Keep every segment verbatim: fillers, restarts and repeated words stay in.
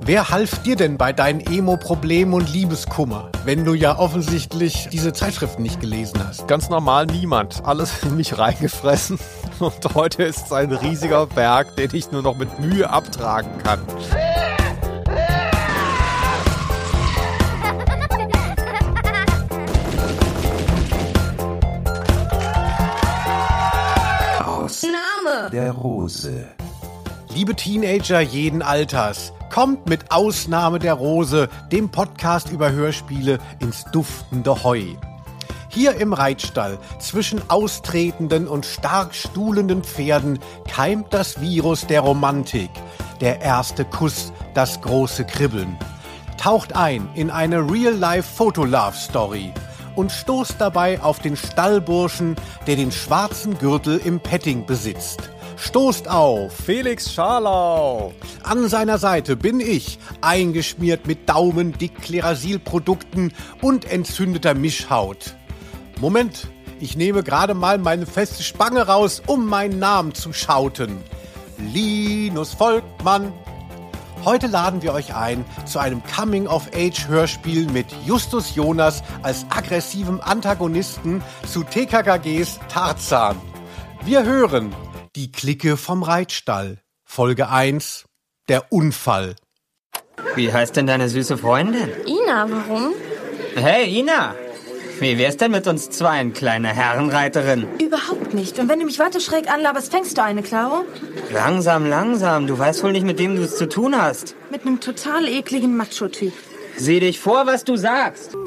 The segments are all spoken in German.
Wer half dir denn bei deinen Emo-Problemen und Liebeskummer, wenn du ja offensichtlich diese Zeitschriften nicht gelesen hast? Ganz normal niemand. Alles in mich reingefressen. Und heute ist es ein riesiger Berg, den ich nur noch mit Mühe abtragen kann. Aus Name der Rose. Liebe Teenager jeden Alters, kommt mit Ausnahme der Rose, dem Podcast über Hörspiele, ins duftende Heu. Hier im Reitstall, zwischen austretenden und stark stuhlenden Pferden, keimt das Virus der Romantik. Der erste Kuss, das große Kribbeln. Taucht ein in eine Real-Life-Foto-Love-Story und stoßt dabei auf den Stallburschen, der den schwarzen Gürtel im Petting besitzt. Stoßt auf Felix Scharlau. An seiner Seite bin ich, eingeschmiert mit daumendick Klerasil-Produkten und entzündeter Mischhaut. Moment, ich nehme gerade mal meine feste Spange raus, um meinen Namen zu schauten. Linus Volkmann. Heute laden wir euch ein zu einem Coming-of-Age-Hörspiel mit Justus Jonas als aggressivem Antagonisten zu T K K Gs Tarzan. Wir hören Die Clique vom Reitstall. Folge eins. Der Unfall. Wie heißt denn deine süße Freundin? Ina, warum? Hey, Ina. Wie wär's denn mit uns zweien, kleine Herrenreiterin? Überhaupt nicht. Und wenn du mich weiter schräg anlaberst, fängst du eine, Claro? Langsam, langsam. Du weißt wohl nicht, mit wem du es zu tun hast. Mit einem total ekligen Macho-Typ. Sieh dich vor, was du sagst.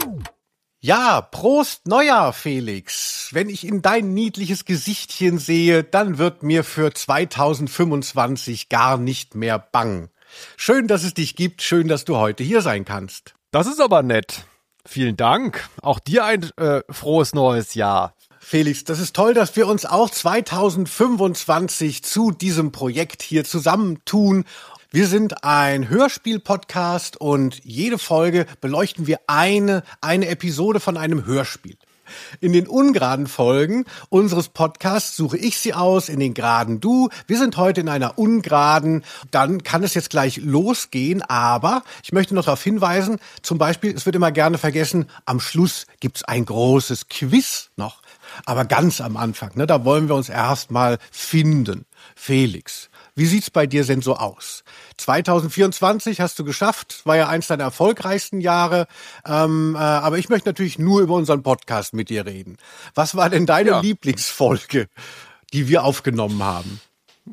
Ja, Prost Neujahr, Felix. Wenn ich in dein niedliches Gesichtchen sehe, dann wird mir für zweitausendfünfundzwanzig gar nicht mehr bang. Schön, dass es dich gibt, schön, dass du heute hier sein kannst. Das ist aber nett. Vielen Dank. Auch dir ein äh, frohes neues Jahr. Felix, das ist toll, dass wir uns auch zweitausendfünfundzwanzig zu diesem Projekt hier zusammentun. Wir sind ein Hörspiel-Podcast und jede Folge beleuchten wir eine, eine Episode von einem Hörspiel. In den ungeraden Folgen unseres Podcasts suche ich sie aus, in den geraden du. Wir sind heute in einer ungeraden, dann kann es jetzt gleich losgehen, aber ich möchte noch darauf hinweisen, zum Beispiel, es wird immer gerne vergessen, am Schluss gibt's ein großes Quiz noch, aber ganz am Anfang, ne, da wollen wir uns erstmal finden. Felix, wie sieht's bei dir denn so aus? zweitausendvierundzwanzig hast du geschafft, war ja eins deiner erfolgreichsten Jahre, ähm, äh, aber ich möchte natürlich nur über unseren Podcast mit dir reden. Was war denn deine ja. Lieblingsfolge, die wir aufgenommen haben?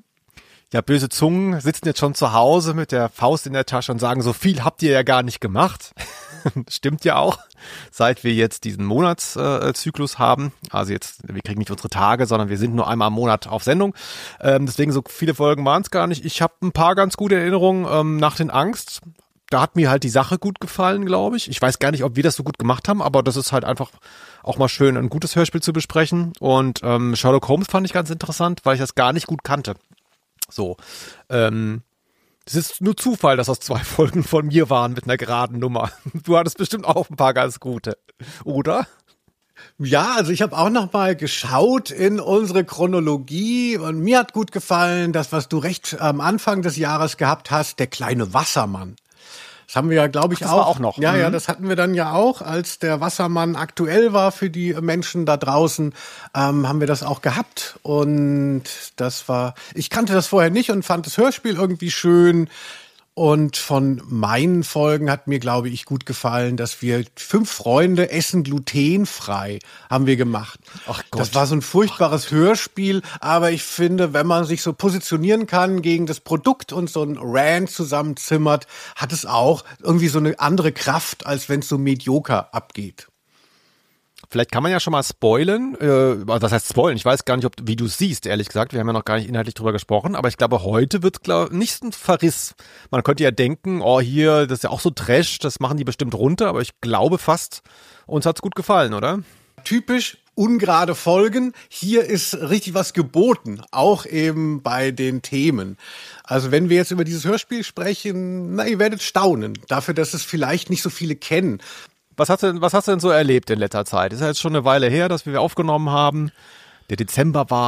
Ja, böse Zungen sitzen jetzt schon zu Hause mit der Faust in der Tasche und sagen, so viel habt ihr ja gar nicht gemacht. Stimmt ja auch, seit wir jetzt diesen Monatszyklus äh, haben. Also jetzt, wir kriegen nicht unsere Tage, sondern wir sind nur einmal im Monat auf Sendung. Ähm, deswegen so viele Folgen waren es gar nicht. Ich habe ein paar ganz gute Erinnerungen ähm, nach den Angst. Da hat mir halt die Sache gut gefallen, glaube ich. Ich weiß gar nicht, ob wir das so gut gemacht haben, aber das ist halt einfach auch mal schön, ein gutes Hörspiel zu besprechen. Und ähm, Sherlock Holmes fand ich ganz interessant, weil ich das gar nicht gut kannte. So, ähm, es ist nur Zufall, dass das zwei Folgen von mir waren mit einer geraden Nummer. Du hattest bestimmt auch ein paar ganz gute, oder? Ja, also ich habe auch noch mal geschaut in unsere Chronologie und mir hat gut gefallen, das, was du recht am Anfang des Jahres gehabt hast, der kleine Wassermann. Das haben wir ja, glaube ich, Ach, das auch. war auch noch. Ja, mhm. ja, das hatten wir dann ja auch, als der Wassermann aktuell war für die Menschen da draußen, ähm, haben wir das auch gehabt. Und das war, ich kannte das vorher nicht und fand das Hörspiel irgendwie schön. Und von meinen Folgen hat mir, glaube ich, gut gefallen, dass wir fünf Freunde essen glutenfrei haben wir gemacht. Ach Gott. Das war so ein furchtbares Hörspiel, aber ich finde, wenn man sich so positionieren kann gegen das Produkt und so ein Rant zusammenzimmert, hat es auch irgendwie so eine andere Kraft, als wenn es so medioker abgeht. Vielleicht kann man ja schon mal spoilen, äh, was heißt spoilen? Ich weiß gar nicht, ob, wie du es siehst, ehrlich gesagt. Wir haben ja noch gar nicht inhaltlich drüber gesprochen, aber ich glaube, heute wird glaub, nicht ein Verriss. Man könnte ja denken, oh hier, das ist ja auch so Trash, das machen die bestimmt runter, aber ich glaube fast, uns hat's gut gefallen, oder? Typisch ungerade Folgen. Hier ist richtig was geboten, auch eben bei den Themen. Also wenn wir jetzt über dieses Hörspiel sprechen, na, ihr werdet staunen, dafür, dass es vielleicht nicht so viele kennen. Was hast du, was hast du denn so erlebt in letzter Zeit? Ist ja jetzt schon eine Weile her, dass wir aufgenommen haben. Der Dezember war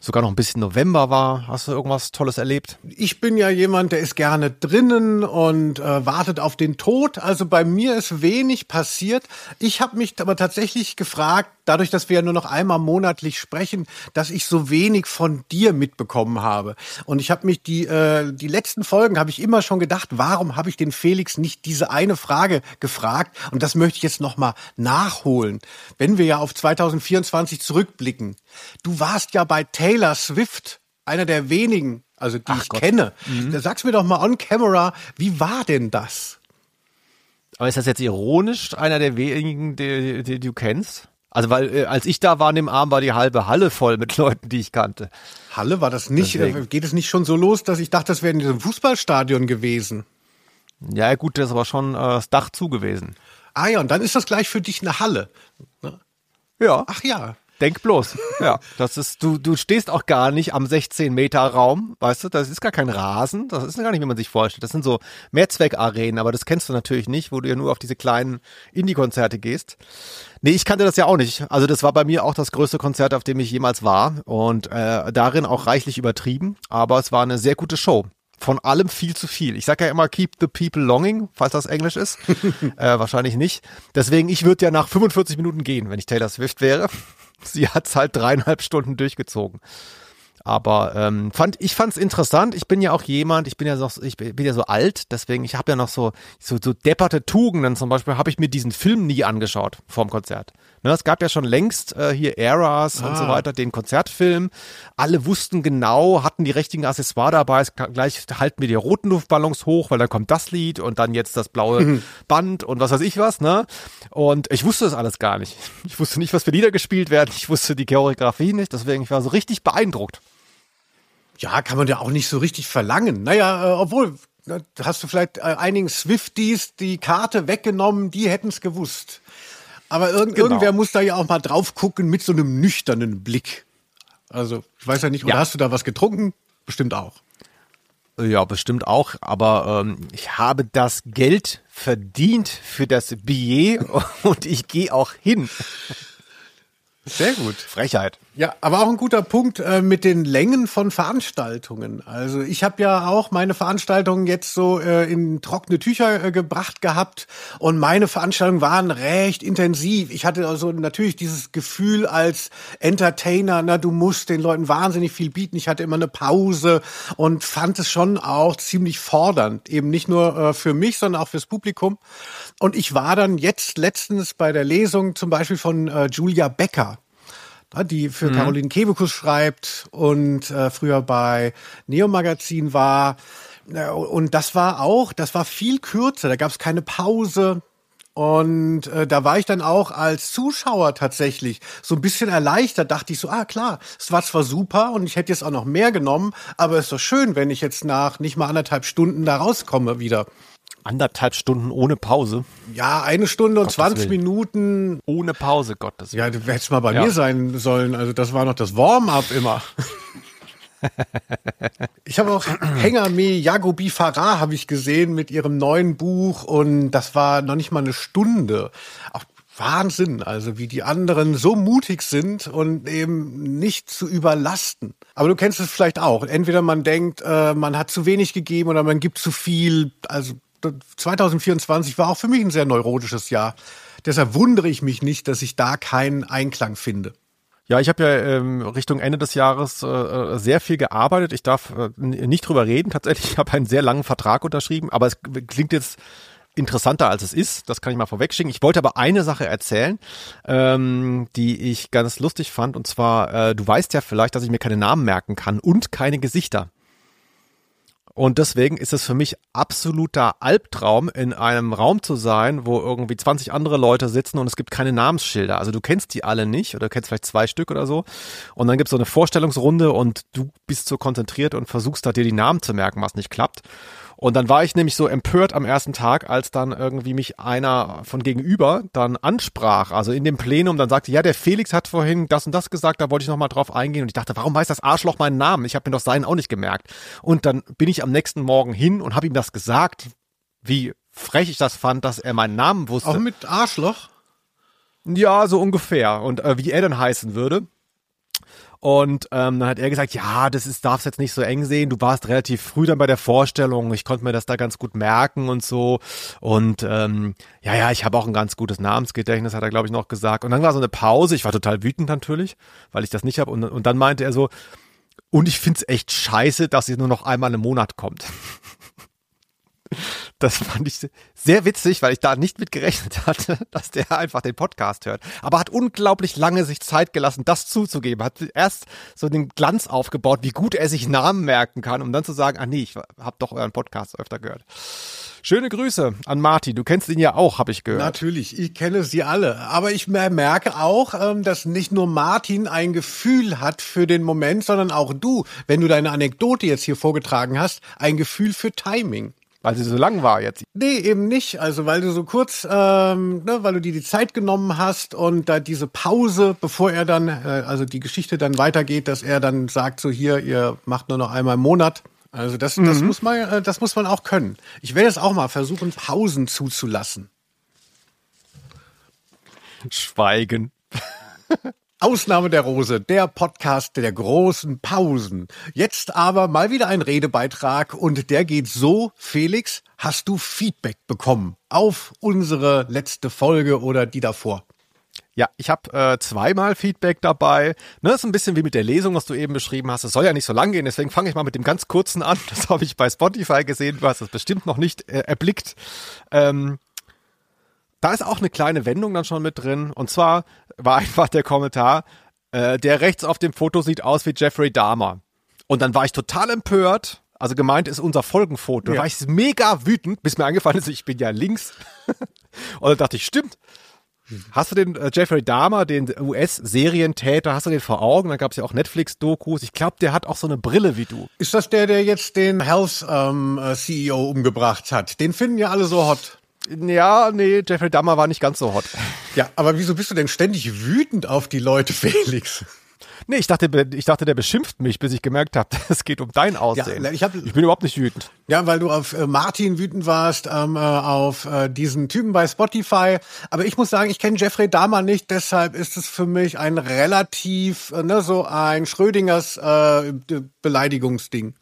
sogar noch ein bisschen November war. Hast du irgendwas Tolles erlebt? Ich bin ja jemand, der ist gerne drinnen und äh, wartet auf den Tod. Also bei mir ist wenig passiert. Ich habe mich aber tatsächlich gefragt, dadurch, dass wir ja nur noch einmal monatlich sprechen, dass ich so wenig von dir mitbekommen habe. Und ich habe mich die äh, die letzten Folgen habe ich immer schon gedacht, warum habe ich den Felix nicht diese eine Frage gefragt? Und das möchte ich jetzt noch mal nachholen. Wenn wir ja auf zwanzig vierundzwanzig zurückblicken. Du warst ja bei Taylor Swift, einer der wenigen, also die Ach ich Gott. kenne. Mhm. Da sag's mir doch mal on camera, wie war denn das? Aber ist das jetzt ironisch, einer der wenigen, die, die, die du kennst? Also weil äh, als ich da war an dem Abend, war die halbe Halle voll mit Leuten, die ich kannte. Halle war das nicht? Deswegen. Geht es nicht schon so los, dass ich dachte, das wäre in diesem Fußballstadion gewesen? Ja gut, das ist aber schon äh, das Dach zu gewesen. Ah ja, und dann ist das gleich für dich eine Halle. Ne? Ja. Ach ja. Denk bloß. Ja, das ist, du, du stehst auch gar nicht am sechzehn Meter Raum, weißt du, das ist gar kein Rasen, das ist gar nicht, wie man sich vorstellt. Das sind so Mehrzweckarenen, aber das kennst du natürlich nicht, wo du ja nur auf diese kleinen Indie-Konzerte gehst. Nee, ich kannte das ja auch nicht. Also das war bei mir auch das größte Konzert, auf dem ich jemals war und äh, darin auch reichlich übertrieben, aber es war eine sehr gute Show. Von allem viel zu viel. Ich sage ja immer, keep the people longing, falls das Englisch ist. äh, wahrscheinlich nicht. Deswegen, ich würde ja nach fünfundvierzig Minuten gehen, wenn ich Taylor Swift wäre. Sie hat's halt dreieinhalb Stunden durchgezogen. Aber ähm, fand ich fand's interessant. Ich bin ja auch jemand, ich bin ja noch, ich bin ja so alt, deswegen ich habe ja noch so so, so depperte Tugenden. Zum Beispiel habe ich mir diesen Film nie angeschaut vorm Konzert. Ne, es gab ja schon längst äh, hier Eras ah. und so weiter, den Konzertfilm. Alle wussten genau, hatten die richtigen Accessoires dabei. Es kann, gleich halten wir die roten Luftballons hoch, weil dann kommt das Lied und dann jetzt das blaue mhm. Band und was weiß ich was. Ne? Und ich wusste das alles gar nicht. Ich wusste nicht, was für Lieder gespielt werden. Ich wusste die Choreografie nicht. Deswegen ich war so richtig beeindruckt. Ja, kann man ja auch nicht so richtig verlangen. Naja, äh, obwohl, hast du vielleicht äh, einigen Swifties die Karte weggenommen, die hätten es gewusst. Aber irg- genau. irgendwer muss da ja auch mal drauf gucken mit so einem nüchternen Blick. Also, ich weiß ja nicht, oder ja. hast du da was getrunken? Bestimmt auch. Ja, bestimmt auch, aber ähm, ich habe das Geld verdient für das Billet und ich gehe auch hin. Sehr gut. Frechheit. Ja, aber auch ein guter Punkt äh, mit den Längen von Veranstaltungen. Also ich habe ja auch meine Veranstaltungen jetzt so äh, in trockene Tücher äh, gebracht gehabt und meine Veranstaltungen waren recht intensiv. Ich hatte also natürlich dieses Gefühl als Entertainer, na du musst den Leuten wahnsinnig viel bieten. Ich hatte immer eine Pause und fand es schon auch ziemlich fordernd. Eben nicht nur äh, für mich, sondern auch fürs Publikum. Und ich war dann jetzt letztens bei der Lesung zum Beispiel von äh, Julia Becker, die für mhm. Caroline Kebekus schreibt und äh, früher bei Neo Magazin war. Und das war auch, das war viel kürzer, da gab es keine Pause. Und äh, da war ich dann auch als Zuschauer tatsächlich so ein bisschen erleichtert, dachte ich so, ah klar, es war zwar super und ich hätte jetzt auch noch mehr genommen, aber es ist doch schön, wenn ich jetzt nach nicht mal anderthalb Stunden da rauskomme wieder. Anderthalb Stunden ohne Pause? Ja, eine Stunde und zwanzig Minuten. Ohne Pause, Gottes Willen. Ja, du hättest mal bei ja. mir sein sollen. Also das war noch das Warm-up immer. Ich habe auch Hengame Yagobi Farah habe ich gesehen mit ihrem neuen Buch und das war noch nicht mal eine Stunde. Auch Wahnsinn, also wie die anderen so mutig sind und eben nicht zu überlasten. Aber du kennst es vielleicht auch. Entweder man denkt, äh, man hat zu wenig gegeben oder man gibt zu viel. Also zwanzig vierundzwanzig war auch für mich ein sehr neurotisches Jahr. Deshalb wundere ich mich nicht, dass ich da keinen Einklang finde. Ja, ich habe ja ähm, Richtung Ende des Jahres äh, sehr viel gearbeitet. Ich darf äh, nicht drüber reden. Tatsächlich, ich habe einen sehr langen Vertrag unterschrieben, aber es klingt jetzt interessanter, als es ist. Das kann ich mal vorwegschicken. Ich wollte aber eine Sache erzählen, ähm, die ich ganz lustig fand. Und zwar, äh, du weißt ja vielleicht, dass ich mir keine Namen merken kann und keine Gesichter. Und deswegen ist es für mich absoluter Albtraum, in einem Raum zu sein, wo irgendwie zwanzig andere Leute sitzen und es gibt keine Namensschilder. Also du kennst die alle nicht oder kennst vielleicht zwei Stück oder so. Und dann gibt es so eine Vorstellungsrunde und du bist so konzentriert und versuchst da dir die Namen zu merken, was nicht klappt. Und dann war ich nämlich so empört am ersten Tag, als dann irgendwie mich einer von gegenüber dann ansprach, also in dem Plenum, dann sagte, ja, der Felix hat vorhin das und das gesagt, da wollte ich nochmal drauf eingehen. Und ich dachte, warum weiß das Arschloch meinen Namen? Ich habe mir doch seinen auch nicht gemerkt. Und dann bin ich am nächsten Morgen hin und habe ihm das gesagt, wie frech ich das fand, dass er meinen Namen wusste. Auch mit Arschloch? Ja, so ungefähr. Und äh, wie er dann heißen würde. Und ähm, dann hat er gesagt, ja, das ist, darfst jetzt nicht so eng sehen, du warst relativ früh dann bei der Vorstellung, ich konnte mir das da ganz gut merken und so. Und ähm, ja, ja, ich habe auch ein ganz gutes Namensgedächtnis, hat er, glaube ich, noch gesagt. Und dann war so eine Pause, ich war total wütend natürlich, weil ich das nicht habe. Und, und dann meinte er so, und ich find's echt scheiße, dass sie nur noch einmal im Monat kommt. Das fand ich sehr witzig, weil ich da nicht mit gerechnet hatte, dass der einfach den Podcast hört. Aber hat unglaublich lange sich Zeit gelassen, das zuzugeben. Hat erst so den Glanz aufgebaut, wie gut er sich Namen merken kann, um dann zu sagen, ah nee, ich habe doch euren Podcast öfter gehört. Schöne Grüße an Martin. Du kennst ihn ja auch, habe ich gehört. Natürlich, ich kenne sie alle. Aber ich merke auch, dass nicht nur Martin ein Gefühl hat für den Moment, sondern auch du, wenn du deine Anekdote jetzt hier vorgetragen hast, ein Gefühl für Timing. Weil sie so lang war jetzt. Nee, eben nicht. Also weil du so kurz, ähm, ne, weil du dir die Zeit genommen hast und da diese Pause, bevor er dann, äh, also die Geschichte dann weitergeht, dass er dann sagt, so hier, ihr macht nur noch einmal im Monat. Also das, das mhm. muss man, äh, das muss man auch können. Ich werde es auch mal versuchen, Pausen zuzulassen. Schweigen. Ausnahme der Rose, der Podcast der großen Pausen. Jetzt aber mal wieder ein Redebeitrag und der geht so, Felix, hast du Feedback bekommen auf unsere letzte Folge oder die davor? Ja, ich habe äh, zweimal Feedback dabei. Ne, ist ein bisschen wie mit der Lesung, was du eben beschrieben hast. Es soll ja nicht so lang gehen, deswegen fange ich mal mit dem ganz kurzen an. Das habe ich bei Spotify gesehen, du hast es bestimmt noch nicht äh, erblickt. Ähm, Da ist auch eine kleine Wendung dann schon mit drin. Und zwar war einfach der Kommentar, äh, der rechts auf dem Foto sieht aus wie Jeffrey Dahmer. Und dann war ich total empört. Also gemeint ist unser Folgenfoto. Da ja. war ich mega wütend, bis mir eingefallen ist, ich bin ja links. Und dann dachte ich, stimmt. Hast du den äh, Jeffrey Dahmer, den U S-Serientäter, hast du den vor Augen? Da gab es ja auch Netflix-Dokus. Ich glaube, der hat auch so eine Brille wie du. Ist das der, der jetzt den Health ähm, C E O umgebracht hat? Den finden ja alle so hot. Ja, nee, Jeffrey Dahmer war nicht ganz so hot. Ja, aber wieso bist du denn ständig wütend auf die Leute, Felix? Nee, ich dachte, ich dachte, der beschimpft mich, bis ich gemerkt habe, es geht um dein Aussehen. Ja, ich, hab, ich bin überhaupt nicht wütend. Ja, weil du auf äh, Martin wütend warst, ähm, äh, auf äh, diesen Typen bei Spotify. Aber ich muss sagen, ich kenne Jeffrey Dahmer nicht, deshalb ist es für mich ein relativ, äh, ne, so ein Schrödingers äh, Beleidigungsding.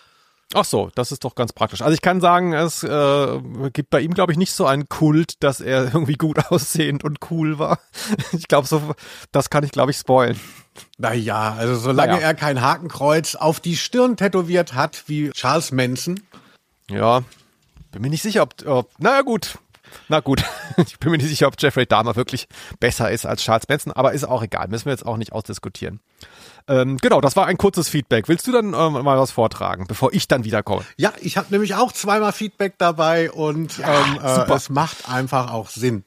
Ach so, das ist doch ganz praktisch. Also ich kann sagen, es äh, gibt bei ihm, glaube ich, nicht so einen Kult, dass er irgendwie gut aussehend und cool war. Ich glaube, so, das kann ich, glaube ich, spoilen. Naja, also solange naja. er kein Hakenkreuz auf die Stirn tätowiert hat, wie Charles Manson. Ja, bin mir nicht sicher, ob, ob na gut, na gut. Ich bin mir nicht sicher, ob Jeffrey Dahmer wirklich besser ist als Charles Manson, aber ist auch egal, müssen wir jetzt auch nicht ausdiskutieren. Ähm, genau, das war ein kurzes Feedback. Willst du dann ähm, mal was vortragen, bevor ich dann wiederkomme? Ja, ich habe nämlich auch zweimal Feedback dabei und ja, ähm, äh, es macht einfach auch Sinn.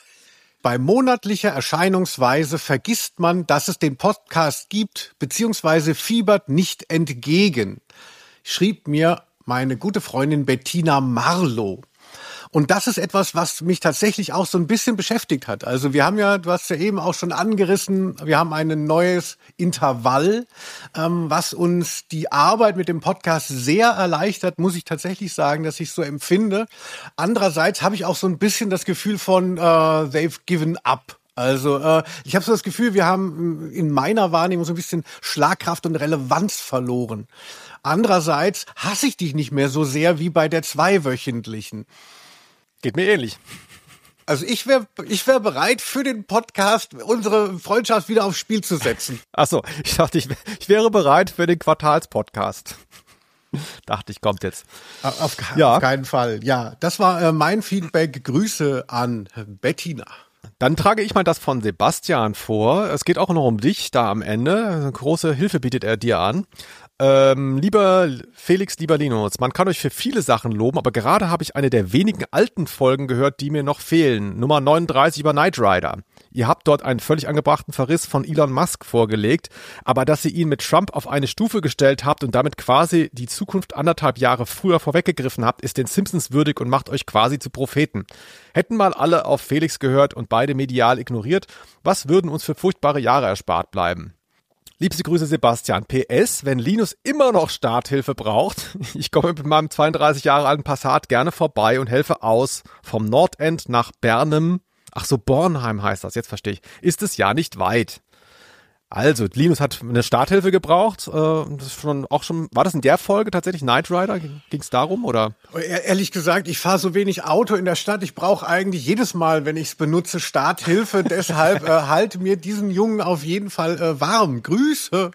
Bei monatlicher Erscheinungsweise vergisst man, dass es den Podcast gibt, beziehungsweise fiebert nicht entgegen, schrieb mir meine gute Freundin Bettina Marlow. Und das ist etwas, was mich tatsächlich auch so ein bisschen beschäftigt hat. Also wir haben ja, du hast ja eben auch schon angerissen, wir haben ein neues Intervall, ähm, was uns die Arbeit mit dem Podcast sehr erleichtert, muss ich tatsächlich sagen, dass ich so empfinde. Andererseits habe ich auch so ein bisschen das Gefühl von, äh, they've given up. Also äh, ich habe so das Gefühl, wir haben in meiner Wahrnehmung so ein bisschen Schlagkraft und Relevanz verloren. Andererseits hasse ich dich nicht mehr so sehr wie bei der zweiwöchentlichen. Geht mir ähnlich. Also ich wäre ich wär bereit, für den Podcast unsere Freundschaft wieder aufs Spiel zu setzen. Ach so, ich dachte, ich, ich wäre bereit für den Quartalspodcast. Dachte ich, kommt jetzt. Auf, ja. auf keinen Fall. Ja, das war äh, mein Feedback. Grüße an Bettina. Dann trage ich mal das von Sebastian vor. Es geht auch noch um dich da am Ende. Eine große Hilfe bietet er dir an. Ähm, lieber Felix, lieber Linus, man kann euch für viele Sachen loben, aber gerade habe ich eine der wenigen alten Folgen gehört, die mir noch fehlen. Nummer neununddreißig über Knight Rider. Ihr habt dort einen völlig angebrachten Verriss von Elon Musk vorgelegt, aber dass ihr ihn mit Trump auf eine Stufe gestellt habt und damit quasi die Zukunft anderthalb Jahre früher vorweggegriffen habt, ist den Simpsons würdig und macht euch quasi zu Propheten. Hätten mal alle auf Felix gehört und beide medial ignoriert, was würden uns für furchtbare Jahre erspart bleiben? Liebste Grüße Sebastian. P S, wenn Linus immer noch Starthilfe braucht, ich komme mit meinem zweiunddreißig Jahre alten Passat gerne vorbei und helfe aus. Vom Nordend nach Bernum, ach so, Bornheim heißt das, jetzt verstehe ich, ist es ja nicht weit. Also, Linus hat eine Starthilfe gebraucht. Äh, das ist schon auch schon. War das in der Folge tatsächlich Knight Rider? Ging es darum oder? Ehrlich gesagt, ich fahre so wenig Auto in der Stadt. Ich brauche eigentlich jedes Mal, wenn ich es benutze, Starthilfe. Deshalb äh, halte mir diesen Jungen auf jeden Fall äh, warm. Grüße.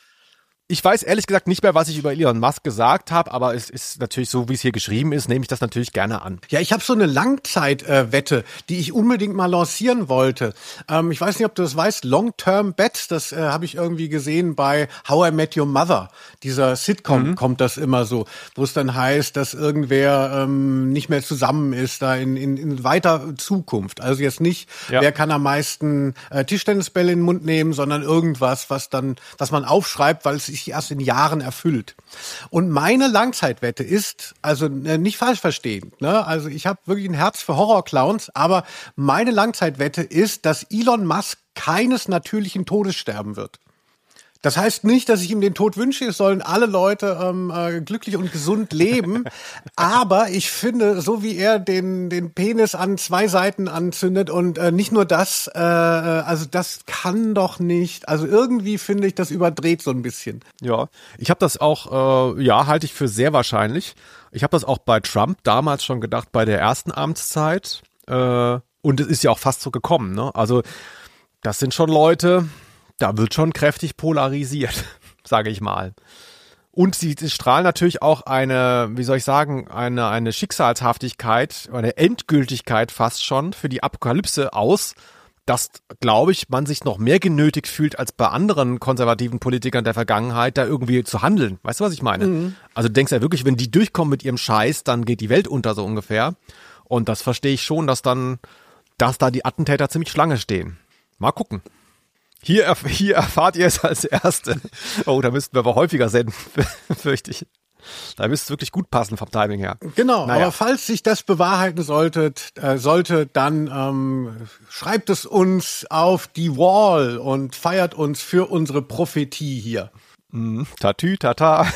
Ich weiß ehrlich gesagt nicht mehr, was ich über Elon Musk gesagt habe, aber es ist natürlich so, wie es hier geschrieben ist, nehme ich das natürlich gerne an. Ja, ich habe so eine Langzeitwette, äh, die ich unbedingt mal lancieren wollte. Ähm, ich weiß nicht, ob du das weißt, Long-Term Bet, das äh, habe ich irgendwie gesehen bei How I Met Your Mother. Dieser Sitcom mhm. kommt das immer so, wo es dann heißt, dass irgendwer ähm, nicht mehr zusammen ist, da in, in, in weiter Zukunft. Also jetzt nicht, ja. wer kann am meisten äh, Tischtennisbälle in den Mund nehmen, sondern irgendwas, was dann, was man aufschreibt, weil es sich erst in Jahren erfüllt. Und meine Langzeitwette ist, also nicht falsch verstehen, ne? Also ich habe wirklich ein Herz für Horrorclowns, aber meine Langzeitwette ist, dass Elon Musk keines natürlichen Todes sterben wird. Das heißt nicht, dass ich ihm den Tod wünsche, es sollen alle Leute ähm, äh, glücklich und gesund leben, aber ich finde, so wie er den den Penis an zwei Seiten anzündet und äh, nicht nur das, äh, also das kann doch nicht, also irgendwie finde ich, das überdreht so ein bisschen. Ja, ich habe das auch, äh, ja, halte ich für sehr wahrscheinlich. Ich habe das auch bei Trump damals schon gedacht, bei der ersten Amtszeit äh, und es ist ja auch fast so gekommen, ne? Also das sind schon Leute... Da wird schon kräftig polarisiert, sage ich mal. Und sie strahlen natürlich auch eine, wie soll ich sagen, eine, eine Schicksalshaftigkeit, eine Endgültigkeit fast schon für die Apokalypse aus, dass, glaube ich, man sich noch mehr genötigt fühlt als bei anderen konservativen Politikern der Vergangenheit, da irgendwie zu handeln. Weißt du, was ich meine? Mhm. Also du denkst ja wirklich, wenn die durchkommen mit ihrem Scheiß, dann geht die Welt unter, so ungefähr. Und das verstehe ich schon, dass dann, dass da die Attentäter ziemlich Schlange stehen. Mal gucken. Hier, erf- hier erfahrt ihr es als Erste. Oh, da müssten wir aber häufiger senden, fürchte ich. Da müsste es wirklich gut passen vom Timing her. Genau, naja. Aber falls sich das bewahrheiten sollte, äh, sollte dann ähm, schreibt es uns auf die Wall und feiert uns für unsere Prophetie hier. Mm, tatü, tata.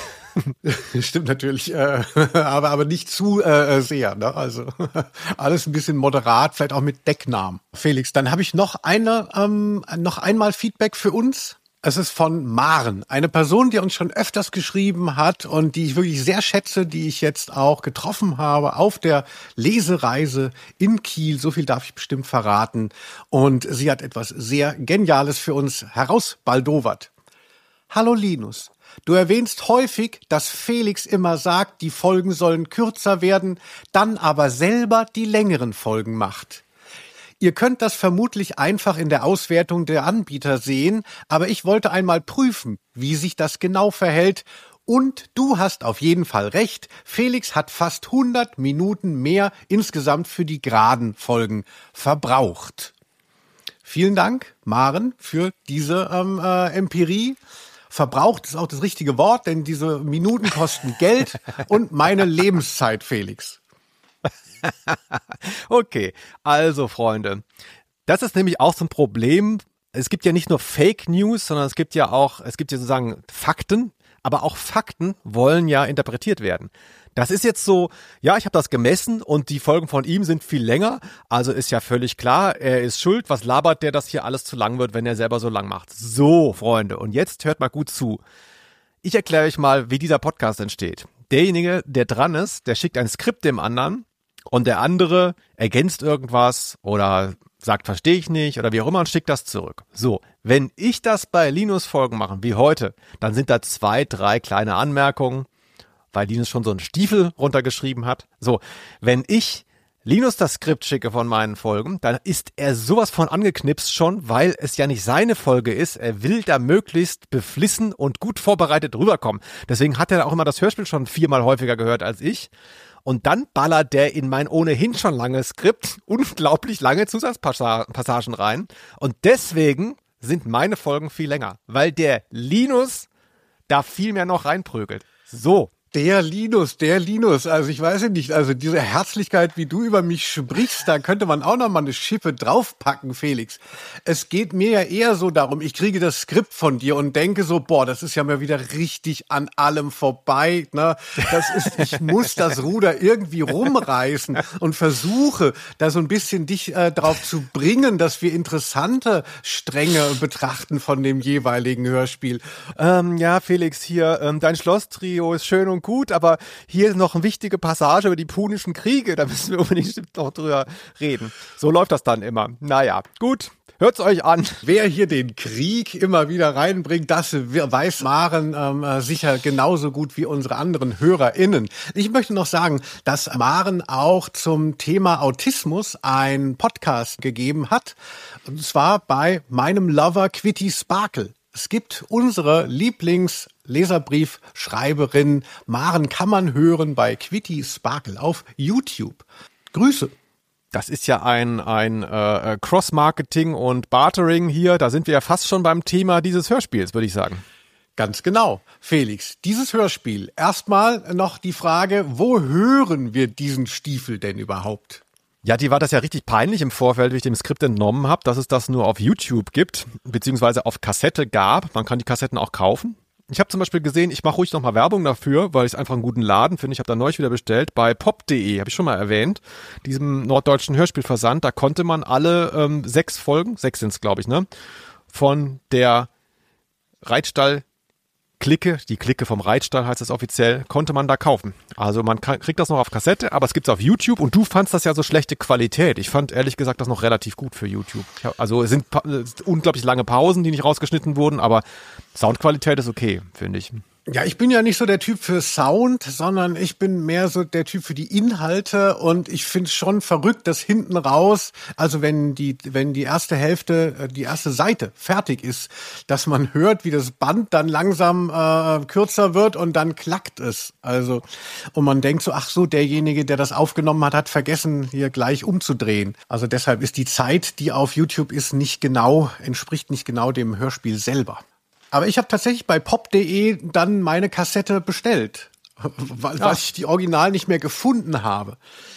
Stimmt natürlich, äh, aber aber nicht zu äh, sehr, ne? Also alles ein bisschen moderat, vielleicht auch mit Decknamen. Felix, dann habe ich noch eine, ähm, noch einmal Feedback für uns. Es ist von Maren, eine Person, die uns schon öfters geschrieben hat und die ich wirklich sehr schätze, die ich jetzt auch getroffen habe auf der Lesereise in Kiel. So viel darf ich bestimmt verraten. Und sie hat etwas sehr Geniales für uns herausbaldowert. Hallo Linus. Du erwähnst häufig, dass Felix immer sagt, die Folgen sollen kürzer werden, dann aber selber die längeren Folgen macht. Ihr könnt das vermutlich einfach in der Auswertung der Anbieter sehen, aber ich wollte einmal prüfen, wie sich das genau verhält. Und du hast auf jeden Fall recht, Felix hat fast hundert Minuten mehr insgesamt für die geraden Folgen verbraucht. Vielen Dank, Maren, für diese ähm, äh, Empirie. Verbraucht ist auch das richtige Wort, denn diese Minuten kosten Geld und meine Lebenszeit, Felix. Okay, also Freunde, das ist nämlich auch so ein Problem. Es gibt ja nicht nur Fake News, sondern es gibt ja auch, es gibt ja sozusagen Fakten, aber auch Fakten wollen ja interpretiert werden. Das ist jetzt so, ja, ich habe das gemessen und die Folgen von ihm sind viel länger, also ist ja völlig klar, er ist schuld, was labert der, dass hier alles zu lang wird, wenn er selber so lang macht. So, Freunde, und jetzt hört mal gut zu. Ich erkläre euch mal, wie dieser Podcast entsteht. Derjenige, der dran ist, der schickt ein Skript dem anderen und der andere ergänzt irgendwas oder sagt, verstehe ich nicht oder wie auch immer und schickt das zurück. So, wenn ich das bei Linus-Folgen mache, wie heute, dann sind da zwei, drei kleine Anmerkungen, weil Linus schon so einen Stiefel runtergeschrieben hat. So, wenn ich Linus das Skript schicke von meinen Folgen, dann ist er sowas von angeknipst schon, weil es ja nicht seine Folge ist. Er will da möglichst beflissen und gut vorbereitet rüberkommen. Deswegen hat er auch immer das Hörspiel schon viermal häufiger gehört als ich. Und dann ballert der in mein ohnehin schon langes Skript unglaublich lange Zusatzpassagen rein. Und deswegen sind meine Folgen viel länger, weil der Linus da viel mehr noch reinprügelt. So. Der Linus, der Linus, also ich weiß nicht, also diese Herzlichkeit, wie du über mich sprichst, da könnte man auch noch mal eine Schippe draufpacken, Felix. Es geht mir ja eher so darum, ich kriege das Skript von dir und denke so, boah, das ist ja mal wieder richtig an allem vorbei, ne? Das ist, ich muss das Ruder irgendwie rumreißen und versuche, da so ein bisschen dich äh, drauf zu bringen, dass wir interessante Stränge betrachten von dem jeweiligen Hörspiel. Ähm, ja, Felix, hier, ähm, dein Schlosstrio ist schön und gut, aber hier ist noch eine wichtige Passage über die Punischen Kriege, da müssen wir unbedingt noch drüber reden. So läuft das dann immer. Naja, gut, hört's euch an. Wer hier den Krieg immer wieder reinbringt, das weiß Maren ähm, sicher genauso gut wie unsere anderen HörerInnen. Ich möchte noch sagen, dass Maren auch zum Thema Autismus einen Podcast gegeben hat, und zwar bei meinem Lover Quitty Sparkle. Es gibt unsere Lieblingsleserbriefschreiberin Maren kann man hören bei Quitty Sparkle auf YouTube. Grüße. Das ist ja ein, ein äh, Cross-Marketing und Bartering hier. Da sind wir ja fast schon beim Thema dieses Hörspiels, würde ich sagen. Ganz genau, Felix. Dieses Hörspiel. Erstmal noch die Frage, wo hören wir diesen Stiefel denn überhaupt? Ja, die war das ja richtig peinlich im Vorfeld, wie ich dem Skript entnommen habe, dass es das nur auf YouTube gibt, beziehungsweise auf Kassette gab. Man kann die Kassetten auch kaufen. Ich habe zum Beispiel gesehen, ich mache ruhig nochmal Werbung dafür, weil ich es einfach einen guten Laden finde. Ich habe da neulich wieder bestellt bei pop punkt de, habe ich schon mal erwähnt, diesem norddeutschen Hörspielversand. Da konnte man alle ähm, sechs Folgen, sechs sind es glaube ich, ne, von der Reitstall Clique, die Clique vom Reitstall heißt es offiziell, konnte man da kaufen. Also man kann, kriegt das noch auf Kassette, aber es gibt's auf YouTube und du fandst das ja so schlechte Qualität. Ich fand ehrlich gesagt das noch relativ gut für YouTube. Hab, also es sind pa- unglaublich lange Pausen, die nicht rausgeschnitten wurden, aber Soundqualität ist okay, finde ich. Ja, ich bin ja nicht so der Typ für Sound, sondern ich bin mehr so der Typ für die Inhalte und ich finde es schon verrückt, dass hinten raus, also wenn die wenn die erste Hälfte, die erste Seite fertig ist, dass man hört, wie das Band dann langsam äh, kürzer wird und dann klackt es. Also und man denkt so, ach so, derjenige, der das aufgenommen hat, hat vergessen, hier gleich umzudrehen. Also deshalb ist die Zeit, die auf YouTube ist, nicht genau, entspricht nicht genau dem Hörspiel selber. Aber ich habe tatsächlich bei pop punkt de dann meine Kassette bestellt, weil, ja. weil ich die Original nicht mehr gefunden habe.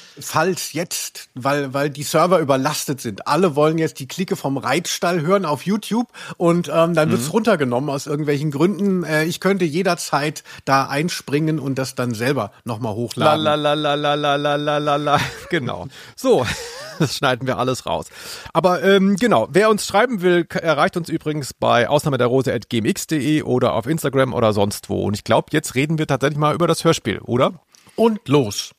Falls jetzt, weil weil die Server überlastet sind. Alle wollen jetzt die Clique vom Reitstall hören auf YouTube und ähm, dann wird's mhm. runtergenommen aus irgendwelchen Gründen. Äh, ich könnte jederzeit da einspringen und das dann selber nochmal hochladen. La la la la la la la la la. Genau. So. Das schneiden wir alles raus. Aber ähm, genau, wer uns schreiben will, erreicht uns übrigens bei ausnahme der rose at gmx punkt de oder auf Instagram oder sonst wo. Und ich glaube, jetzt reden wir tatsächlich mal über das Hörspiel, oder? Und los.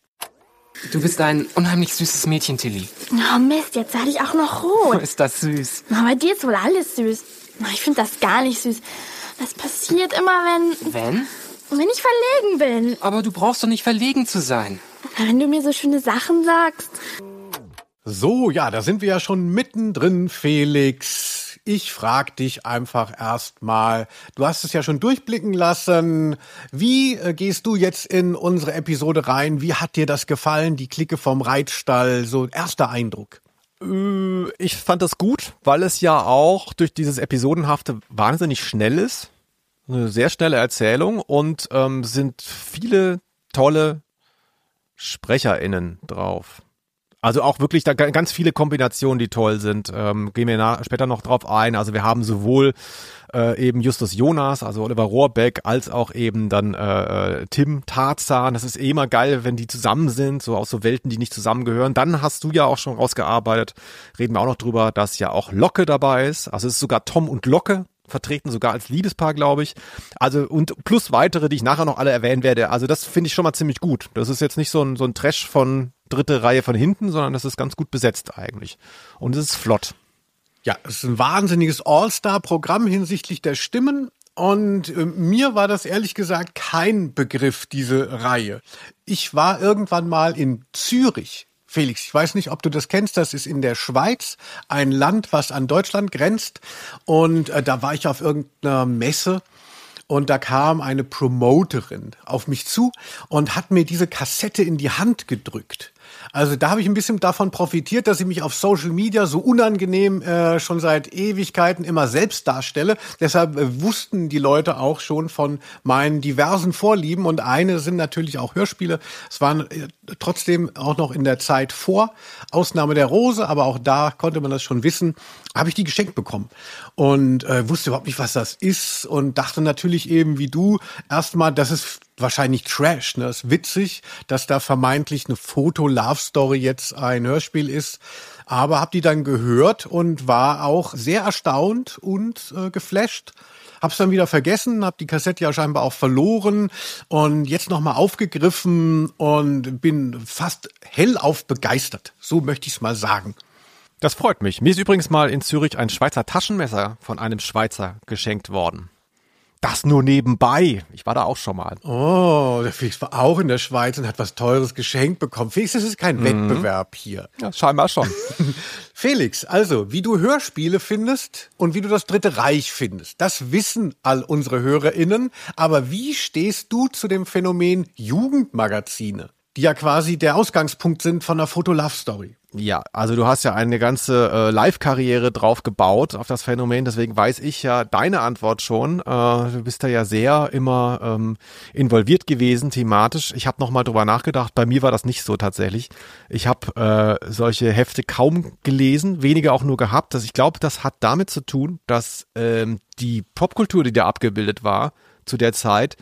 Du bist ein unheimlich süßes Mädchen, Tilly. Oh Mist, jetzt werde ich auch noch rot. Ist das süß? Na, bei dir ist wohl alles süß. Na, ich finde das gar nicht süß. Das passiert immer, wenn... Wenn? Wenn ich verlegen bin. Aber du brauchst doch nicht verlegen zu sein. Wenn du mir so schöne Sachen sagst... So, ja, da sind wir ja schon mittendrin, Felix. Ich frag dich einfach erstmal, du hast es ja schon durchblicken lassen. Wie äh, gehst du jetzt in unsere Episode rein? Wie hat dir das gefallen, die Clique vom Reitstall? So, erster Eindruck. Äh, ich fand das gut, weil es ja auch durch dieses Episodenhafte wahnsinnig schnell ist. Eine sehr schnelle Erzählung und ähm, sind viele tolle SprecherInnen drauf. Also auch wirklich da ganz viele Kombinationen, die toll sind. Ähm, gehen wir nach, später noch drauf ein. Also wir haben sowohl äh, eben Justus Jonas, also Oliver Rohrbeck, als auch eben dann äh, Tim Tarzan. Das ist eh immer geil, wenn die zusammen sind, so aus so Welten, die nicht zusammengehören. Dann hast du ja auch schon rausgearbeitet, reden wir auch noch drüber, dass ja auch Locke dabei ist. Also es ist sogar Tom und Locke vertreten, sogar als Liebespaar, glaube ich. Also und plus weitere, die ich nachher noch alle erwähnen werde. Also das finde ich schon mal ziemlich gut. Das ist jetzt nicht so ein, so ein Trash von dritte Reihe von hinten, sondern das ist ganz gut besetzt eigentlich. Und es ist flott. Ja, es ist ein wahnsinniges All-Star-Programm hinsichtlich der Stimmen. Und äh, mir war das ehrlich gesagt kein Begriff, diese Reihe. Ich war irgendwann mal in Zürich. Felix, ich weiß nicht, ob du das kennst, das ist in der Schweiz, ein Land, was an Deutschland grenzt. Und äh, da war ich auf irgendeiner Messe und da kam eine Promoterin auf mich zu und hat mir diese Kassette in die Hand gedrückt. Also da habe ich ein bisschen davon profitiert, dass ich mich auf Social Media so unangenehm äh, schon seit Ewigkeiten immer selbst darstelle. Deshalb äh, wussten die Leute auch schon von meinen diversen Vorlieben und eine sind natürlich auch Hörspiele. Es waren äh, trotzdem auch noch in der Zeit vor Ausnahme der Rose, aber auch da konnte man das schon wissen, habe ich die geschenkt bekommen und äh, wusste überhaupt nicht, was das ist und dachte natürlich eben wie du erstmal, das ist wahrscheinlich Trash, ne? Das ist witzig, dass da vermeintlich eine Foto-Love-Story jetzt ein Hörspiel ist, aber habe die dann gehört und war auch sehr erstaunt und äh, geflasht. Hab's dann wieder vergessen, hab die Kassette ja scheinbar auch verloren und jetzt nochmal aufgegriffen und bin fast hellauf begeistert. So möchte ich's mal sagen. Das freut mich. Mir ist übrigens mal in Zürich ein Schweizer Taschenmesser von einem Schweizer geschenkt worden. Das nur nebenbei. Ich war da auch schon mal. Oh, der Felix war auch in der Schweiz und hat was Teures geschenkt bekommen. Felix, das ist kein mhm. Wettbewerb hier. Ja, scheinbar schon. Felix, also, wie du Hörspiele findest und wie du das Dritte Reich findest, das wissen all unsere HörerInnen. Aber wie stehst du zu dem Phänomen Jugendmagazine, die ja quasi der Ausgangspunkt sind von der Foto-Love-Story? Ja, also du hast ja eine ganze äh, Live-Karriere drauf gebaut auf das Phänomen, deswegen weiß ich ja deine Antwort schon. Äh, du bist da ja sehr immer ähm, involviert gewesen, thematisch. Ich habe nochmal drüber nachgedacht, bei mir war das nicht so tatsächlich. Ich habe äh, solche Hefte kaum gelesen, wenige auch nur gehabt. Also ich glaube, das hat damit zu tun, dass ähm, die Popkultur, die da abgebildet war zu der Zeit,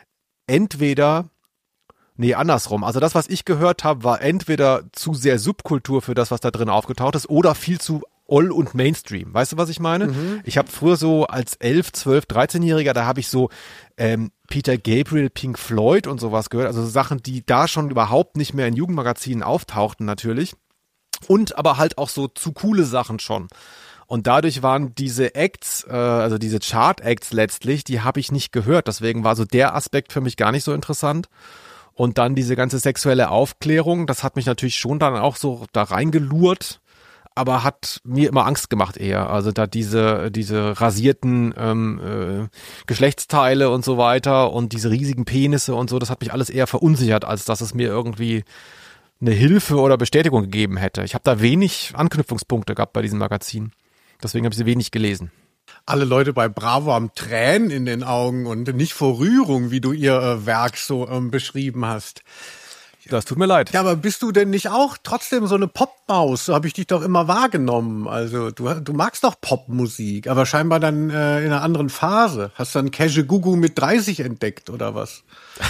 entweder... Nee, andersrum. Also das, was ich gehört habe, war entweder zu sehr Subkultur für das, was da drin aufgetaucht ist, oder viel zu Oll und Mainstream. Weißt du, was ich meine? Mhm. Ich habe früher so als elf, zwölf, dreizehnjähriger, da habe ich so ähm, Peter Gabriel, Pink Floyd und sowas gehört. Also so Sachen, die da schon überhaupt nicht mehr in Jugendmagazinen auftauchten natürlich. Und aber halt auch so zu coole Sachen schon. Und dadurch waren diese Acts, äh, also diese Chart-Acts letztlich, die habe ich nicht gehört. Deswegen war so der Aspekt für mich gar nicht so interessant. Und dann diese ganze sexuelle Aufklärung, das hat mich natürlich schon dann auch so da reingelurrt, aber hat mir immer Angst gemacht eher. Also da diese diese rasierten ähm, äh, Geschlechtsteile und so weiter und diese riesigen Penisse und so, das hat mich alles eher verunsichert, als dass es mir irgendwie eine Hilfe oder Bestätigung gegeben hätte. Ich habe da wenig Anknüpfungspunkte gehabt bei diesem Magazin. Deswegen habe ich sie wenig gelesen. Alle Leute bei Bravo haben Tränen in den Augen und nicht vor Rührung, wie du ihr äh, Werk so ähm, beschrieben hast. Das tut mir leid. Ja, aber bist du denn nicht auch trotzdem so eine Popmaus? So habe ich dich doch immer wahrgenommen. Also du, du magst doch Popmusik, aber scheinbar dann äh, in einer anderen Phase. Hast du dann Keshe Gugu mit dreißig entdeckt oder was?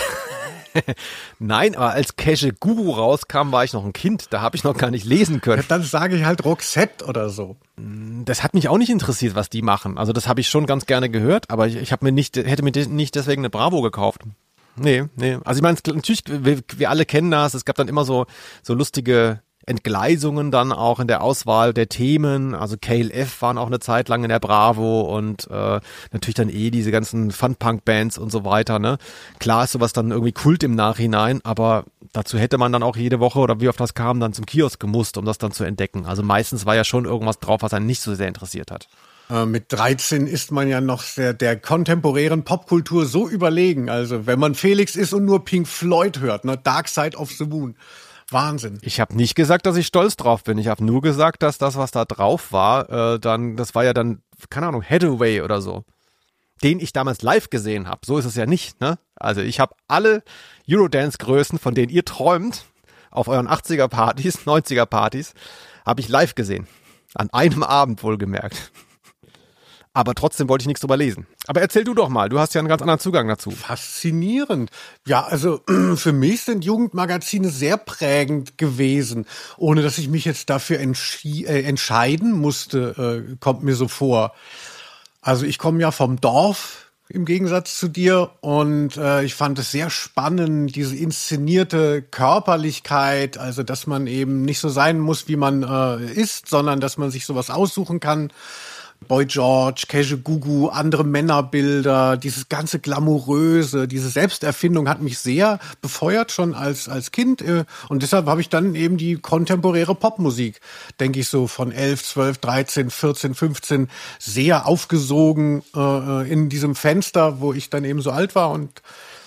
Nein, aber als Keshe Guru rauskam, war ich noch ein Kind. Da habe ich noch gar nicht lesen können. Ja, dann sage ich halt Roxette oder so. Das hat mich auch nicht interessiert, was die machen. Also das habe ich schon ganz gerne gehört, aber ich, ich habe mir nicht, hätte mir nicht deswegen eine Bravo gekauft. Nee, nee. Also ich meine, natürlich, wir, wir alle kennen das. Es gab dann immer so so lustige Entgleisungen dann auch in der Auswahl der Themen. Also K L F waren auch eine Zeit lang in der Bravo und äh, natürlich dann eh diese ganzen Fun-Punk-Bands und so weiter. Ne, klar ist sowas dann irgendwie Kult im Nachhinein, aber dazu hätte man dann auch jede Woche oder wie oft das kam, dann zum Kiosk gemusst, um das dann zu entdecken. Also meistens war ja schon irgendwas drauf, was einen nicht so sehr interessiert hat. Äh, mit dreizehn ist man ja noch der, der kontemporären Popkultur so überlegen. Also wenn man Felix ist und nur Pink Floyd hört, ne, Dark Side of the Moon. Wahnsinn. Ich habe nicht gesagt, dass ich stolz drauf bin. Ich habe nur gesagt, dass das, was da drauf war, äh, dann, das war ja dann, keine Ahnung, Hathaway oder so, den ich damals live gesehen habe. So ist es ja nicht, ne? Also ich habe alle Eurodance-Größen, von denen ihr träumt, auf euren achtziger-Partys, neunziger-Partys, habe ich live gesehen. An einem Abend wohlgemerkt. Aber trotzdem wollte ich nichts drüber lesen. Aber erzähl du doch mal, du hast ja einen ganz anderen Zugang dazu. Faszinierend. Ja, also für mich sind Jugendmagazine sehr prägend gewesen, ohne dass ich mich jetzt dafür entschi- äh, entscheiden musste, äh, kommt mir so vor. Also ich komme ja vom Dorf im Gegensatz zu dir und äh, ich fand es sehr spannend, diese inszenierte Körperlichkeit, also dass man eben nicht so sein muss, wie man äh, ist, sondern dass man sich sowas aussuchen kann. Boy George, Keshe Gugu, andere Männerbilder, dieses ganze Glamouröse, diese Selbsterfindung hat mich sehr befeuert schon als als Kind und deshalb habe ich dann eben die kontemporäre Popmusik, denke ich so von elf, zwölf, dreizehn, vierzehn, fünfzehn sehr aufgesogen äh, in diesem Fenster, wo ich dann eben so alt war und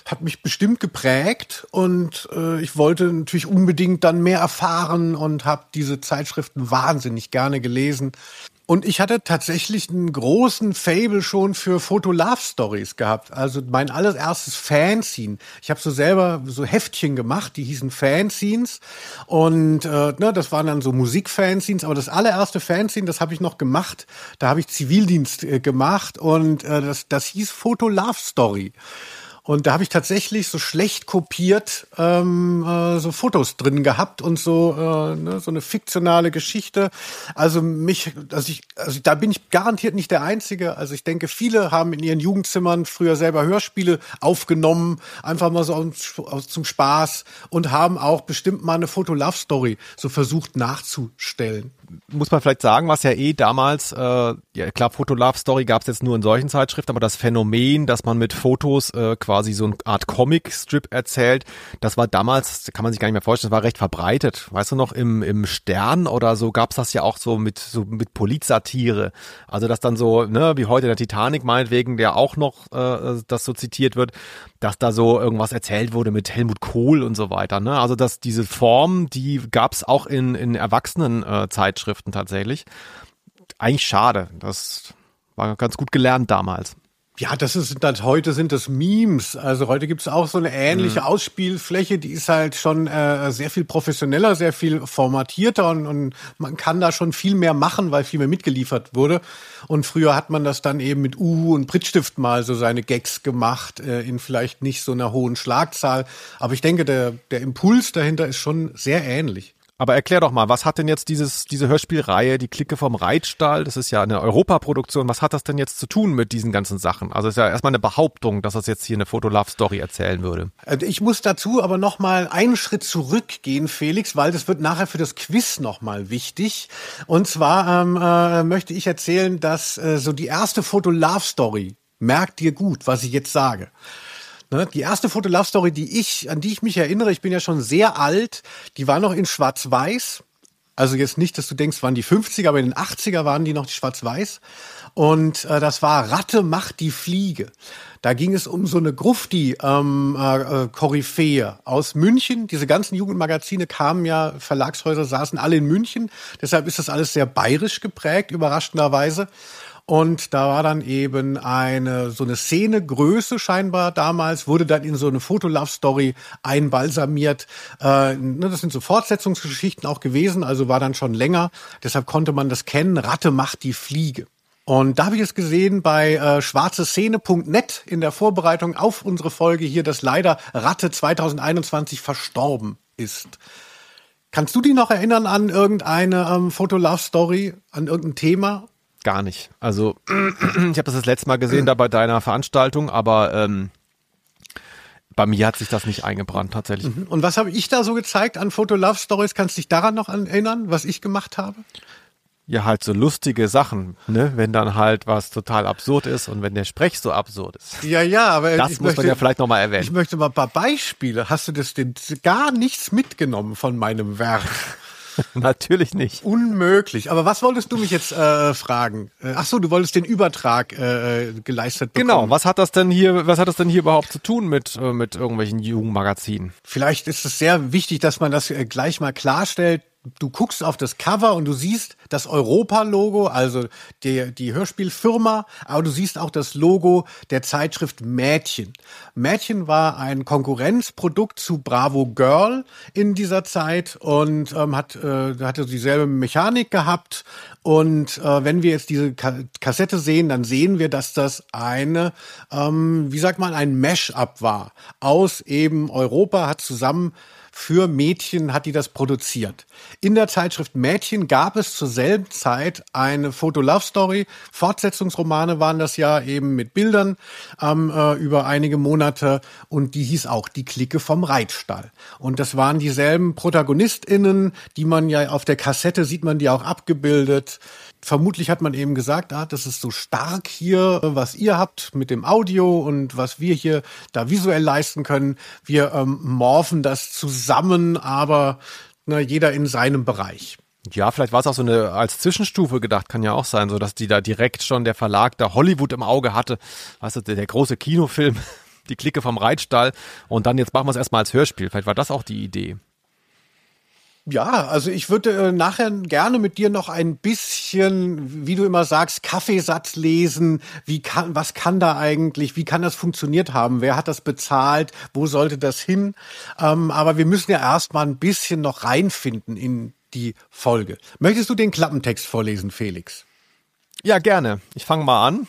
hat mich bestimmt geprägt und äh, ich wollte natürlich unbedingt dann mehr erfahren und habe diese Zeitschriften wahnsinnig gerne gelesen. Und ich hatte tatsächlich einen großen Faible schon für Foto-Love-Stories gehabt. Also mein allererstes Fanzine. Ich habe so selber so Heftchen gemacht, die hießen Fanzines. Und äh, ne, das waren dann so Musik-Fanzines. Aber das allererste Fanzine, das habe ich noch gemacht. Da habe ich Zivildienst äh, gemacht und äh, das, das hieß Foto-Love-Story. Und da habe ich tatsächlich so schlecht kopiert ähm, äh, so Fotos drin gehabt und so äh, ne, so eine fiktionale Geschichte. Also mich, also ich, also da bin ich garantiert nicht der Einzige. Also ich denke, viele haben in ihren Jugendzimmern früher selber Hörspiele aufgenommen, einfach mal so aus, aus, zum Spaß und haben auch bestimmt mal eine Foto-Love-Story so versucht nachzustellen. Muss man vielleicht sagen, was ja eh damals, äh, ja klar, Foto-Love-Story gab es jetzt nur in solchen Zeitschriften, aber das Phänomen, dass man mit Fotos äh, quasi so eine Art Comic-Strip erzählt, das war damals, kann man sich gar nicht mehr vorstellen, das war recht verbreitet. Weißt du noch, im im Stern oder so gab's das ja auch so mit so mit Polizsatire. Also dass dann so, ne, wie heute der Titanic meinetwegen, der auch noch äh, das so zitiert wird, dass da so irgendwas erzählt wurde mit Helmut Kohl und so weiter. Ne? Also dass diese Form, die gab's auch in in Erwachsenen äh, Zeitschriften tatsächlich. Eigentlich schade. Das war ganz gut gelernt damals. Ja, das ist das, heute sind das Memes. Also heute gibt's auch so eine ähnliche mhm. Ausspielfläche, die ist halt schon äh, sehr viel professioneller, sehr viel formatierter und, und man kann da schon viel mehr machen, weil viel mehr mitgeliefert wurde. Und früher hat man das dann eben mit Uhu und Prittstift mal so seine Gags gemacht, äh, in vielleicht nicht so einer hohen Schlagzahl. Aber ich denke, der, der Impuls dahinter ist schon sehr ähnlich. Aber erklär doch mal, was hat denn jetzt dieses diese Hörspielreihe, die Clique vom Reitstall, das ist ja eine Europaproduktion, was hat das denn jetzt zu tun mit diesen ganzen Sachen? Also es ist ja erstmal eine Behauptung, dass das jetzt hier eine Foto-Love-Story erzählen würde. Ich muss dazu aber noch mal einen Schritt zurückgehen, Felix, weil das wird nachher für das Quiz noch mal wichtig. Und zwar ähm, äh, möchte ich erzählen, dass äh, so die erste Foto-Love-Story, merkt dir gut, was ich jetzt sage. Die erste Foto-Love-Story, die ich, an die ich mich erinnere, ich bin ja schon sehr alt, die war noch in Schwarz-Weiß. Also jetzt nicht, dass du denkst, waren die fünfziger, aber in den achtziger waren die noch Schwarz-Weiß. Und äh, das war Ratte macht die Fliege. Da ging es um so eine Grufti ähm, äh, Koryphäe aus München. Diese ganzen Jugendmagazine kamen ja, Verlagshäuser saßen alle in München. Deshalb ist das alles sehr bayerisch geprägt, überraschenderweise. Und da war dann eben eine, so eine Szenegröße scheinbar damals, wurde dann in so eine Foto-Love-Story einbalsamiert. Äh, ne, das sind so Fortsetzungsgeschichten auch gewesen, also war dann schon länger. Deshalb konnte man das kennen, Ratte macht die Fliege. Und da habe ich es gesehen bei äh, schwarze szene punkt net in der Vorbereitung auf unsere Folge hier, dass leider Ratte zwanzig einundzwanzig verstorben ist. Kannst du dich noch erinnern an irgendeine ähm, Foto-Love-Story, an irgendein Thema? Gar nicht. Also ich habe das das letzte Mal gesehen da bei deiner Veranstaltung, aber ähm, bei mir hat sich das nicht eingebrannt tatsächlich. Und was habe ich da so gezeigt an Foto-Love-Stories? Kannst du dich daran noch erinnern, was ich gemacht habe? Ja, halt so lustige Sachen, ne? Wenn dann halt was total absurd ist und wenn der Sprech so absurd ist. Ja, ja, aber das ich muss möchte, man ja vielleicht nochmal erwähnen. Ich möchte mal ein paar Beispiele. Hast du das denn gar nichts mitgenommen von meinem Werk? Natürlich nicht. Unmöglich. Aber was wolltest du mich jetzt äh, fragen? Ach so, du wolltest den Übertrag äh, geleistet bekommen. Genau. Was hat das denn hier? Was hat das denn hier überhaupt zu tun mit äh, mit irgendwelchen Jugendmagazinen? Vielleicht ist es sehr wichtig, dass man das äh, gleich mal klarstellt. Du guckst auf das Cover und du siehst das Europa-Logo, also die, die Hörspielfirma, aber du siehst auch das Logo der Zeitschrift Mädchen. Mädchen war ein Konkurrenzprodukt zu Bravo Girl in dieser Zeit und ähm, hat äh, hatte dieselbe Mechanik gehabt. Und äh, wenn wir jetzt diese Ka- Kassette sehen, dann sehen wir, dass das eine, ähm, wie sagt man, ein Mash-up war. Aus eben Europa hat zusammen für Mädchen hat die das produziert. In der Zeitschrift Mädchen gab es zur selben Zeit eine Foto-Love-Story. Fortsetzungsromane waren das ja eben mit Bildern ähm, äh, über einige Monate. Und die hieß auch Die Clique vom Reitstall. Und das waren dieselben ProtagonistInnen, die man ja auf der Kassette sieht man die auch abgebildet. Vermutlich hat man eben gesagt, ah, das ist so stark hier, was ihr habt mit dem Audio und was wir hier da visuell leisten können. Wir ähm, morphen das zusammen, aber ne, jeder in seinem Bereich. Ja, vielleicht war es auch so eine als Zwischenstufe gedacht, kann ja auch sein, so dass die da direkt schon der Verlag da Hollywood im Auge hatte. Weißt du, der, der große Kinofilm, die Clique vom Reitstall und dann jetzt machen wir es erstmal als Hörspiel. Vielleicht war das auch die Idee. Ja, also ich würde äh, nachher gerne mit dir noch ein bisschen, wie du immer sagst, Kaffeesatz lesen. Wie kann, was kann da eigentlich, wie kann das funktioniert haben? Wer hat das bezahlt? Wo sollte das hin? Ähm, aber wir müssen ja erstmal ein bisschen noch reinfinden in die Folge. Möchtest du den Klappentext vorlesen, Felix? Ja, gerne. Ich fange mal an.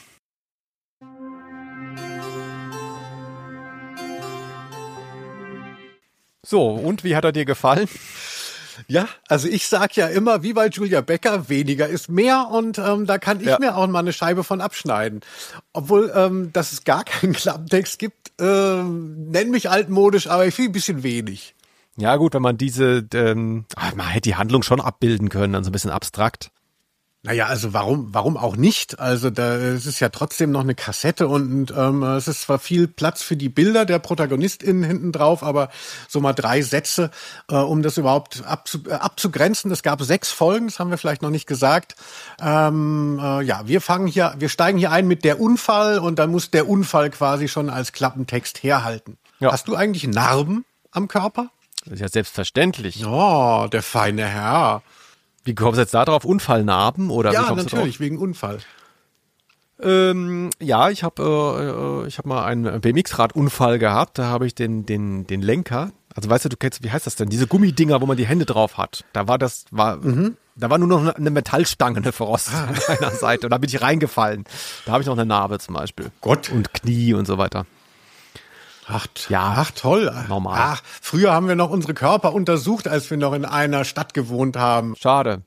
So, und wie hat er dir gefallen? Ja, also ich sag ja immer, wie bei Julia Becker, weniger ist mehr und ähm, da kann ich ja. mir auch mal eine Scheibe von abschneiden. Obwohl, ähm, dass es gar keinen Klappentext gibt, ähm, nenn mich altmodisch, aber ich finde ein bisschen wenig. Ja gut, wenn man diese, ähm, man hätte die Handlung schon abbilden können, dann so ein bisschen abstrakt. Naja, also warum warum auch nicht? Also da es ist ja trotzdem noch eine Kassette und ähm, es ist zwar viel Platz für die Bilder der ProtagonistInnen hinten drauf, aber so mal drei Sätze, äh, um das überhaupt abzu, äh, abzugrenzen. Es gab sechs Folgen, das haben wir vielleicht noch nicht gesagt. Ähm, äh, ja, wir fangen hier, wir steigen hier ein mit der Unfall und dann muss der Unfall quasi schon als Klappentext herhalten. Ja. Hast du eigentlich Narben am Körper? Das ist ja selbstverständlich. Oh, der feine Herr. Wie kommst du jetzt da drauf? Unfallnarben? Oder ja, wie kommst natürlich, du drauf? Wegen Unfall. Ähm, ja, ich habe äh, ich hab mal einen B M X-Rad-Unfall gehabt. Da habe ich den, den, den Lenker, also weißt du, du kennst, wie heißt das denn? Diese Gummidinger, wo man die Hände drauf hat. Da war das, war, mhm. da war nur noch eine Metallstange, eine verrostet ah. an einer Seite. Und da bin ich reingefallen. Da habe ich noch eine Narbe zum Beispiel. Gott. Und Knie und so weiter. Ach, ja, ach toll. Normal. Ach, früher haben wir noch unsere Körper untersucht, als wir noch in einer Stadt gewohnt haben. Schade.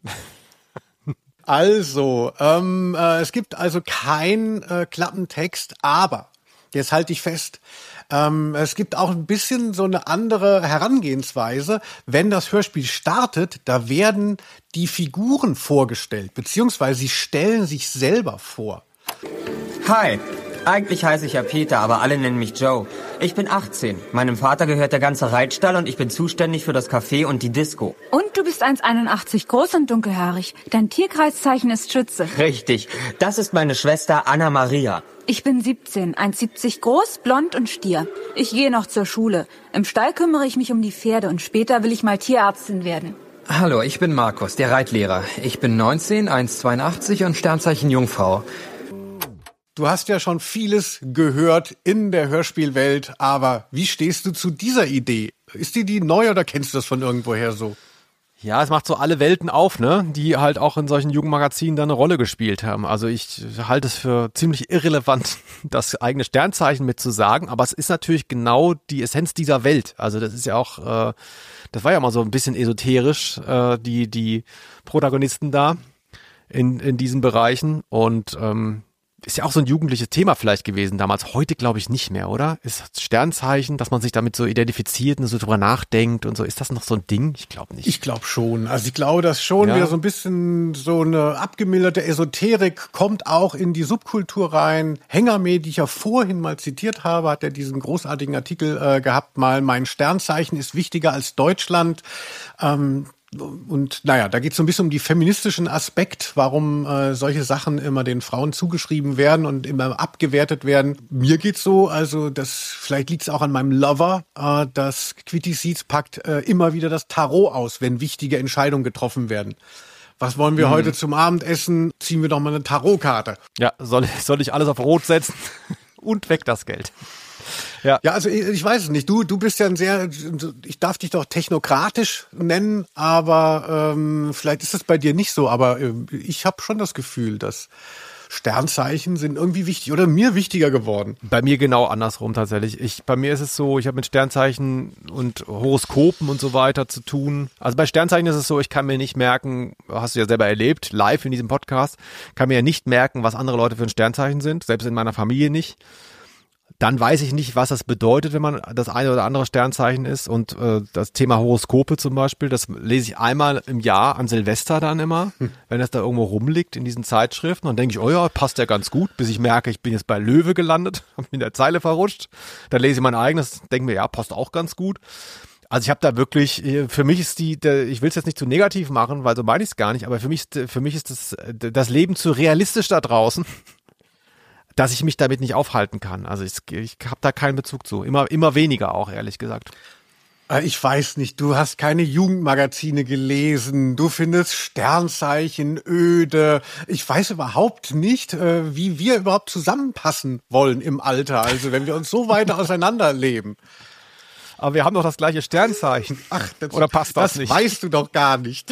Also, ähm, äh, es gibt also keinen äh, Klappentext, aber, jetzt halte ich fest, ähm, es gibt auch ein bisschen so eine andere Herangehensweise. Wenn das Hörspiel startet, da werden die Figuren vorgestellt, beziehungsweise sie stellen sich selber vor. Hi. Eigentlich heiße ich ja Peter, aber alle nennen mich Joe. Ich bin achtzehn. Meinem Vater gehört der ganze Reitstall und ich bin zuständig für das Café und die Disco. Und du bist eins Komma einundachtzig groß und dunkelhaarig. Dein Tierkreiszeichen ist Schütze. Richtig. Das ist meine Schwester Anna Maria. Ich bin siebzehn, eins Komma siebzig groß, blond und Stier. Ich gehe noch zur Schule. Im Stall kümmere ich mich um die Pferde und später will ich mal Tierärztin werden. Hallo, ich bin Markus, der Reitlehrer. Ich bin neunzehn, eins Komma zweiundachtzig und Sternzeichen Jungfrau. Du hast ja schon vieles gehört in der Hörspielwelt, aber wie stehst du zu dieser Idee? Ist die die neu oder kennst du das von irgendwoher so? Ja, es macht so alle Welten auf, ne, die halt auch in solchen Jugendmagazinen da eine Rolle gespielt haben. Also ich halte es für ziemlich irrelevant, das eigene Sternzeichen mitzusagen, aber es ist natürlich genau die Essenz dieser Welt. Also das ist ja auch, äh, das war ja mal so ein bisschen esoterisch, äh, die die Protagonisten da in in diesen Bereichen und ähm, ist ja auch so ein jugendliches Thema vielleicht gewesen damals. Heute glaube ich nicht mehr, oder? Ist Sternzeichen, dass man sich damit so identifiziert und so drüber nachdenkt und so. Ist das noch so ein Ding? Ich glaube nicht. Ich glaube schon. Also ich glaube, dass schon ja. wieder so ein bisschen so eine abgemilderte Esoterik kommt auch in die Subkultur rein. Hengerme, die ich ja vorhin mal zitiert habe, hat ja diesen großartigen Artikel äh, gehabt, mal mein Sternzeichen ist wichtiger als Deutschland. Ähm, Und naja, da geht es so ein bisschen um die feministischen Aspekt, warum äh, solche Sachen immer den Frauen zugeschrieben werden und immer abgewertet werden. Mir geht's so, also das vielleicht liegt's auch an meinem Lover, äh, dass Quitty Seeds packt äh, immer wieder das Tarot aus, wenn wichtige Entscheidungen getroffen werden. Was wollen wir mhm. heute zum Abendessen? Ziehen wir doch mal eine Tarotkarte. Ja, soll, soll ich alles auf Rot setzen und weg das Geld. Ja. ja, also ich, ich weiß es nicht. Du, du bist ja ein sehr, ich darf dich doch technokratisch nennen, aber ähm, vielleicht ist es bei dir nicht so. Aber äh, ich habe schon das Gefühl, dass Sternzeichen sind irgendwie wichtig oder mir wichtiger geworden. Bei mir genau andersrum tatsächlich. Ich, bei mir ist es so, ich habe mit Sternzeichen und Horoskopen und so weiter zu tun. Also bei Sternzeichen ist es so, ich kann mir nicht merken, hast du ja selber erlebt, live in diesem Podcast, kann mir ja nicht merken, was andere Leute für ein Sternzeichen sind, selbst in meiner Familie nicht. Dann weiß ich nicht, was das bedeutet, wenn man das eine oder andere Sternzeichen ist. Und äh, das Thema Horoskope zum Beispiel, das lese ich einmal im Jahr an Silvester dann immer, hm. wenn das da irgendwo rumliegt in diesen Zeitschriften. Dann denke ich, oh ja, passt ja ganz gut, bis ich merke, ich bin jetzt bei Löwe gelandet, habe mich in der Zeile verrutscht. Dann lese ich mein eigenes, denke mir, ja, passt auch ganz gut. Also ich habe da wirklich, für mich ist die, ich will es jetzt nicht zu negativ machen, weil so meine ich es gar nicht, aber für mich ist, für mich ist das, das Leben zu realistisch da draußen. dass ich mich damit nicht aufhalten kann. Also ich, ich habe da keinen Bezug zu. Immer, immer weniger auch, ehrlich gesagt. Ich weiß nicht, du hast keine Jugendmagazine gelesen, du findest Sternzeichen öde. Ich weiß überhaupt nicht, wie wir überhaupt zusammenpassen wollen im Alter, also wenn wir uns so weit auseinanderleben. Aber wir haben doch das gleiche Sternzeichen. Ach, das, oder passt das, das nicht? Das weißt du doch gar nicht.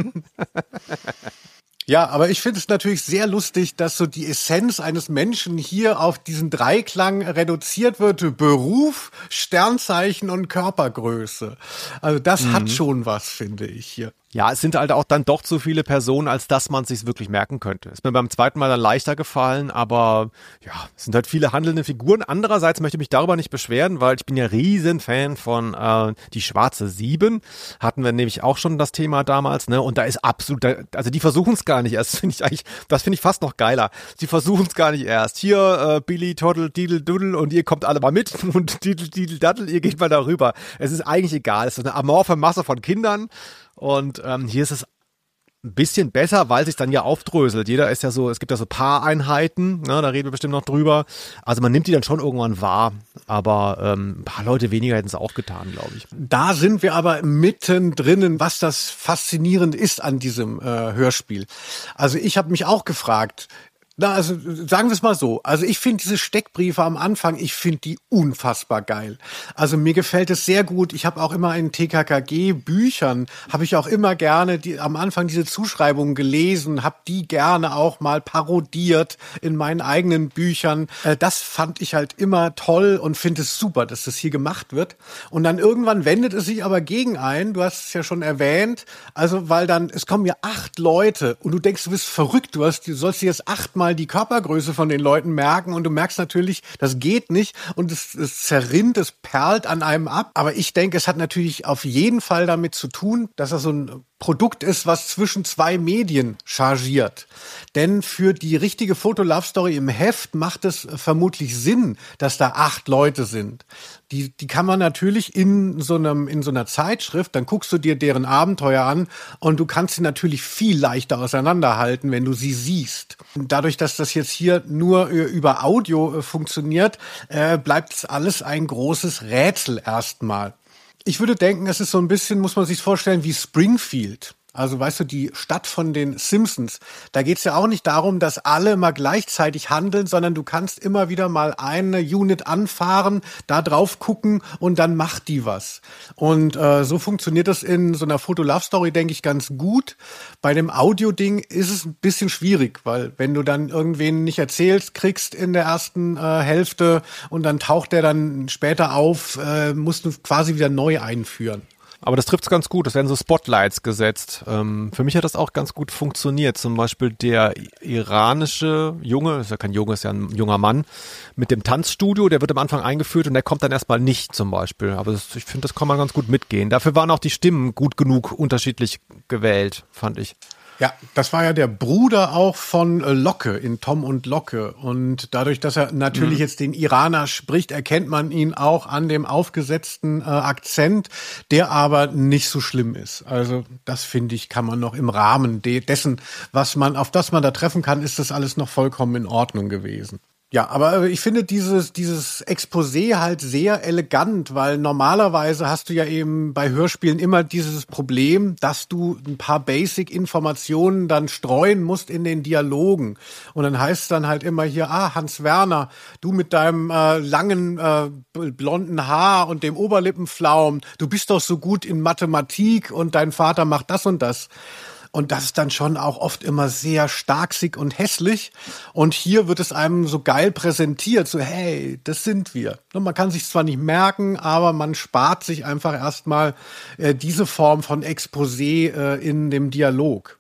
Ja, aber ich finde es natürlich sehr lustig, dass so die Essenz eines Menschen hier auf diesen Dreiklang reduziert wird. Beruf, Sternzeichen und Körpergröße. Also das mhm. hat schon was, finde ich hier. Ja, es sind halt auch dann doch zu viele Personen, als dass man es sich wirklich merken könnte. Ist mir beim zweiten Mal dann leichter gefallen, aber ja, es sind halt viele handelnde Figuren. Andererseits möchte ich mich darüber nicht beschweren, weil ich bin ja riesen Fan von äh, Die Schwarze Sieben. Hatten wir nämlich auch schon das Thema damals, ne? Und da ist absolut, also die versuchen es gar nicht erst, finde ich eigentlich, das finde ich fast noch geiler. Sie versuchen es gar nicht erst. Hier, äh, Billy, Toddle, Diddle, Doodle und ihr kommt alle mal mit und Diddle, Diddle, Daddle, ihr geht mal darüber. Es ist eigentlich egal. Es ist eine amorphe Masse von Kindern. Und ähm, hier ist es ein bisschen besser, weil es sich dann ja aufdröselt. Jeder ist ja so, es gibt ja so Paareinheiten, ne, da reden wir bestimmt noch drüber. Also man nimmt die dann schon irgendwann wahr, aber ähm, ein paar Leute weniger hätten es auch getan, glaube ich. Da sind wir aber mittendrin, was das faszinierend ist an diesem äh, Hörspiel. Also ich habe mich auch gefragt, na, also sagen wir es mal so, also ich finde diese Steckbriefe am Anfang, ich finde die unfassbar geil. Also mir gefällt es sehr gut. Ich habe auch immer in T K K G-Büchern, habe ich auch immer gerne die, am Anfang diese Zuschreibungen gelesen, habe die gerne auch mal parodiert in meinen eigenen Büchern. Äh, das fand ich halt immer toll und finde es super, dass das hier gemacht wird. Und dann irgendwann wendet es sich aber gegen ein, du hast es ja schon erwähnt, also weil dann, es kommen ja acht Leute und du denkst, du bist verrückt, du, hast, du sollst dir jetzt achtmal die Körpergröße von den Leuten merken und du merkst natürlich, das geht nicht und es, es zerrinnt, es perlt an einem ab. Aber ich denke, es hat natürlich auf jeden Fall damit zu tun, dass das so ein Produkt ist, was zwischen zwei Medien chargiert. Denn für die richtige Foto-Love-Story im Heft macht es vermutlich Sinn, dass da acht Leute sind. Die, die kann man natürlich in so einem, in so einer Zeitschrift, dann guckst du dir deren Abenteuer an und du kannst sie natürlich viel leichter auseinanderhalten, wenn du sie siehst. Und dadurch, dass das jetzt hier nur über Audio funktioniert, äh, bleibt es alles ein großes Rätsel erstmal. Ich würde denken, es ist so ein bisschen, muss man sich vorstellen, wie Springfield. Also weißt du, die Stadt von den Simpsons, da geht's ja auch nicht darum, dass alle mal gleichzeitig handeln, sondern du kannst immer wieder mal eine Unit anfahren, da drauf gucken und dann macht die was. Und äh, so funktioniert das in so einer Foto-Love-Story, denke ich, ganz gut. Bei dem Audio-Ding ist es ein bisschen schwierig, weil wenn du dann irgendwen nicht erzählt kriegst in der ersten äh, Hälfte und dann taucht der dann später auf, äh, musst du quasi wieder neu einführen. Aber das trifft's ganz gut. Es werden so Spotlights gesetzt. Ähm, für mich hat das auch ganz gut funktioniert. Zum Beispiel der iranische Junge, ist ja kein Junge, ist ja ein junger Mann, mit dem Tanzstudio, der wird am Anfang eingeführt und der kommt dann erstmal nicht zum Beispiel. Aber das, ich finde, das kann man ganz gut mitgehen. Dafür waren auch die Stimmen gut genug unterschiedlich gewählt, fand ich. Ja, das war ja der Bruder auch von Locke in Tom und Locke. Und dadurch, dass er natürlich mhm. jetzt den Iraner spricht, erkennt man ihn auch an dem aufgesetzten äh, Akzent, der aber nicht so schlimm ist. Also das, finde ich, kann man noch im Rahmen de- dessen, was man, auf das man da treffen kann, ist das alles noch vollkommen in Ordnung gewesen. Ja, aber ich finde dieses dieses Exposé halt sehr elegant, weil normalerweise hast du ja eben bei Hörspielen immer dieses Problem, dass du ein paar Basic-Informationen dann streuen musst in den Dialogen. Und dann heißt es dann halt immer hier, ah, Hans Werner, du mit deinem äh, langen äh, blonden Haar und dem Oberlippenflaum, du bist doch so gut in Mathematik und dein Vater macht das und das. Und das ist dann schon auch oft immer sehr starksig und hässlich. Und hier wird es einem so geil präsentiert, so hey, das sind wir. Und man kann sich zwar nicht merken, aber man spart sich einfach erstmal äh, diese Form von Exposé äh, in dem Dialog.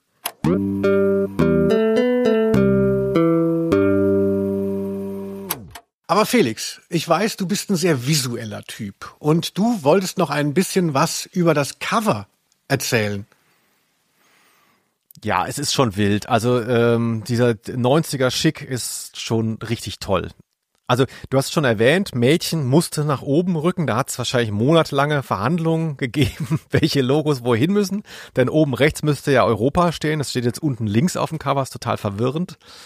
Aber Felix, ich weiß, du bist ein sehr visueller Typ. Und du wolltest noch ein bisschen was über das Cover erzählen. Ja, es ist schon wild. Also ähm, dieser neunziger-Schick ist schon richtig toll. Also du hast schon erwähnt, Mädchen musste nach oben rücken. Da hat es wahrscheinlich monatelange Verhandlungen gegeben, welche Logos wohin müssen. Denn oben rechts müsste ja Europa stehen. Das steht jetzt unten links auf dem Cover, ist total verwirrend.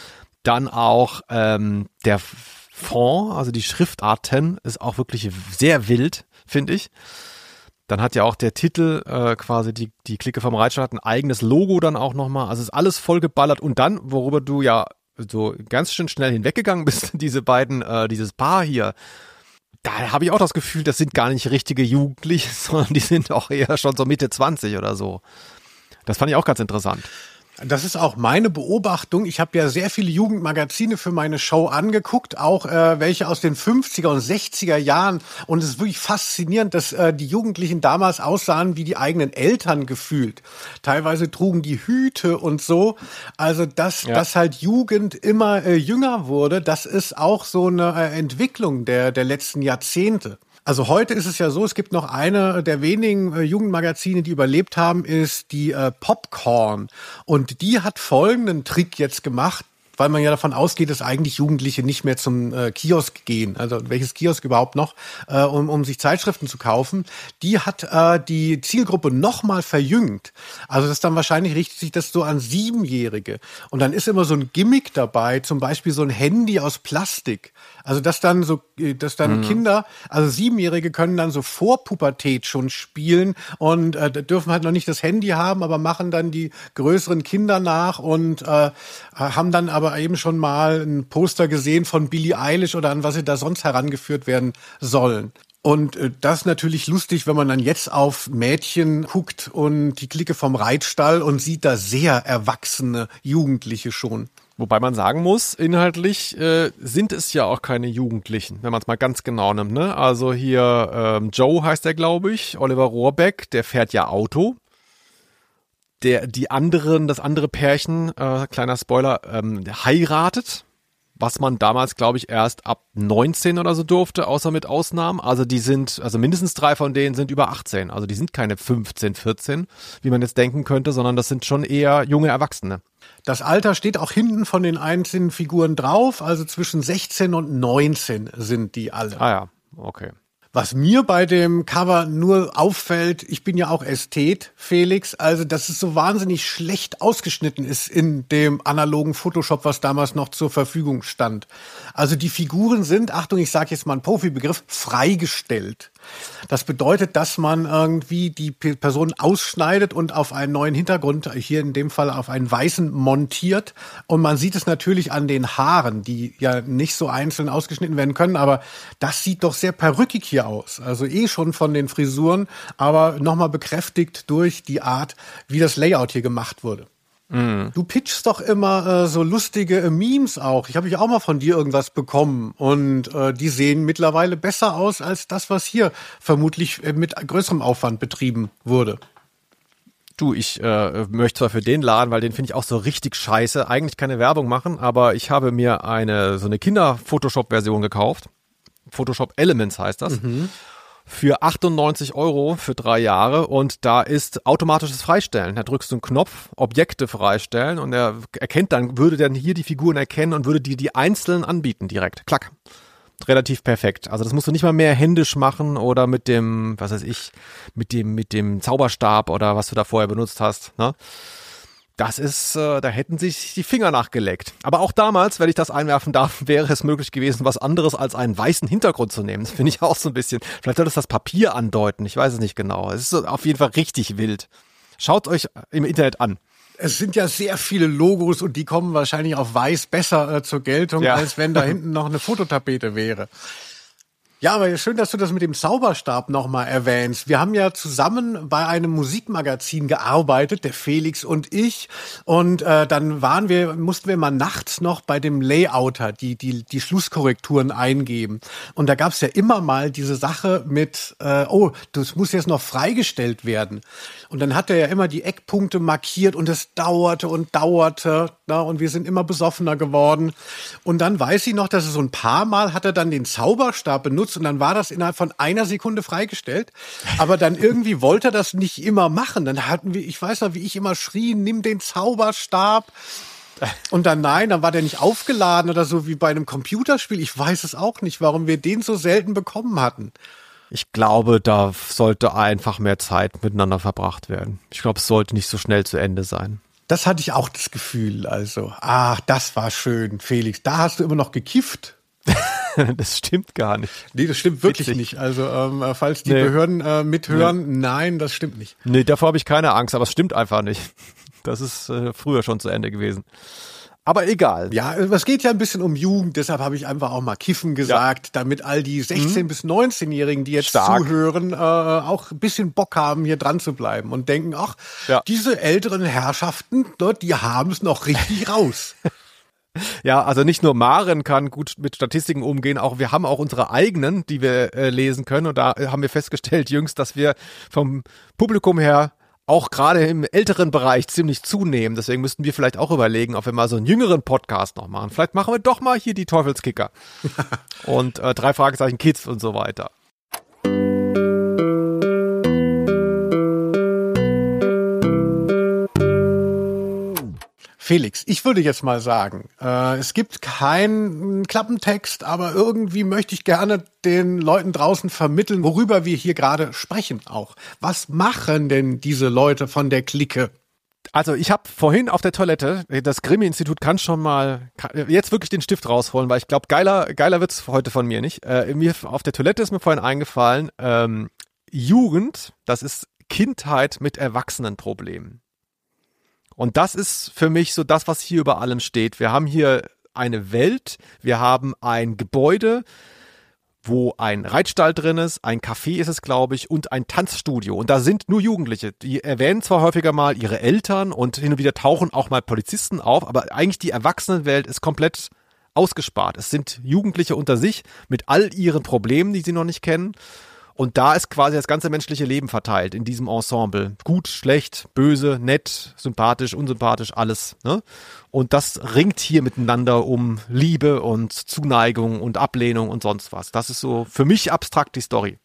Dann auch ähm, der Font, also die Schriftarten, ist auch wirklich sehr wild, finde ich. Dann hat ja auch der Titel äh, quasi, die, die Clique vom Reitstall hat ein eigenes Logo dann auch nochmal. Also ist alles vollgeballert. Und dann, worüber du ja so ganz schön schnell hinweggegangen bist, diese beiden, äh, dieses Paar hier, da habe ich auch das Gefühl, das sind gar nicht richtige Jugendliche, sondern die sind auch eher schon so Mitte zwanzig oder so. Das fand ich auch ganz interessant. Das ist auch meine Beobachtung. Ich habe ja sehr viele Jugendmagazine für meine Show angeguckt, auch äh, welche aus den fünfziger und sechziger Jahren. Und es ist wirklich faszinierend, dass äh, die Jugendlichen damals aussahen wie die eigenen Eltern gefühlt. Teilweise trugen die Hüte und so. Also dass, ja. dass halt Jugend immer äh, jünger wurde, das ist auch so eine äh, Entwicklung der, der letzten Jahrzehnte. Also heute ist es ja so, es gibt noch eine der wenigen äh, Jugendmagazine, die überlebt haben, ist die äh, Popcorn. Und die hat folgenden Trick jetzt gemacht, weil man ja davon ausgeht, dass eigentlich Jugendliche nicht mehr zum äh, Kiosk gehen. Also welches Kiosk überhaupt noch, äh, um, um sich Zeitschriften zu kaufen. Die hat äh, die Zielgruppe nochmal verjüngt. Also das dann wahrscheinlich richtet sich das so an Siebenjährige. Und dann ist immer so ein Gimmick dabei, zum Beispiel so ein Handy aus Plastik. Also dass dann so, dass dann mhm. Kinder, also Siebenjährige können dann so vor Pubertät schon spielen und äh, dürfen halt noch nicht das Handy haben, aber machen dann die größeren Kinder nach und äh, haben dann aber eben schon mal ein Poster gesehen von Billie Eilish oder an was sie da sonst herangeführt werden sollen. Und äh, das ist natürlich lustig, wenn man dann jetzt auf Mädchen guckt und die Clique vom Reitstall und sieht da sehr erwachsene Jugendliche schon. Wobei man sagen muss, inhaltlich äh, sind es ja auch keine Jugendlichen, wenn man es mal ganz genau nimmt. Ne? Also hier ähm, Joe heißt der, glaube ich, Oliver Rohrbeck, der fährt ja Auto. Der, die anderen, das andere Pärchen, äh, kleiner Spoiler, ähm, heiratet, was man damals, glaube ich, erst ab neunzehn oder so durfte, außer mit Ausnahmen. Also die sind, also mindestens drei von denen sind über achtzehn. Also die sind keine fünfzehn, vierzehn, wie man jetzt denken könnte, sondern das sind schon eher junge Erwachsene. Das Alter steht auch hinten von den einzelnen Figuren drauf, also zwischen sechzehn und neunzehn sind die alle. Ah ja, okay. Was mir bei dem Cover nur auffällt, ich bin ja auch Ästhet, Felix, also dass es so wahnsinnig schlecht ausgeschnitten ist in dem analogen Photoshop, was damals noch zur Verfügung stand. Also die Figuren sind, Achtung, ich sage jetzt mal einen Profibegriff, freigestellt. Das bedeutet, dass man irgendwie die Person ausschneidet und auf einen neuen Hintergrund, hier in dem Fall auf einen weißen, montiert. Und man sieht es natürlich an den Haaren, die ja nicht so einzeln ausgeschnitten werden können. Aber das sieht doch sehr perückig hier aus. Also eh schon von den Frisuren, aber nochmal bekräftigt durch die Art, wie das Layout hier gemacht wurde. Mhm. Du pitchst doch immer äh, so lustige äh, Memes auch. Ich habe ich auch mal von dir irgendwas bekommen und äh, die sehen mittlerweile besser aus als das, was hier vermutlich äh, mit größerem Aufwand betrieben wurde. Du, ich äh, möchte zwar für den Laden, weil den finde ich auch so richtig scheiße, eigentlich keine Werbung machen, aber ich habe mir eine so eine Kinder-Photoshop-Version gekauft. Photoshop Elements heißt das. Mhm. Für achtundneunzig Euro für drei Jahre und da ist automatisches Freistellen. Da drückst du einen Knopf, Objekte freistellen und er erkennt dann, würde dann hier die Figuren erkennen und würde dir die einzelnen anbieten direkt. Klack. Relativ perfekt. Also das musst du nicht mal mehr händisch machen oder mit dem, was weiß ich, mit dem, mit dem Zauberstab oder was du da vorher benutzt hast, ne? Das ist, äh, da hätten sich die Finger nachgeleckt. Aber auch damals, wenn ich das einwerfen darf, wäre es möglich gewesen, was anderes als einen weißen Hintergrund zu nehmen. Das finde ich auch so ein bisschen. Vielleicht soll das das Papier andeuten. Ich weiß es nicht genau. Es ist auf jeden Fall richtig wild. Schaut euch im Internet an. Es sind ja sehr viele Logos und die kommen wahrscheinlich auf weiß besser äh, zur Geltung, ja. als wenn da hinten noch eine Fototapete wäre. Ja, aber schön, dass du das mit dem Zauberstab nochmal erwähnst. Wir haben ja zusammen bei einem Musikmagazin gearbeitet, der Felix und ich. Und äh, dann waren wir, mussten wir mal nachts noch bei dem Layouter die die die Schlusskorrekturen eingeben. Und da gab's ja immer mal diese Sache mit, äh, oh, das muss jetzt noch freigestellt werden. Und dann hat er ja immer die Eckpunkte markiert und es dauerte und dauerte. Na, und wir sind immer besoffener geworden. Und dann weiß ich noch, dass er so ein paar Mal hat er dann den Zauberstab benutzt. Und dann war das innerhalb von einer Sekunde freigestellt. Aber dann irgendwie wollte er das nicht immer machen. Dann hatten wir, ich weiß noch, wie ich immer schrie, nimm den Zauberstab. Und dann nein, dann war der nicht aufgeladen oder so wie bei einem Computerspiel. Ich weiß es auch nicht, warum wir den so selten bekommen hatten. Ich glaube, da sollte einfach mehr Zeit miteinander verbracht werden. Ich glaube, es sollte nicht so schnell zu Ende sein. Das hatte ich auch das Gefühl. Also, ach, das war schön, Felix. Da hast du immer noch gekifft. Das stimmt gar nicht. Nee, das stimmt wirklich Witzig. nicht. Also, ähm, falls die Nee. Behörden äh, mithören, Nee. nein, das stimmt nicht. Nee, davor habe ich keine Angst, aber es stimmt einfach nicht. Das ist äh, früher schon zu Ende gewesen. Aber egal. Ja, es geht ja ein bisschen um Jugend, deshalb habe ich einfach auch mal Kiffen gesagt, damit all die sechzehn- bis neunzehnjährigen, die jetzt Stark. zuhören, äh, auch ein bisschen Bock haben, hier dran zu bleiben und denken, ach, Ja. diese älteren Herrschaften dort, die haben es noch richtig raus. Ja, also nicht nur Maren kann gut mit Statistiken umgehen, auch wir haben auch unsere eigenen, die wir äh, lesen können. Und da äh, haben wir festgestellt jüngst, dass wir vom Publikum her auch gerade im älteren Bereich ziemlich zunehmen. Deswegen müssten wir vielleicht auch überlegen, ob wir mal so einen jüngeren Podcast noch machen. Vielleicht machen wir doch mal hier die Teufelskicker. Und äh, drei Fragezeichen Kids und so weiter. Felix, ich würde jetzt mal sagen, äh, es gibt keinen Klappentext, aber irgendwie möchte ich gerne den Leuten draußen vermitteln, worüber wir hier gerade sprechen auch. Was machen denn diese Leute von der Clique? Also ich habe vorhin auf der Toilette, das Grimme-Institut kann schon mal kann, jetzt wirklich den Stift rausholen, weil ich glaube, geiler, geiler wird's heute von mir nicht. Äh, mir auf der Toilette ist mir vorhin eingefallen, ähm, Jugend, das ist Kindheit mit Erwachsenenproblemen. Und das ist für mich so das, was hier über allem steht. Wir haben hier eine Welt, wir haben ein Gebäude, wo ein Reitstall drin ist, ein Café ist es, glaube ich, und ein Tanzstudio. Und da sind nur Jugendliche. Die erwähnen zwar häufiger mal ihre Eltern und hin und wieder tauchen auch mal Polizisten auf, aber eigentlich die Erwachsenenwelt ist komplett ausgespart. Es sind Jugendliche unter sich mit all ihren Problemen, die sie noch nicht kennen. Und da ist quasi das ganze menschliche Leben verteilt in diesem Ensemble. Gut, schlecht, böse, nett, sympathisch, unsympathisch, alles. Ne? Und das ringt hier miteinander um Liebe und Zuneigung und Ablehnung und sonst was. Das ist so für mich abstrakt die Story.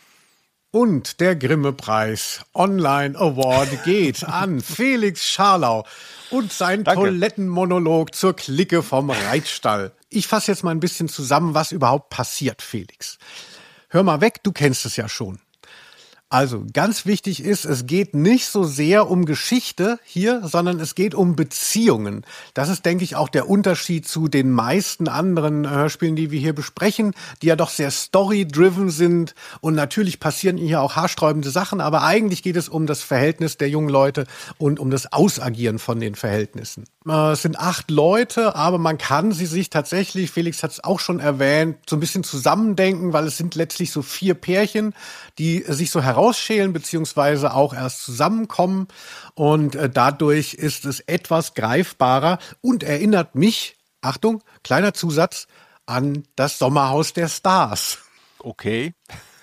Und der Grimme-Preis Online Award geht an Felix Scharlau und sein Danke. Toilettenmonolog zur Clique vom Reitstall. Ich fasse jetzt mal ein bisschen zusammen, was überhaupt passiert, Felix. Hör mal weg, du kennst es ja schon. Also ganz wichtig ist, es geht nicht so sehr um Geschichte hier, sondern es geht um Beziehungen. Das ist, denke ich, auch der Unterschied zu den meisten anderen Hörspielen, die wir hier besprechen, die ja doch sehr story-driven sind. Und natürlich passieren hier auch haarsträubende Sachen, aber eigentlich geht es um das Verhältnis der jungen Leute und um das Ausagieren von den Verhältnissen. Es sind acht Leute, aber man kann sie sich tatsächlich, Felix hat es auch schon erwähnt, so ein bisschen zusammendenken, weil es sind letztlich so vier Pärchen, die sich so herausschälen beziehungsweise auch erst zusammenkommen. Und äh, dadurch ist es etwas greifbarer und erinnert mich, Achtung, kleiner Zusatz, an das Sommerhaus der Stars. Okay.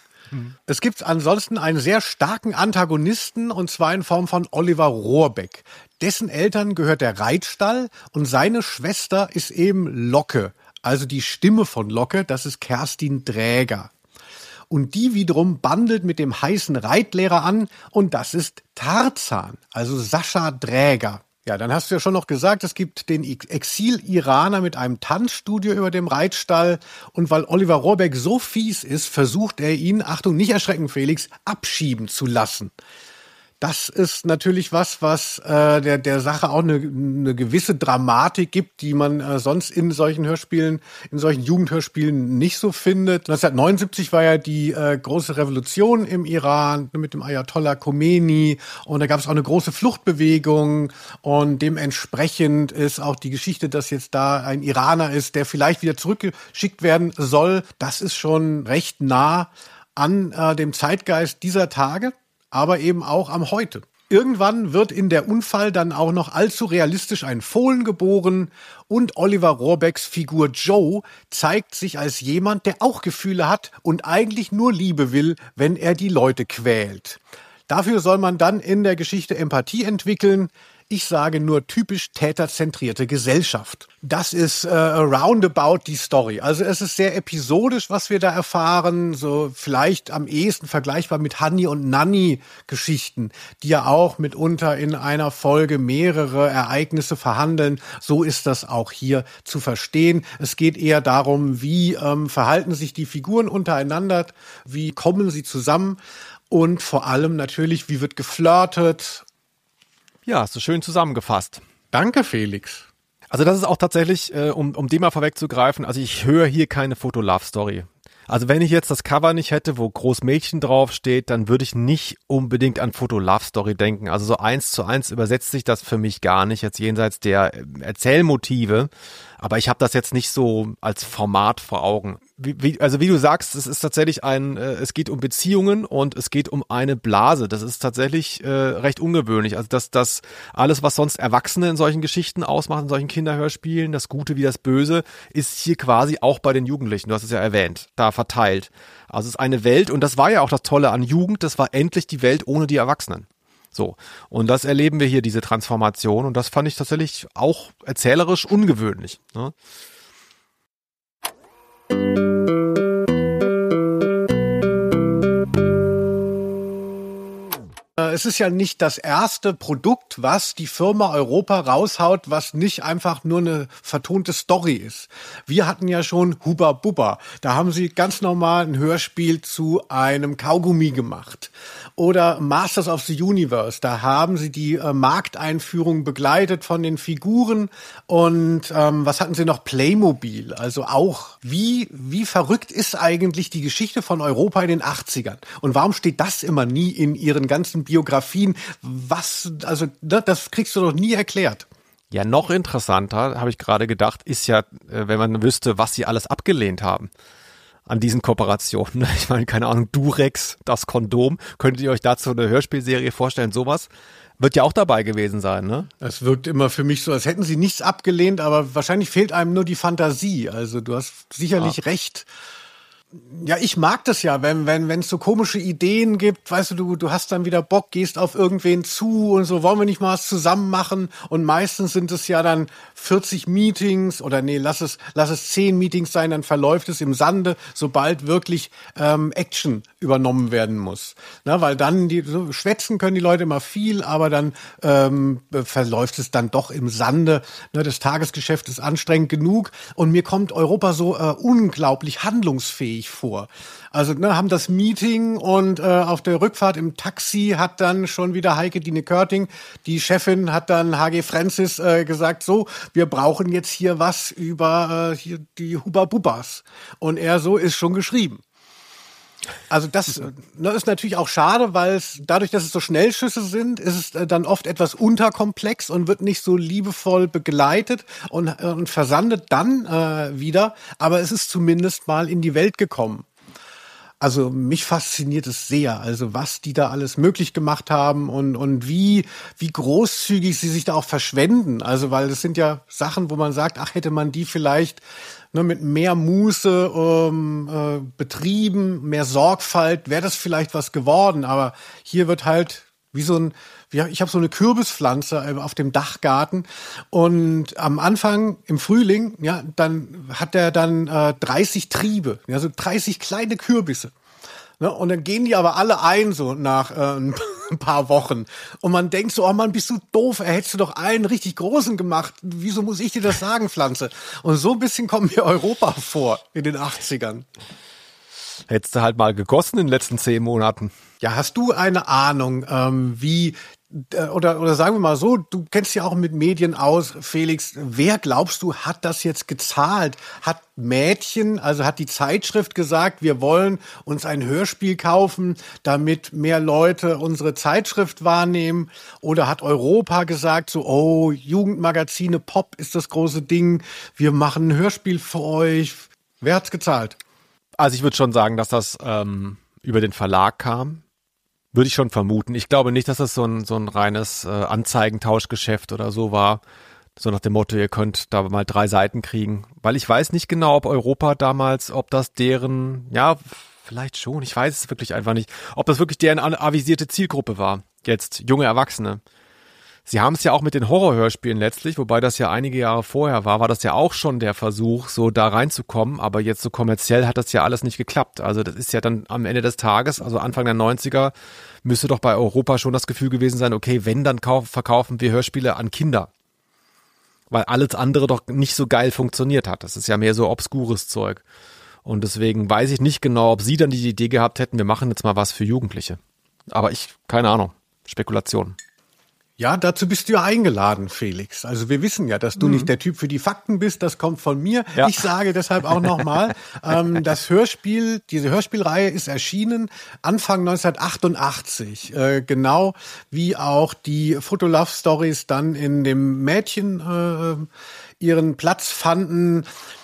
Es gibt ansonsten einen sehr starken Antagonisten, und zwar in Form von Oliver Rohrbeck. Dessen Eltern gehört der Reitstall und seine Schwester ist eben Locke, also die Stimme von Locke, das ist Kerstin Dräger. Und die wiederum bandelt mit dem heißen Reitlehrer an und das ist Tarzan, also Sascha Dräger. Ja, dann hast du ja schon noch gesagt, es gibt den Exil-Iraner mit einem Tanzstudio über dem Reitstall. Und weil Oliver Rohrbeck so fies ist, versucht er ihn, Achtung, nicht erschrecken, Felix, abschieben zu lassen. Das ist natürlich was, was äh, der, der Sache auch eine, eine gewisse Dramatik gibt, die man äh, sonst in solchen Hörspielen, in solchen Jugendhörspielen nicht so findet. neunzehnhundertneunundsiebzig war ja die äh, große Revolution im Iran mit dem Ayatollah Khomeini und da gab es auch eine große Fluchtbewegung und dementsprechend ist auch die Geschichte, dass jetzt da ein Iraner ist, der vielleicht wieder zurückgeschickt werden soll, das ist schon recht nah an äh, dem Zeitgeist dieser Tage, aber eben auch am Heute. Irgendwann wird in der Unfall dann auch noch allzu realistisch ein Fohlen geboren und Oliver Rohrbecks Figur Joe zeigt sich als jemand, der auch Gefühle hat und eigentlich nur Liebe will, wenn er die Leute quält. Dafür soll man dann in der Geschichte Empathie entwickeln. Ich sage nur typisch täterzentrierte Gesellschaft. Das ist äh, roundabout die Story. Also es ist sehr episodisch, was wir da erfahren. So vielleicht am ehesten vergleichbar mit Hanni und Nanni Geschichten, die ja auch mitunter in einer Folge mehrere Ereignisse verhandeln. So ist das auch hier zu verstehen. Es geht eher darum, wie ähm, verhalten sich die Figuren untereinander, wie kommen sie zusammen und vor allem natürlich, wie wird geflirtet. Ja, hast du schön zusammengefasst. Danke, Felix. Also das ist auch tatsächlich, äh, um, um dem mal vorwegzugreifen, also ich höre hier keine Foto-Love-Story. Also wenn ich jetzt das Cover nicht hätte, wo Großmädchen draufsteht, dann würde ich nicht unbedingt an Foto-Love-Story denken. Also so eins zu eins übersetzt sich das für mich gar nicht, jetzt jenseits der Erzählmotive. Aber ich habe das jetzt nicht so als Format vor Augen. Wie, wie, also wie du sagst, es ist tatsächlich ein, äh, es geht um Beziehungen und es geht um eine Blase. Das ist tatsächlich äh, recht ungewöhnlich. Also dass das alles, was sonst Erwachsene in solchen Geschichten ausmachen, in solchen Kinderhörspielen, das Gute wie das Böse, ist hier quasi auch bei den Jugendlichen. Du hast es ja erwähnt, da verteilt. Also es ist eine Welt und das war ja auch das Tolle an Jugend. Das war endlich die Welt ohne die Erwachsenen. So, und das erleben wir hier, diese Transformation, und das fand ich tatsächlich auch erzählerisch ungewöhnlich. Ne? Es ist ja nicht das erste Produkt, was die Firma Europa raushaut, was nicht einfach nur eine vertonte Story ist. Wir hatten ja schon Hubba Bubba. Da haben sie ganz normal ein Hörspiel zu einem Kaugummi gemacht. Oder Masters of the Universe. Da haben sie die äh, Markteinführung begleitet von den Figuren. Und ähm, was hatten sie noch? Playmobil. Also auch, wie, wie verrückt ist eigentlich die Geschichte von Europa in den achtzigern? Und warum steht das immer nie in ihren ganzen Biografien? Was, also das kriegst du doch nie erklärt. Ja, noch interessanter, habe ich gerade gedacht, ist ja, wenn man wüsste, was sie alles abgelehnt haben an diesen Kooperationen. Ich meine, keine Ahnung, Durex, das Kondom. Könntet ihr euch dazu eine Hörspielserie vorstellen? Sowas wird ja auch dabei gewesen sein, ne? Es wirkt immer für mich so, als hätten sie nichts abgelehnt, aber wahrscheinlich fehlt einem nur die Fantasie. Also du hast sicherlich ja recht. Ja, ich mag das ja, wenn wenn wenn es so komische Ideen gibt, weißt du, du du hast dann wieder Bock, gehst auf irgendwen zu und so, wollen wir nicht mal was zusammen machen? Und meistens sind es ja dann vierzig Meetings oder nee, lass es lass es zehn Meetings sein, dann verläuft es im Sande, sobald wirklich ähm, Action übernommen werden muss. Na, weil dann die so schwätzen können die Leute immer viel, aber dann ähm, verläuft es dann doch im Sande. Ne, das Tagesgeschäft ist anstrengend genug und mir kommt Europa so äh, unglaublich handlungsfähig vor. Also ne, haben das Meeting und äh, auf der Rückfahrt im Taxi hat dann schon wieder Heike Dine Körting, die Chefin, hat dann H G Francis äh, gesagt, so, wir brauchen jetzt hier was über äh, hier die Hubba Bubbas. Und er so, ist schon geschrieben. Also das ne, ist natürlich auch schade, weil es dadurch, dass es so Schnellschüsse sind, ist es äh, dann oft etwas unterkomplex und wird nicht so liebevoll begleitet und, äh, und versandet dann äh, wieder. Aber es ist zumindest mal in die Welt gekommen. Also mich fasziniert es sehr, also was die da alles möglich gemacht haben und und wie wie großzügig sie sich da auch verschwenden. Also weil das sind ja Sachen, wo man sagt, ach, hätte man die vielleicht ne, mit mehr Muße ähm, äh, betrieben, mehr Sorgfalt, wäre das vielleicht was geworden. Aber hier wird halt wie so ein, ja, ich habe so eine Kürbispflanze auf dem Dachgarten und am Anfang im Frühling, ja, dann hat der dann äh, dreißig Triebe, ja, so dreißig kleine Kürbisse. Ne, und dann gehen die aber alle ein, so nach äh, ein paar Wochen. Und man denkt so, oh Mann, bist du doof, er hättest du doch einen richtig großen gemacht. Wieso muss ich dir das sagen, Pflanze? Und so ein bisschen kommt mir Europa vor in den achtzigern. Hättest du halt mal gegossen in den letzten zehn Monaten. Ja, hast du eine Ahnung, ähm, wie, äh, oder, oder sagen wir mal so, du kennst ja auch mit Medien aus, Felix, wer glaubst du, hat das jetzt gezahlt? Hat Mädchen, also hat die Zeitschrift gesagt, wir wollen uns ein Hörspiel kaufen, damit mehr Leute unsere Zeitschrift wahrnehmen? Oder hat Europa gesagt, so, oh, Jugendmagazine, Pop ist das große Ding, wir machen ein Hörspiel für euch? Wer hat's gezahlt? Also ich würde schon sagen, dass das ähm, über den Verlag kam. Würde ich schon vermuten. Ich glaube nicht, dass das so ein, so ein reines äh, Anzeigentauschgeschäft oder so war. So nach dem Motto, ihr könnt da mal drei Seiten kriegen. Weil ich weiß nicht genau, ob Europa damals, ob das deren, ja, vielleicht schon, ich weiß es wirklich einfach nicht, ob das wirklich deren avisierte Zielgruppe war. Jetzt junge Erwachsene. Sie haben es ja auch mit den Horrorhörspielen letztlich, wobei das ja einige Jahre vorher war, war das ja auch schon der Versuch, so da reinzukommen, aber jetzt so kommerziell hat das ja alles nicht geklappt. Also das ist ja dann am Ende des Tages, also Anfang der neunziger, müsste doch bei Europa schon das Gefühl gewesen sein, okay, wenn, dann kauf, verkaufen wir Hörspiele an Kinder. Weil alles andere doch nicht so geil funktioniert hat. Das ist ja mehr so obskures Zeug. Und deswegen weiß ich nicht genau, ob sie dann die Idee gehabt hätten, wir machen jetzt mal was für Jugendliche. Aber ich, keine Ahnung, Spekulation. Ja, dazu bist du ja eingeladen, Felix. Also wir wissen ja, dass du mhm. nicht der Typ für die Fakten bist, das kommt von mir. Ja. Ich sage deshalb auch nochmal, ähm, das Hörspiel, diese Hörspielreihe ist erschienen Anfang neunzehnhundertachtundachtzig, äh, genau wie auch die Fotolove-Stories dann in dem Mädchen äh, ihren Platz fanden.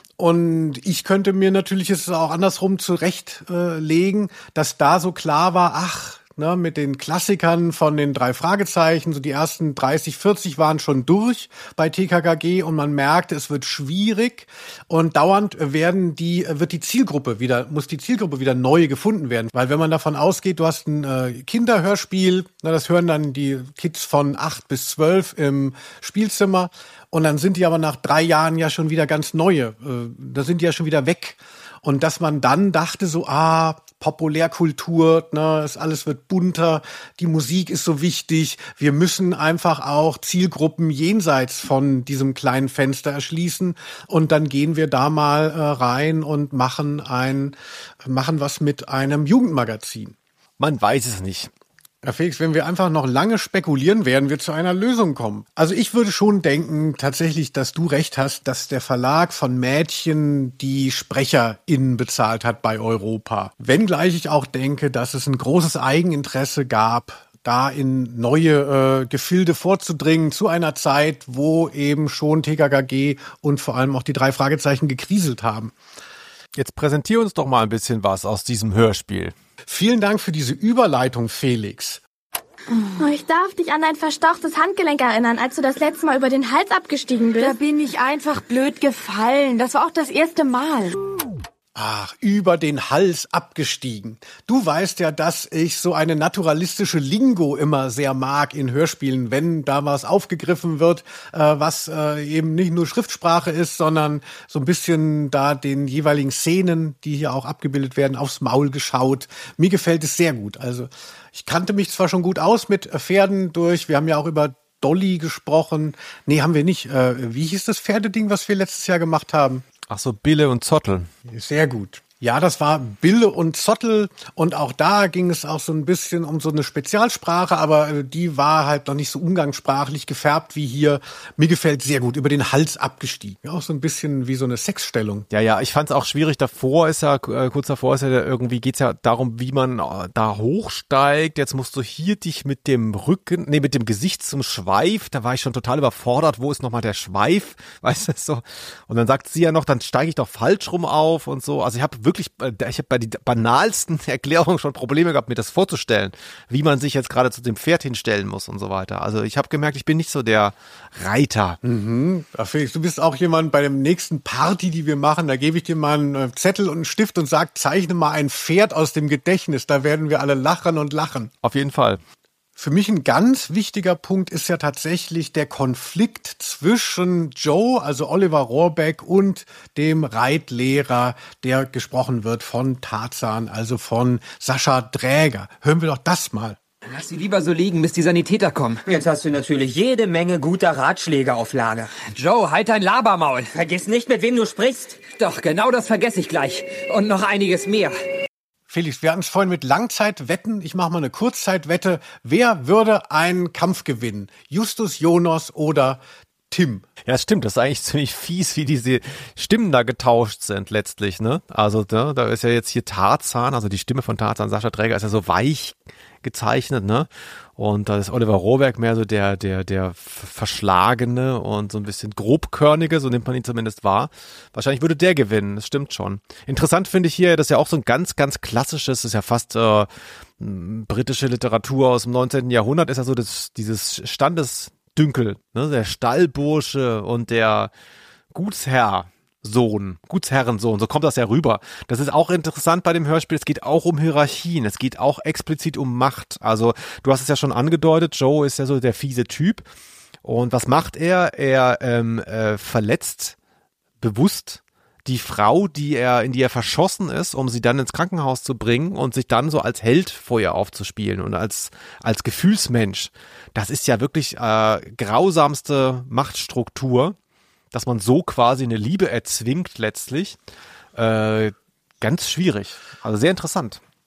Und ich könnte mir natürlich es auch andersrum zurechtlegen, dass da so klar war, ach, ne, mit den Klassikern von den drei Fragezeichen, so die ersten dreißig, vierzig waren schon durch bei T K K G und man merkt, es wird schwierig und dauernd werden die, wird die Zielgruppe wieder, muss die Zielgruppe wieder neu gefunden werden. Weil wenn man davon ausgeht, du hast ein äh, Kinderhörspiel, na, das hören dann die Kids von acht bis zwölf im Spielzimmer und dann sind die aber nach drei Jahren ja schon wieder ganz neue, äh, da sind die ja schon wieder weg. Und dass man dann dachte so, ah, Populärkultur, ne, es alles wird bunter, die Musik ist so wichtig, wir müssen einfach auch Zielgruppen jenseits von diesem kleinen Fenster erschließen und dann gehen wir da mal äh, rein und machen ein, machen was mit einem Jugendmagazin. Man weiß es nicht. Herr Felix, wenn wir einfach noch lange spekulieren, werden wir zu einer Lösung kommen. Also ich würde schon denken, tatsächlich, dass du recht hast, dass der Verlag von Mädchen die SprecherInnen bezahlt hat bei Europa. Wenngleich ich auch denke, dass es ein großes Eigeninteresse gab, da in neue äh, Gefilde vorzudringen, zu einer Zeit, wo eben schon T K K G und vor allem auch die drei Fragezeichen gekriselt haben. Jetzt präsentier uns doch mal ein bisschen was aus diesem Hörspiel. Vielen Dank für diese Überleitung, Felix. Oh, ich darf dich an dein verstauchtes Handgelenk erinnern, als du das letzte Mal über den Hals abgestiegen bist. Da bin ich einfach blöd gefallen. Das war auch das erste Mal. Ach, über den Hals abgestiegen. Du weißt ja, dass ich so eine naturalistische Lingo immer sehr mag in Hörspielen, wenn da was aufgegriffen wird, äh, was äh, eben nicht nur Schriftsprache ist, sondern so ein bisschen da den jeweiligen Szenen, die hier auch abgebildet werden, aufs Maul geschaut. Mir gefällt es sehr gut. Also ich kannte mich zwar schon gut aus mit Pferden durch, wir haben ja auch über Dolly gesprochen. Nee, haben wir nicht. Äh, wie hieß das Pferdeding, was wir letztes Jahr gemacht haben? Ach so, Bille und Zottel. Sehr gut. Ja, das war Bille und Zottel und auch da ging es auch so ein bisschen um so eine Spezialsprache, aber die war halt noch nicht so umgangssprachlich gefärbt wie hier. Mir gefällt sehr gut, über den Hals abgestiegen. Ja, auch so ein bisschen wie so eine Sexstellung. Ja, ja, ich fand es auch schwierig. Davor ist ja, äh, kurz davor ist ja irgendwie, geht's ja darum, wie man äh, da hochsteigt. Jetzt musst du hier dich mit dem Rücken, nee, mit dem Gesicht zum Schweif. Da war ich schon total überfordert. Wo ist nochmal der Schweif? Weißt du, so. Und dann sagt sie ja noch, dann steige ich doch falsch rum auf und so. Also ich habe wirklich, ich habe bei den banalsten Erklärungen schon Probleme gehabt, mir das vorzustellen, wie man sich jetzt gerade zu dem Pferd hinstellen muss und so weiter. Also ich habe gemerkt, ich bin nicht so der Reiter. Mhm. Ach, Felix, du bist auch jemand bei dem nächsten Party, die wir machen, da gebe ich dir mal einen Zettel und einen Stift und sag, zeichne mal ein Pferd aus dem Gedächtnis, da werden wir alle lachen und lachen. Auf jeden Fall. Für mich ein ganz wichtiger Punkt ist ja tatsächlich der Konflikt zwischen Joe, also Oliver Rohrbeck, und dem Reitlehrer, der gesprochen wird von Tarzan, also von Sascha Dräger. Hören wir doch das mal. Lass sie lieber so liegen, bis die Sanitäter kommen. Jetzt hast du natürlich jede Menge guter Ratschläge auf Lager. Joe, halt dein Labermaul. Vergiss nicht, mit wem du sprichst. Doch, genau das vergesse ich gleich. Und noch einiges mehr. Felix, wir hatten es vorhin mit Langzeitwetten. Ich mache mal eine Kurzzeitwette. Wer würde einen Kampf gewinnen? Justus Jonas oder Tim? Ja, stimmt. Das ist eigentlich ziemlich fies, wie diese Stimmen da getauscht sind letztlich, ne? Also ne, da ist ja jetzt hier Tarzan, also die Stimme von Tarzan, Sascha Dräger, ist ja so weich gezeichnet, ne? Und da ist Oliver Rohrbeck mehr so der, der, der Verschlagene und so ein bisschen grobkörnige, so nimmt man ihn zumindest wahr. Wahrscheinlich würde der gewinnen, das stimmt schon. Interessant finde ich hier, das ist ja auch so ein ganz, ganz klassisches, das ist ja fast äh, britische Literatur aus dem neunzehnten Jahrhundert, ist ja so das, dieses Standesdünkel, ne? Der Stallbursche und der Gutsherr. Sohn, Gutsherrensohn, so kommt das ja rüber. Das ist auch interessant bei dem Hörspiel, es geht auch um Hierarchien, es geht auch explizit um Macht. Also du hast es ja schon angedeutet, Joe ist ja so der fiese Typ. Und was macht er? Er ähm, äh, verletzt bewusst die Frau, die er, in die er verschossen ist, um sie dann ins Krankenhaus zu bringen und sich dann so als Held vor ihr aufzuspielen und als, als Gefühlsmensch. Das ist ja wirklich äh, grausamste Machtstruktur, dass man so quasi eine Liebe erzwingt letztlich, äh, ganz schwierig. Also sehr interessant.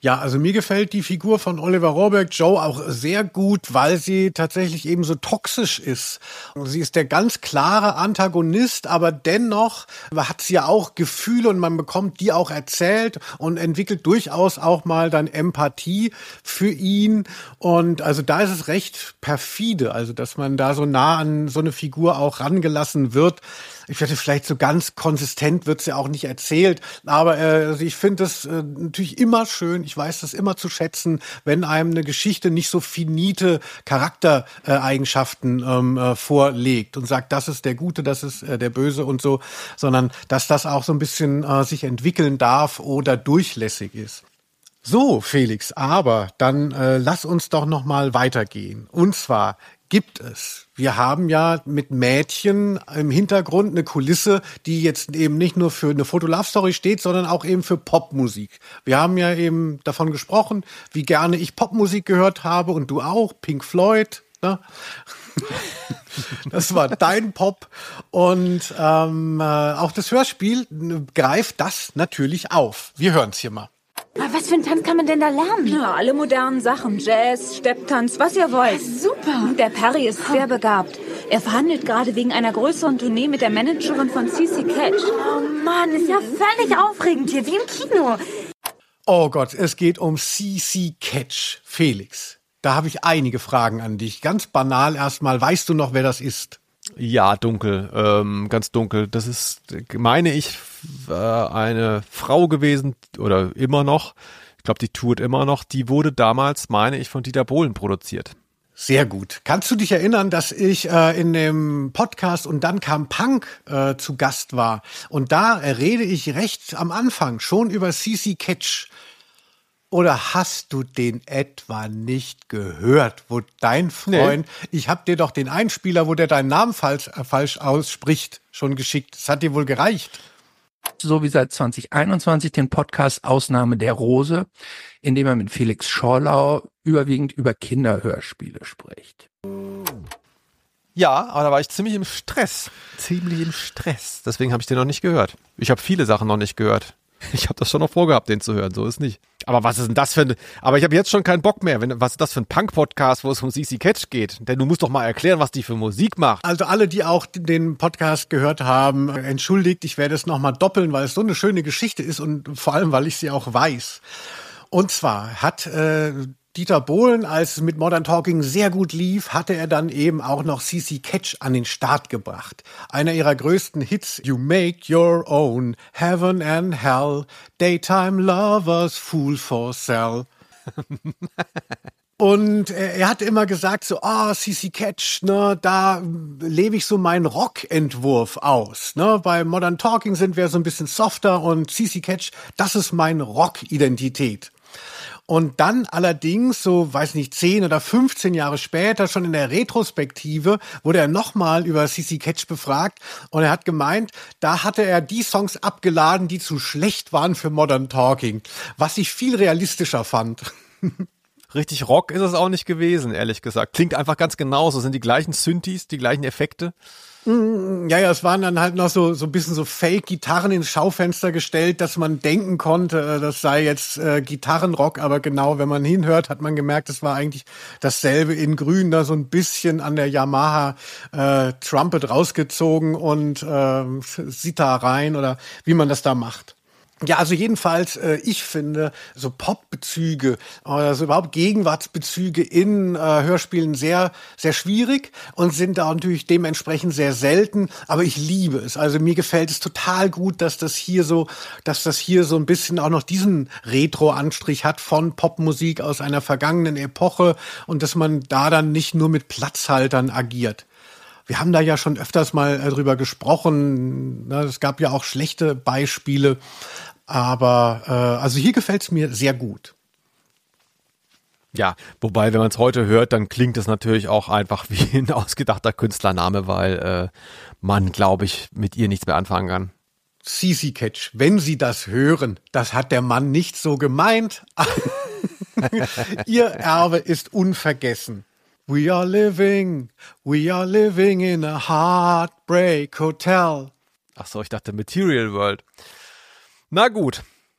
Ja, also mir gefällt die Figur von Oliver Rohrbeck, Joe, auch sehr gut, weil sie tatsächlich eben so toxisch ist. Sie ist der ganz klare Antagonist, aber dennoch hat sie ja auch Gefühle und man bekommt die auch erzählt und entwickelt durchaus auch mal dann Empathie für ihn. Und also da ist es recht perfide, also dass man da so nah an so eine Figur auch rangelassen wird. Ich werde vielleicht so ganz konsistent wird's ja auch nicht erzählt, aber äh, also ich finde es äh, natürlich immer schön, ich weiß das immer zu schätzen, wenn einem eine Geschichte nicht so finite Charaktereigenschaften äh, ähm, äh, vorlegt und sagt, das ist der Gute, das ist äh, der Böse und so, sondern dass das auch so ein bisschen äh, sich entwickeln darf oder durchlässig ist. So, Felix, aber dann äh, lass uns doch noch mal weitergehen. Und zwar gibt es. Wir haben ja mit Mädchen im Hintergrund eine Kulisse, die jetzt eben nicht nur für eine Foto-Love-Story steht, sondern auch eben für Popmusik. Wir haben ja eben davon gesprochen, wie gerne ich Popmusik gehört habe und du auch, Pink Floyd, ne? Das war dein Pop und ähm, äh, auch das Hörspiel greift das natürlich auf. Wir hören es hier mal. Aber was für einen Tanz kann man denn da lernen? Ja, alle modernen Sachen. Jazz, Stepptanz, was ihr wollt. Super. Der Perry ist sehr begabt. Er verhandelt gerade wegen einer größeren Tournee mit der Managerin von C C Catch. Oh Mann, ist ja völlig aufregend hier, wie im Kino. Oh Gott, es geht um C C Catch. Felix, da habe ich einige Fragen an dich. Ganz banal erstmal, weißt du noch, wer das ist? Ja, dunkel, ähm, ganz dunkel. Das ist, meine ich, äh, eine Frau gewesen oder immer noch. Ich glaube, die tourt immer noch. Die wurde damals, meine ich, von Dieter Bohlen produziert. Sehr gut. Kannst du dich erinnern, dass ich äh, in dem Podcast Und dann kam Punk äh, zu Gast war? Und da rede ich recht am Anfang schon über C C Catch. Oder hast du den etwa nicht gehört, wo dein Freund, nee. Ich hab dir doch den Einspieler, wo der deinen Namen falsch, äh, falsch ausspricht, schon geschickt. Das hat dir wohl gereicht. So wie seit zwanzig einundzwanzig den Podcast Ausnahme der Rose, in dem er mit Felix Schorlau überwiegend über Kinderhörspiele spricht. Ja, aber da war ich ziemlich im Stress. Ziemlich im Stress. Deswegen habe ich den noch nicht gehört. Ich habe viele Sachen noch nicht gehört. Ich habe das schon noch vorgehabt, den zu hören, so ist nicht. Aber was ist denn das für ein... Aber ich habe jetzt schon keinen Bock mehr. Wenn, was ist das für ein Punk-Podcast, wo es um C C Catch geht? Denn du musst doch mal erklären, was die für Musik macht. Also alle, die auch den Podcast gehört haben, entschuldigt, ich werde es nochmal doppeln, weil es so eine schöne Geschichte ist und vor allem, weil ich sie auch weiß. Und zwar hat... Äh, Dieter Bohlen, als es mit Modern Talking sehr gut lief, hatte er dann eben auch noch C C Catch an den Start gebracht. Einer ihrer größten Hits, You Make Your Own, Heaven and Hell, Daytime Lovers, Fool for Sale. Und er hat immer gesagt so, ah, oh, C C Catch, ne, da lebe ich so meinen Rockentwurf aus. Ne? Bei Modern Talking sind wir so ein bisschen softer und C C Catch, das ist meine Rock-Identität. Und dann allerdings, so weiß nicht, zehn oder fünfzehn Jahre später, schon in der Retrospektive, wurde er nochmal über C C Catch befragt und er hat gemeint, da hatte er die Songs abgeladen, die zu schlecht waren für Modern Talking, was ich viel realistischer fand. Richtig Rock ist es auch nicht gewesen, ehrlich gesagt. Klingt einfach ganz genauso, sind die gleichen Synthes, die gleichen Effekte. Ja, ja, es waren dann halt noch so so ein bisschen so Fake-Gitarren ins Schaufenster gestellt, dass man denken konnte, das sei jetzt äh, Gitarrenrock, aber genau, wenn man hinhört, hat man gemerkt, es war eigentlich dasselbe in Grün, da so ein bisschen an der Yamaha äh, Trumpet rausgezogen und äh, Sitar rein oder wie man das da macht. Ja, also jedenfalls, äh, ich finde so Pop-Bezüge oder so überhaupt Gegenwartsbezüge in äh, Hörspielen sehr, sehr schwierig und sind da natürlich dementsprechend sehr selten. Aber ich liebe es. Also mir gefällt es total gut, dass das hier so, dass das hier so ein bisschen auch noch diesen Retro-Anstrich hat von Popmusik aus einer vergangenen Epoche und dass man da dann nicht nur mit Platzhaltern agiert. Wir haben da ja schon öfters mal drüber gesprochen. Es gab ja auch schlechte Beispiele. Aber äh, also hier gefällt es mir sehr gut. Ja, wobei, wenn man es heute hört, dann klingt es natürlich auch einfach wie ein ausgedachter Künstlername, weil äh, man, glaube ich, mit ihr nichts mehr anfangen kann. C C Catch, wenn Sie das hören, das hat der Mann nicht so gemeint. Ihr Erbe ist unvergessen. We are living, we are living in a heartbreak hotel. Ach so, ich dachte Material World. Na gut,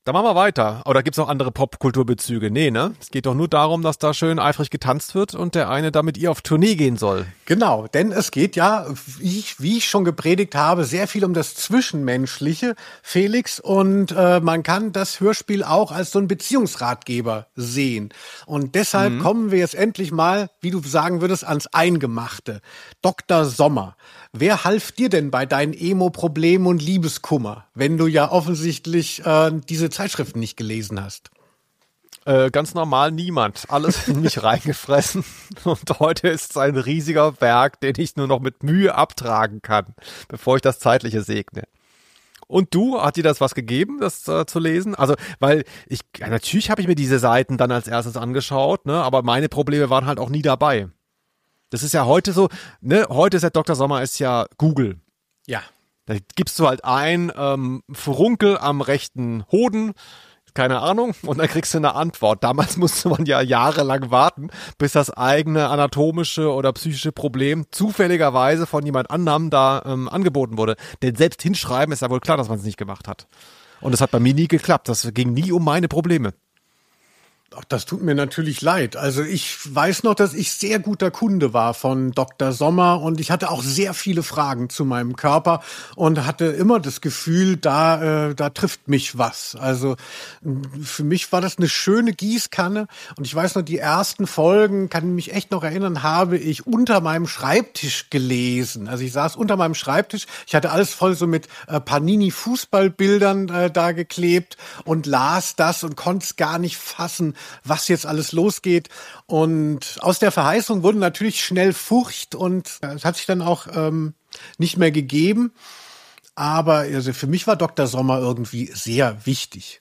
Dann machen wir weiter. Oder gibt's noch andere Popkulturbezüge? Nee, ne? Es geht doch nur darum, dass da schön eifrig getanzt wird und der eine da mit ihr auf Tournee gehen soll. Genau, denn es geht ja, wie ich, wie ich schon gepredigt habe, sehr viel um das Zwischenmenschliche, Felix. Und äh, man kann das Hörspiel auch als so einen Beziehungsratgeber sehen. Und deshalb mhm. kommen wir jetzt endlich mal, wie du sagen würdest, ans Eingemachte. Doktor Sommer. Wer half dir denn bei deinen Emo-Problemen und Liebeskummer, wenn du ja offensichtlich äh, diese Zeitschriften nicht gelesen hast? Äh, ganz normal niemand. Alles in mich reingefressen. Und heute ist es ein riesiger Berg, den ich nur noch mit Mühe abtragen kann, bevor ich das Zeitliche segne. Und du, hat dir das was gegeben, das äh, zu lesen? Also, weil ich, ja, natürlich habe ich mir diese Seiten dann als erstes angeschaut, ne, aber meine Probleme waren halt auch nie dabei. Das ist ja heute so, ne, heute ist ja Doktor Sommer ist ja Google. Ja. Da gibst du halt ein, ähm, Furunkel am rechten Hoden, keine Ahnung, und dann kriegst du eine Antwort. Damals musste man ja jahrelang warten, bis das eigene anatomische oder psychische Problem zufälligerweise von jemand anderem da ähm, angeboten wurde. Denn selbst hinschreiben ist ja wohl klar, dass man es nicht gemacht hat. Und es hat bei mir nie geklappt. Das ging nie um meine Probleme. Ach, das tut mir natürlich leid. Also ich weiß noch, dass ich sehr guter Kunde war von Doktor Sommer und ich hatte auch sehr viele Fragen zu meinem Körper und hatte immer das Gefühl, da äh, da trifft mich was. Also für mich war das eine schöne Gießkanne und ich weiß noch, die ersten Folgen, kann mich echt noch erinnern, habe ich unter meinem Schreibtisch gelesen. Also ich saß unter meinem Schreibtisch, ich hatte alles voll so mit äh, Panini-Fußballbildern äh, da geklebt und las das und konnte es gar nicht fassen, was jetzt alles losgeht. Und aus der Verheißung wurde natürlich schnell Furcht und es hat sich dann auch ähm, nicht mehr gegeben. Aber also für mich war Doktor Sommer irgendwie sehr wichtig.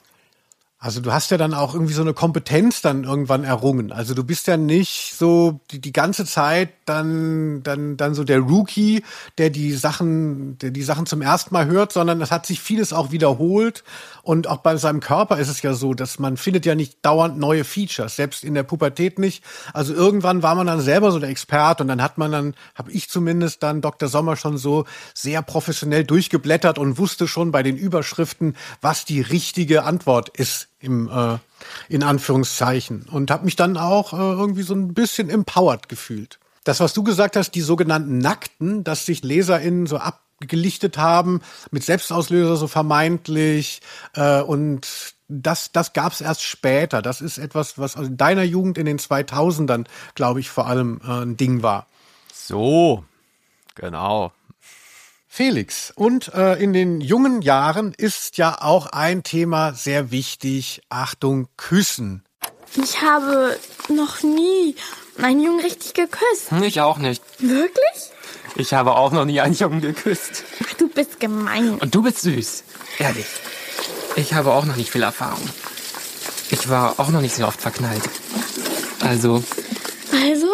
Also du hast ja dann auch irgendwie so eine Kompetenz dann irgendwann errungen. Also du bist ja nicht so die, die ganze Zeit dann dann dann so der Rookie, der die Sachen der die Sachen zum ersten Mal hört, sondern es hat sich vieles auch wiederholt. Und auch bei seinem Körper ist es ja so, dass man findet ja nicht dauernd neue Features, selbst in der Pubertät nicht. Also irgendwann war man dann selber so der Experte und dann hat man dann, habe ich zumindest dann Doktor Sommer schon so sehr professionell durchgeblättert und wusste schon bei den Überschriften, was die richtige Antwort ist im äh, in Anführungszeichen und habe mich dann auch äh, irgendwie so ein bisschen empowered gefühlt. Das, was du gesagt hast, die sogenannten Nackten, dass sich LeserInnen so abgelichtet haben, mit Selbstauslöser so vermeintlich äh, und das, das gab es erst später. Das ist etwas, was in deiner Jugend in den zweitausendern, glaube ich, vor allem äh, ein Ding war. So, genau. Felix, und äh, in den jungen Jahren ist ja auch ein Thema sehr wichtig. Achtung, Küssen. Ich habe noch nie einen Jungen richtig geküsst. Ich auch nicht. Wirklich? Ich habe auch noch nie einen Jungen geküsst. Ach, du bist gemein. Und du bist süß. Ehrlich. Ich habe auch noch nicht viel Erfahrung. Ich war auch noch nicht so oft verknallt. Also... Also?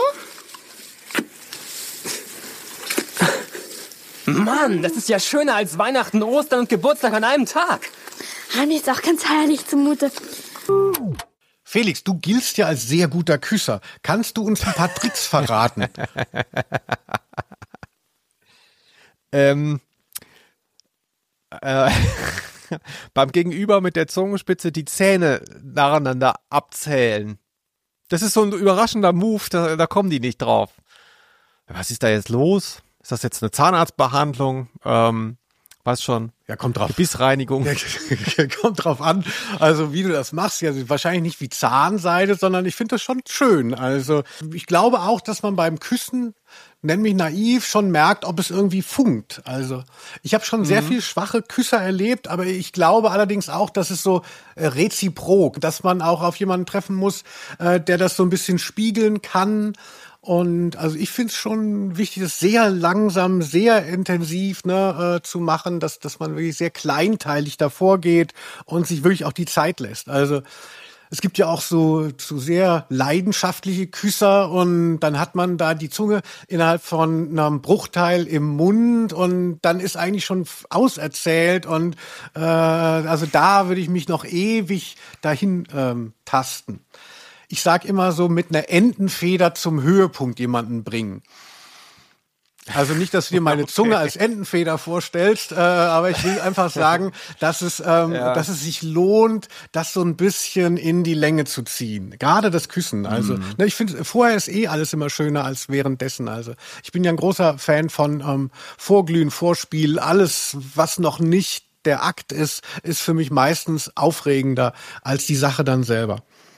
Mann, das ist ja schöner als Weihnachten, Ostern und Geburtstag an einem Tag. Ah, mir ist auch ganz herrlich zumute. Felix, du giltst ja als sehr guter Küsser. Kannst du uns ein paar Tricks verraten? ähm, äh, beim Gegenüber mit der Zungenspitze die Zähne nacheinander abzählen. Das ist so ein überraschender Move, da, da kommen die nicht drauf. Was ist da jetzt los? Ist das jetzt eine Zahnarztbehandlung? Ähm, weiß schon. Ja, kommt drauf. Gebissreinigung. Ja, kommt drauf an. Also wie du das machst, ja wahrscheinlich nicht wie Zahnseide, sondern ich finde das schon schön. Also ich glaube auch, dass man beim Küssen, nenn mich naiv, schon merkt, ob es irgendwie funkt. Also ich habe schon sehr mhm. viel schwache Küsser erlebt, aber ich glaube allerdings auch, dass es so äh, reziprok, dass man auch auf jemanden treffen muss, äh, der das so ein bisschen spiegeln kann. Und also ich finde es schon wichtig, das sehr langsam, sehr intensiv ne, äh, zu machen, dass dass man wirklich sehr kleinteilig davor geht und sich wirklich auch die Zeit lässt. Also es gibt ja auch so, so sehr leidenschaftliche Küsser und dann hat man da die Zunge innerhalb von einem Bruchteil im Mund und dann ist eigentlich schon auserzählt und äh, also da würde ich mich noch ewig dahin ähm, tasten. Ich sag immer so, mit einer Entenfeder zum Höhepunkt jemanden bringen. Also nicht, dass du dir meine Zunge okay. als Entenfeder vorstellst, äh, aber ich will einfach sagen, dass es, ähm, ja. dass es sich lohnt, das so ein bisschen in die Länge zu ziehen. Gerade das Küssen. Also mm. ne, ich finde, vorher ist eh alles immer schöner als währenddessen. Also ich bin ja ein großer Fan von ähm, Vorglühen, Vorspiel, alles, was noch nicht der Akt ist, ist für mich meistens aufregender als die Sache dann selber.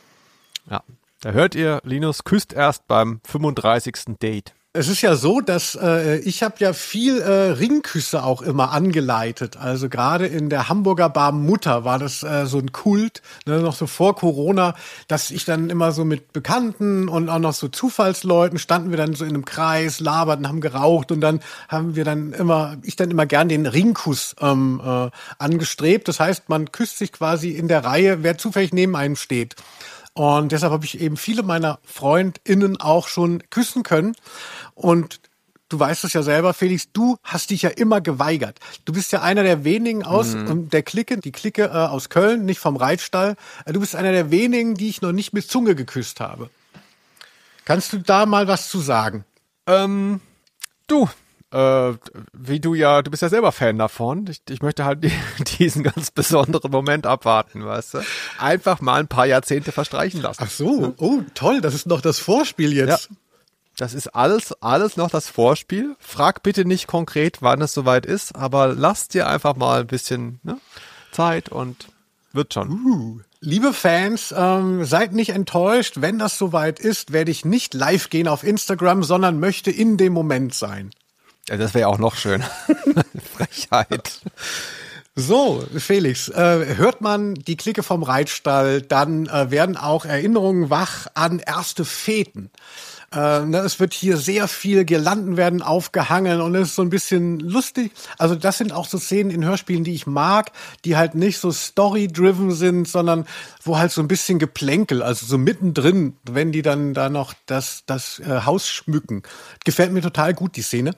Ja, da hört ihr, Linus küsst erst beim fünfunddreißigsten Date. Es ist ja so, dass äh, ich habe ja viel äh, Ringküsse auch immer angeleitet. Also gerade in der Hamburger Bar Mutter war das äh, so ein Kult, ne, noch so vor Corona, dass ich dann immer so mit Bekannten und auch noch so Zufallsleuten standen wir dann so in einem Kreis, laberten, haben geraucht und dann haben wir dann immer, ich dann immer gern den Ringkuss ähm, äh, angestrebt. Das heißt, man küsst sich quasi in der Reihe, wer zufällig neben einem steht. Und deshalb habe ich eben viele meiner FreundInnen auch schon küssen können. Und du weißt es ja selber, Felix, du hast dich ja immer geweigert. Du bist ja einer der wenigen aus mhm. der Clique, die Clique äh, aus Köln, nicht vom Reitstall. Du bist einer der wenigen, die ich noch nicht mit Zunge geküsst habe. Kannst du da mal was zu sagen? Ähm, du, äh, wie du ja, du bist ja selber Fan davon. Ich, ich möchte halt die, diesen ganz besonderen Moment abwarten, weißt du? Einfach mal ein paar Jahrzehnte verstreichen lassen. Ach so, oh toll, das ist noch das Vorspiel jetzt. Ja. Das ist alles, alles noch das Vorspiel. Frag bitte nicht konkret, wann es soweit ist, aber lass dir einfach mal ein bisschen ne, Zeit und wird schon. Uh. Liebe Fans, ähm, seid nicht enttäuscht. Wenn das soweit ist, werde ich nicht live gehen auf Instagram, sondern möchte in dem Moment sein. Ja, das wäre auch noch schön. Frechheit. So, Felix, äh, hört man die Clique vom Reitstall, dann äh, werden auch Erinnerungen wach an erste Feten. Äh, ne, es wird hier sehr viel, Girlanden werden aufgehangen und es ist so ein bisschen lustig. Also das sind auch so Szenen in Hörspielen, die ich mag, die halt nicht so story-driven sind, sondern wo halt so ein bisschen Geplänkel, also so mittendrin, wenn die dann da noch das, das äh, Haus schmücken. Gefällt mir total gut, die Szene.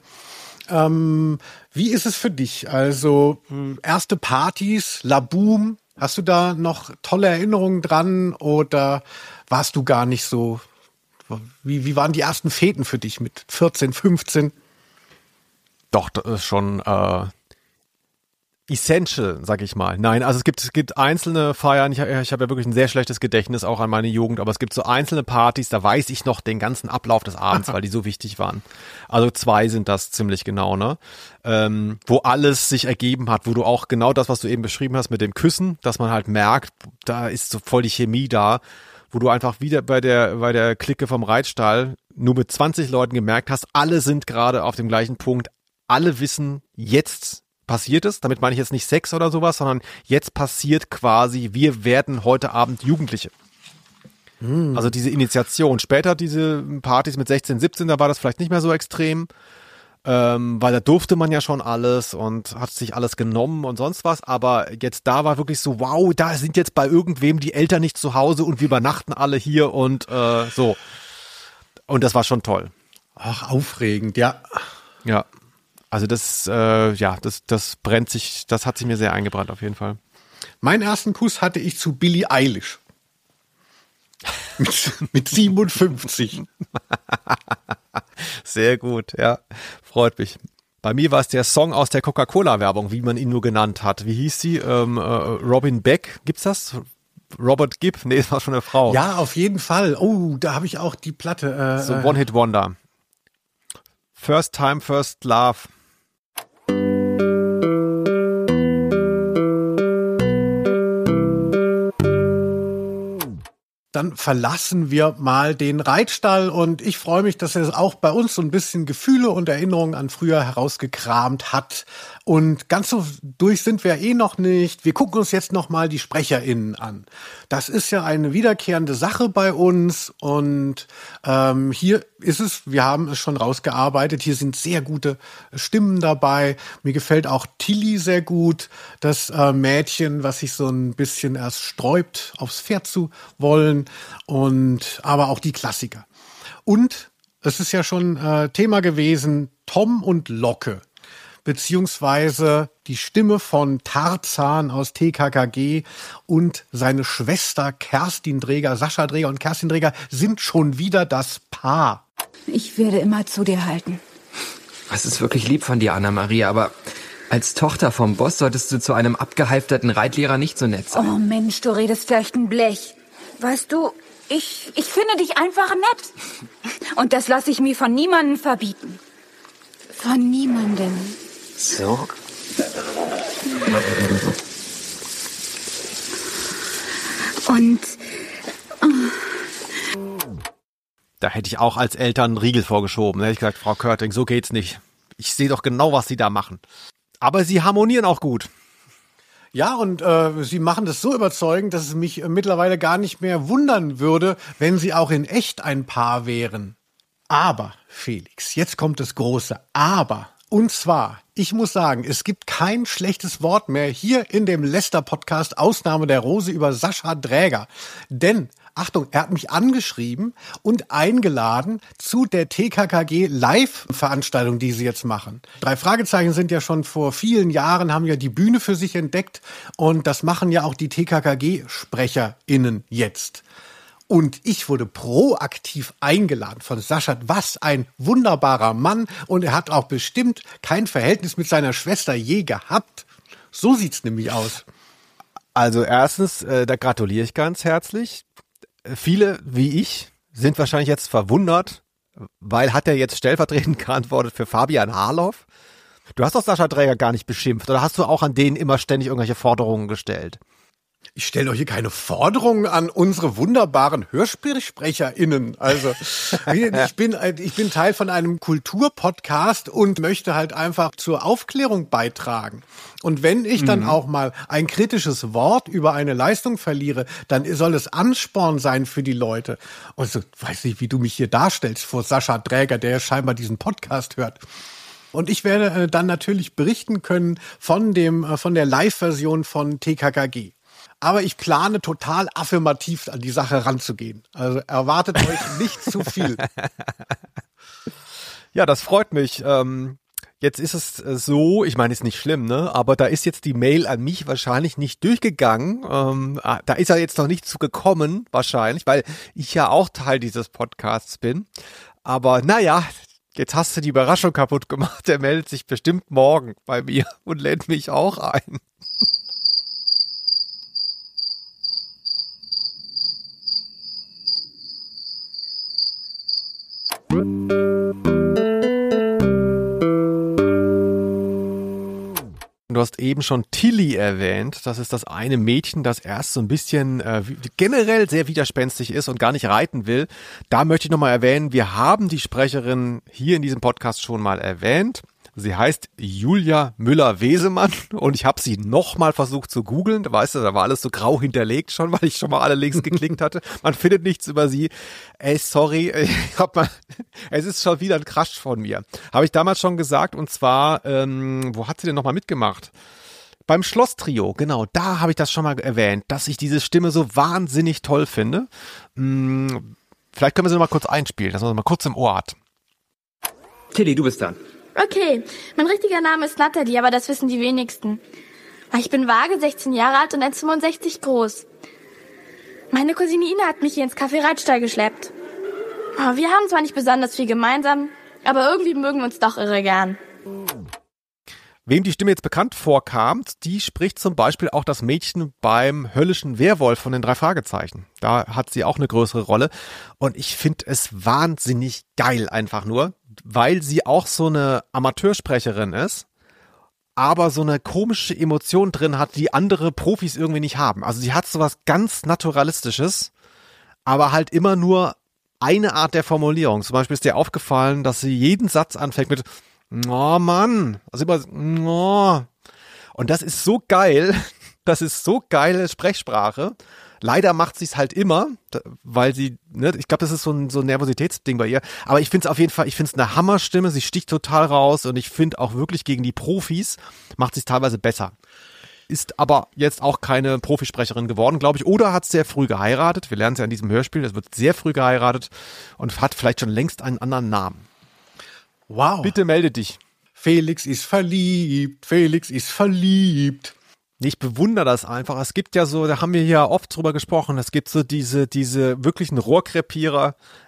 Ähm, wie ist es für dich? Also erste Partys, Laboom, hast du da noch tolle Erinnerungen dran oder warst du gar nicht so? Wie, wie waren die ersten Feten für dich mit vierzehn, fünfzehn? Doch, das ist schon äh, essential, sag ich mal. Nein, also es gibt es gibt einzelne Feiern, ich, ich habe ja wirklich ein sehr schlechtes Gedächtnis auch an meine Jugend, aber es gibt so einzelne Partys, da weiß ich noch den ganzen Ablauf des Abends, weil die so wichtig waren. Also zwei sind das ziemlich genau, ne? Ähm, wo alles sich ergeben hat, wo du auch genau das, was du eben beschrieben hast mit dem Küssen, dass man halt merkt, da ist so voll die Chemie da, wo du einfach wieder bei der bei der Clique vom Reitstall nur mit zwanzig Leuten gemerkt hast, alle sind gerade auf dem gleichen Punkt, alle wissen, jetzt passiert es, damit meine ich jetzt nicht Sex oder sowas, sondern jetzt passiert quasi, wir werden heute Abend Jugendliche. Hm. Also diese Initiation. Später diese Partys mit sechzehn, siebzehn, da war das vielleicht nicht mehr so extrem, ähm, weil da durfte man ja schon alles und hat sich alles genommen und sonst was, aber jetzt da war wirklich so, wow, da sind jetzt bei irgendwem die Eltern nicht zu Hause und wir übernachten alle hier und äh, so. Und das war schon toll. Ach, aufregend, ja. Ja. Also das, äh, ja, das, das brennt sich, das hat sich mir sehr eingebrannt auf jeden Fall. Meinen ersten Kuss hatte ich zu Billie Eilish. mit, mit siebenundfünfzig. Sehr gut, ja. Freut mich. Bei mir war es der Song aus der Coca-Cola-Werbung, wie man ihn nur genannt hat. Wie hieß sie? Ähm, äh, Robin Beck, gibt's das? Robert Gibb? Nee, das war schon eine Frau. Ja, auf jeden Fall. Oh, da habe ich auch die Platte. Äh, so One-Hit-Wonder. First Time, First Love. Dann verlassen wir mal den Reitstall und ich freue mich, dass er auch bei uns so ein bisschen Gefühle und Erinnerungen an früher herausgekramt hat. Und ganz so durch sind wir eh noch nicht. Wir gucken uns jetzt noch mal die SprecherInnen an. Das ist ja eine wiederkehrende Sache bei uns und ähm, hier ist es, wir haben es schon rausgearbeitet, hier sind sehr gute Stimmen dabei. Mir gefällt auch Tilly sehr gut, das äh, Mädchen, was sich so ein bisschen erst sträubt, aufs Pferd zu wollen und aber auch die Klassiker. Und es ist ja schon äh, Thema gewesen, Tom und Locke. Beziehungsweise die Stimme von Tarzan aus T K K G und seine Schwester Kerstin Dreger, Sascha Dreger und Kerstin Dreger sind schon wieder das Paar. Ich werde immer zu dir halten. Das ist wirklich lieb von dir, Anna-Maria, aber als Tochter vom Boss solltest du zu einem abgehalfterten Reitlehrer nicht so nett sein. Oh Mensch, du redest vielleicht ein Blech. Weißt du, ich, ich finde dich einfach nett. Und das lasse ich mir von niemandem verbieten. Von niemandem. So. Und... Da hätte ich auch als Eltern einen Riegel vorgeschoben. Da hätte ich gesagt, Frau Körting, so geht's nicht. Ich sehe doch genau, was Sie da machen. Aber Sie harmonieren auch gut. Ja, und äh, Sie machen das so überzeugend, dass es mich äh, mittlerweile gar nicht mehr wundern würde, wenn Sie auch in echt ein Paar wären. Aber, Felix, jetzt kommt das große Aber. Und zwar, ich muss sagen, es gibt kein schlechtes Wort mehr hier in dem Lester-Podcast Ausnahme der Rose über Sascha Dräger. Denn, Achtung, er hat mich angeschrieben und eingeladen zu der T K K G-Live-Veranstaltung, die sie jetzt machen. Drei Fragezeichen sind ja schon vor vielen Jahren, haben ja die Bühne für sich entdeckt und das machen ja auch die T K K G-SprecherInnen jetzt. Und ich wurde proaktiv eingeladen von Sascha. Was ein wunderbarer Mann. Und er hat auch bestimmt kein Verhältnis mit seiner Schwester je gehabt. So sieht's nämlich aus. Also erstens, äh, da gratuliere ich ganz herzlich. Viele, wie ich, sind wahrscheinlich jetzt verwundert, weil hat er jetzt stellvertretend geantwortet für Fabian Harloff? Du hast doch Sascha Dräger gar nicht beschimpft. Oder hast du auch an denen immer ständig irgendwelche Forderungen gestellt? Ich stelle doch hier keine Forderungen an unsere wunderbaren HörspielsprecherInnen. Also ich bin ich bin Teil von einem Kulturpodcast und möchte halt einfach zur Aufklärung beitragen. Und wenn ich dann mhm. auch mal ein kritisches Wort über eine Leistung verliere, dann soll es Ansporn sein für die Leute. Und so, weiß nicht, wie du mich hier darstellst vor Sascha Dräger, der ja scheinbar diesen Podcast hört. Und ich werde äh, dann natürlich berichten können von dem äh, von der Live-Version von T K K G. Aber ich plane total affirmativ an die Sache ranzugehen. Also erwartet euch nicht zu viel. Ja, das freut mich. Ähm, jetzt ist es so, ich meine, ist nicht schlimm, ne? Aber da ist jetzt die Mail an mich wahrscheinlich nicht durchgegangen. Ähm, da ist er jetzt noch nicht zu gekommen, wahrscheinlich, weil ich ja auch Teil dieses Podcasts bin. Aber naja, jetzt hast du die Überraschung kaputt gemacht. Er meldet sich bestimmt morgen bei mir und lädt mich auch ein. Du hast eben schon Tilly erwähnt. Das ist das eine Mädchen, das erst so ein bisschen äh, generell sehr widerspenstig ist und gar nicht reiten will. Da möchte ich nochmal erwähnen, wir haben die Sprecherin hier in diesem Podcast schon mal erwähnt. Sie heißt Julia Müller-Wesemann und ich habe sie nochmal versucht zu googeln. Da weißt du, da war alles so grau hinterlegt schon, weil ich schon mal alle Links geklickt hatte. Man findet nichts über sie. Ey, sorry, ich hab mal, es ist schon wieder ein Crush von mir. Habe ich damals schon gesagt und zwar, ähm, wo hat sie denn nochmal mitgemacht? Beim Schloss-Trio, genau, da habe ich das schon mal erwähnt, dass ich diese Stimme so wahnsinnig toll finde. Hm, vielleicht können wir sie noch mal kurz einspielen, dass man sie mal kurz im Ohr hat. Tilly, du bist dran. Okay, mein richtiger Name ist Natalie, aber das wissen die wenigsten. Ich bin vage, sechzehn Jahre alt und eins Komma fünfundsechzig groß. Meine Cousine Ina hat mich hier ins Café Reitstall geschleppt. Wir haben zwar nicht besonders viel gemeinsam, aber irgendwie mögen wir uns doch irre gern. Wem die Stimme jetzt bekannt vorkam, die spricht zum Beispiel auch das Mädchen beim höllischen Werwolf von den drei Fragezeichen. Da hat sie auch eine größere Rolle. Und ich finde es wahnsinnig geil einfach nur, weil sie auch so eine Amateursprecherin ist, aber so eine komische Emotion drin hat, die andere Profis irgendwie nicht haben. Also sie hat so was ganz Naturalistisches, aber halt immer nur eine Art der Formulierung. Zum Beispiel ist dir aufgefallen, dass sie jeden Satz anfängt mit "Oh Mann", also immer "Oh". Und das ist so geil, das ist so geile Sprechsprache. Leider macht sie es halt immer, weil sie, ne, ich glaube, das ist so ein, so ein Nervositätsding bei ihr. Aber ich finde es auf jeden Fall, ich finde es eine Hammerstimme, sie sticht total raus und ich finde auch wirklich gegen die Profis macht sie es teilweise besser. Ist aber jetzt auch keine Profisprecherin geworden, glaube ich, oder hat sehr früh geheiratet. Wir lernen es ja in diesem Hörspiel, es wird sehr früh geheiratet und hat vielleicht schon längst einen anderen Namen. Wow. Bitte melde dich. Felix ist verliebt, Felix ist verliebt. Ich bewundere das einfach. Es gibt ja so, da haben wir ja oft drüber gesprochen, es gibt so diese, diese wirklichen Rohrkrepierer,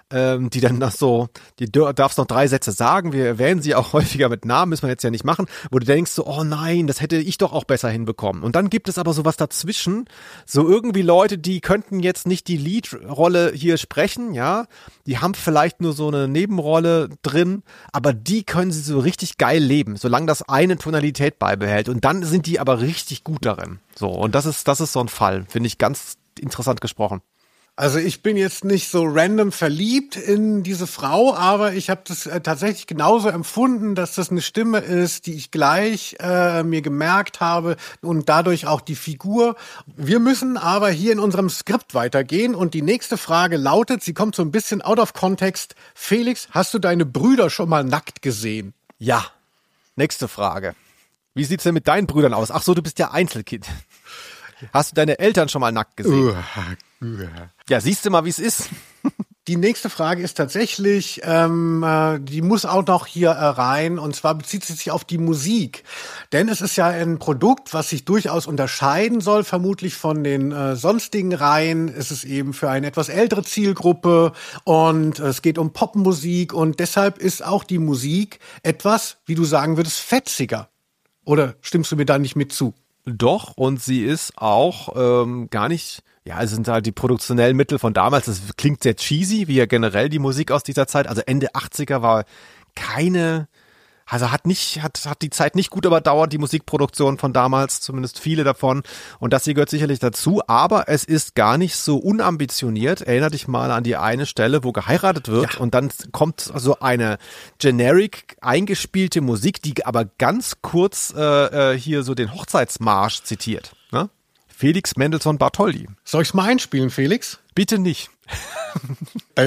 ähm, die dann noch so, die darfst noch drei Sätze sagen, wir erwähnen sie auch häufiger mit Namen, müssen wir jetzt ja nicht machen, wo du denkst so, oh nein, das hätte ich doch auch besser hinbekommen. Und dann gibt es aber sowas dazwischen, so irgendwie Leute, die könnten jetzt nicht die Lead-Rolle hier sprechen, ja, die haben vielleicht nur so eine Nebenrolle drin, aber die können sie so richtig geil leben, solange das eine Tonalität beibehält. Und dann sind die aber richtig gut darin. So, und das ist, das ist so ein Fall, finde ich ganz interessant gesprochen. Also ich bin jetzt nicht so random verliebt in diese Frau, aber ich habe das äh, tatsächlich genauso empfunden, dass das eine Stimme ist, die ich gleich äh, mir gemerkt habe und dadurch auch die Figur. Wir müssen aber hier in unserem Skript weitergehen und die nächste Frage lautet, sie kommt so ein bisschen out of context. Felix, hast du deine Brüder schon mal nackt gesehen? Ja. Nächste Frage. Wie sieht's denn mit deinen Brüdern aus? Ach so, du bist ja Einzelkind. Hast du deine Eltern schon mal nackt gesehen? Uh, uh. Ja, siehst du mal, wie es ist. Die nächste Frage ist tatsächlich, ähm, äh, die muss auch noch hier äh, rein, und zwar bezieht sie sich auf die Musik. Denn es ist ja ein Produkt, was sich durchaus unterscheiden soll, vermutlich von den äh, sonstigen Reihen. Es ist eben für eine etwas ältere Zielgruppe und äh, es geht um Popmusik und deshalb ist auch die Musik etwas, wie du sagen würdest, fetziger. Oder stimmst du mir da nicht mit zu? Doch, und sie ist auch ähm, gar nicht, ja, es sind halt die produktionellen Mittel von damals, das klingt sehr cheesy, wie ja generell die Musik aus dieser Zeit, also Ende achtziger war keine, also hat nicht, hat, hat die Zeit nicht gut überdauert, die Musikproduktion von damals, zumindest viele davon, und das hier gehört sicherlich dazu, aber es ist gar nicht so unambitioniert. Erinner dich mal an die eine Stelle, wo geheiratet wird, ja, und dann kommt so eine generic eingespielte Musik, die aber ganz kurz äh, hier so den Hochzeitsmarsch zitiert, ne? Felix Mendelssohn Bartholdy. Soll ich's mal einspielen, Felix? Bitte nicht. Ja.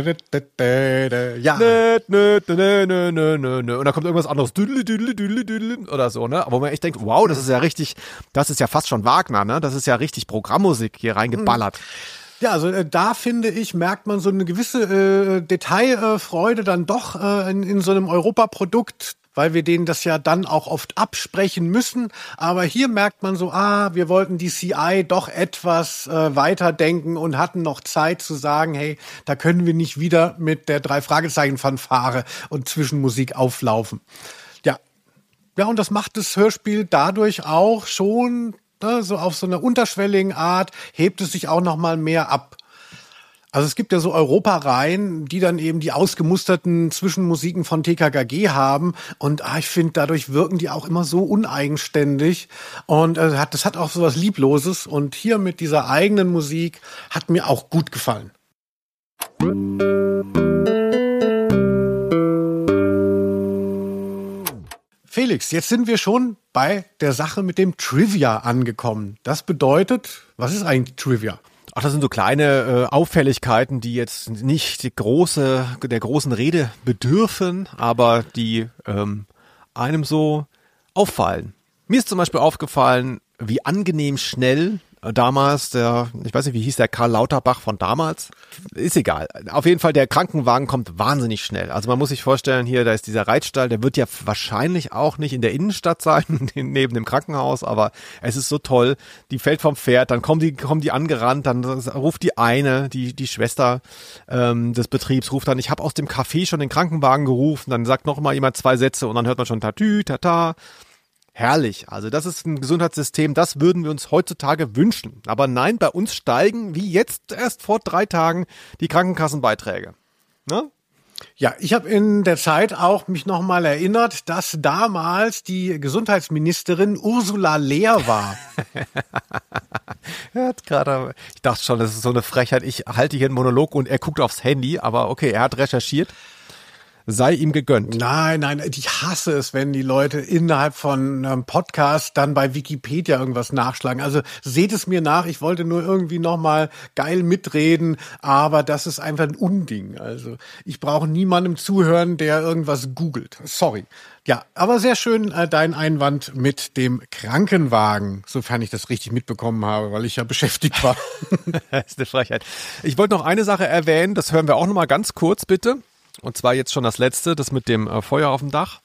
Nö, nö, nö, nö, nö, nö, nö. Und da kommt irgendwas anderes. Oder so, ne? Aber wo man echt denkt, wow, das ist ja richtig, das ist ja fast schon Wagner, ne? Das ist ja richtig Programmmusik hier reingeballert. Ja, also äh, da finde ich, merkt man so eine gewisse äh, Detailfreude äh, dann doch äh, in, in so einem Europaprodukt, weil wir denen das ja dann auch oft absprechen müssen. Aber hier merkt man so, ah, wir wollten die C I doch etwas äh, weiterdenken und hatten noch Zeit zu sagen, hey, da können wir nicht wieder mit der Drei-Fragezeichen-Fanfare und Zwischenmusik auflaufen. Ja, ja, und das macht das Hörspiel dadurch auch schon, ne, so auf so einer unterschwelligen Art, hebt es sich auch noch mal mehr ab. Also es gibt ja so Europareihen, die dann eben die ausgemusterten Zwischenmusiken von T K K G haben. Und ah, ich finde, dadurch wirken die auch immer so uneigenständig. Und äh, hat, das hat auch so was Liebloses. Und hier mit dieser eigenen Musik hat mir auch gut gefallen. Felix, jetzt sind wir schon bei der Sache mit dem Trivia angekommen. Das bedeutet, was ist eigentlich Trivia? Ach, das sind so kleine äh, Auffälligkeiten, die jetzt nicht die große, der großen Rede bedürfen, aber die ähm, einem so auffallen. Mir ist zum Beispiel aufgefallen, wie angenehm schnell damals der, ich weiß nicht, wie hieß der, Karl Lauterbach von damals? Ist egal. Auf jeden Fall, der Krankenwagen kommt wahnsinnig schnell. Also man muss sich vorstellen, hier, da ist dieser Reitstall, der wird ja wahrscheinlich auch nicht in der Innenstadt sein, neben dem Krankenhaus, aber es ist so toll. Die fällt vom Pferd, dann kommen die, kommen die angerannt, dann ruft die eine, die, die Schwester ähm, des Betriebs, ruft dann, ich habe aus dem Café schon den Krankenwagen gerufen, dann sagt noch mal jemand zwei Sätze und dann hört man schon Tatü, Tata. Herrlich. Also das ist ein Gesundheitssystem, das würden wir uns heutzutage wünschen. Aber nein, bei uns steigen, wie jetzt erst vor drei Tagen, die Krankenkassenbeiträge. Ne? Ja, ich habe in der Zeit auch mich noch mal erinnert, dass damals die Gesundheitsministerin Ursula Lehr war. Er hat gerade, ich dachte schon, das ist so eine Frechheit. Ich halte hier einen Monolog und er guckt aufs Handy, aber okay, er hat recherchiert. Sei ihm gegönnt. Nein, nein, ich hasse es, wenn die Leute innerhalb von einem Podcast dann bei Wikipedia irgendwas nachschlagen. Also seht es mir nach, ich wollte nur irgendwie nochmal geil mitreden, aber das ist einfach ein Unding. Also ich brauche niemandem zuhören, der irgendwas googelt. Sorry. Ja, aber sehr schön äh, dein Einwand mit dem Krankenwagen, sofern ich das richtig mitbekommen habe, weil ich ja beschäftigt war. Das ist eine Frechheit. Ich wollte noch eine Sache erwähnen, das hören wir auch nochmal ganz kurz, bitte. Und zwar jetzt schon das letzte, das mit dem äh, Feuer auf dem Dach.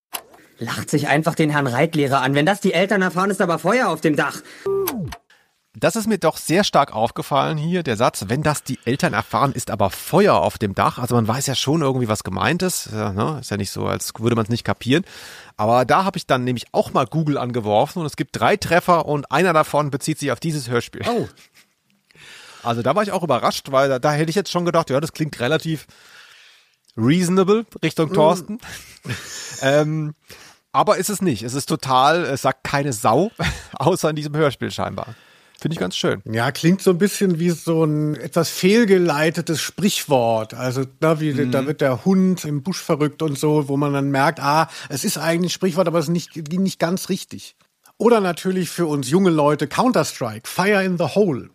Lacht sich einfach den Herrn Reitlehrer an. Wenn das die Eltern erfahren, ist aber Feuer auf dem Dach. Das ist mir doch sehr stark aufgefallen hier, der Satz, wenn das die Eltern erfahren, ist aber Feuer auf dem Dach. Also man weiß ja schon irgendwie, was gemeint ist. Ja, ne? Ist ja nicht so, als würde man es nicht kapieren. Aber da habe ich dann nämlich auch mal Google angeworfen und es gibt drei Treffer und einer davon bezieht sich auf dieses Hörspiel. Oh. Also da war ich auch überrascht, weil da, da hätte ich jetzt schon gedacht, ja, das klingt relativ reasonable Richtung Thorsten. Mm. ähm, aber ist es nicht. Es ist total, es sagt keine Sau, außer in diesem Hörspiel scheinbar. Finde ich ganz schön. Ja, klingt so ein bisschen wie so ein etwas fehlgeleitetes Sprichwort. Also na, wie, mhm. da wird der Hund im Busch verrückt und so, wo man dann merkt, ah, es ist eigentlich ein Sprichwort, aber es ist nicht, nicht ganz richtig. Oder natürlich für uns junge Leute Counter-Strike, Fire in the Hole.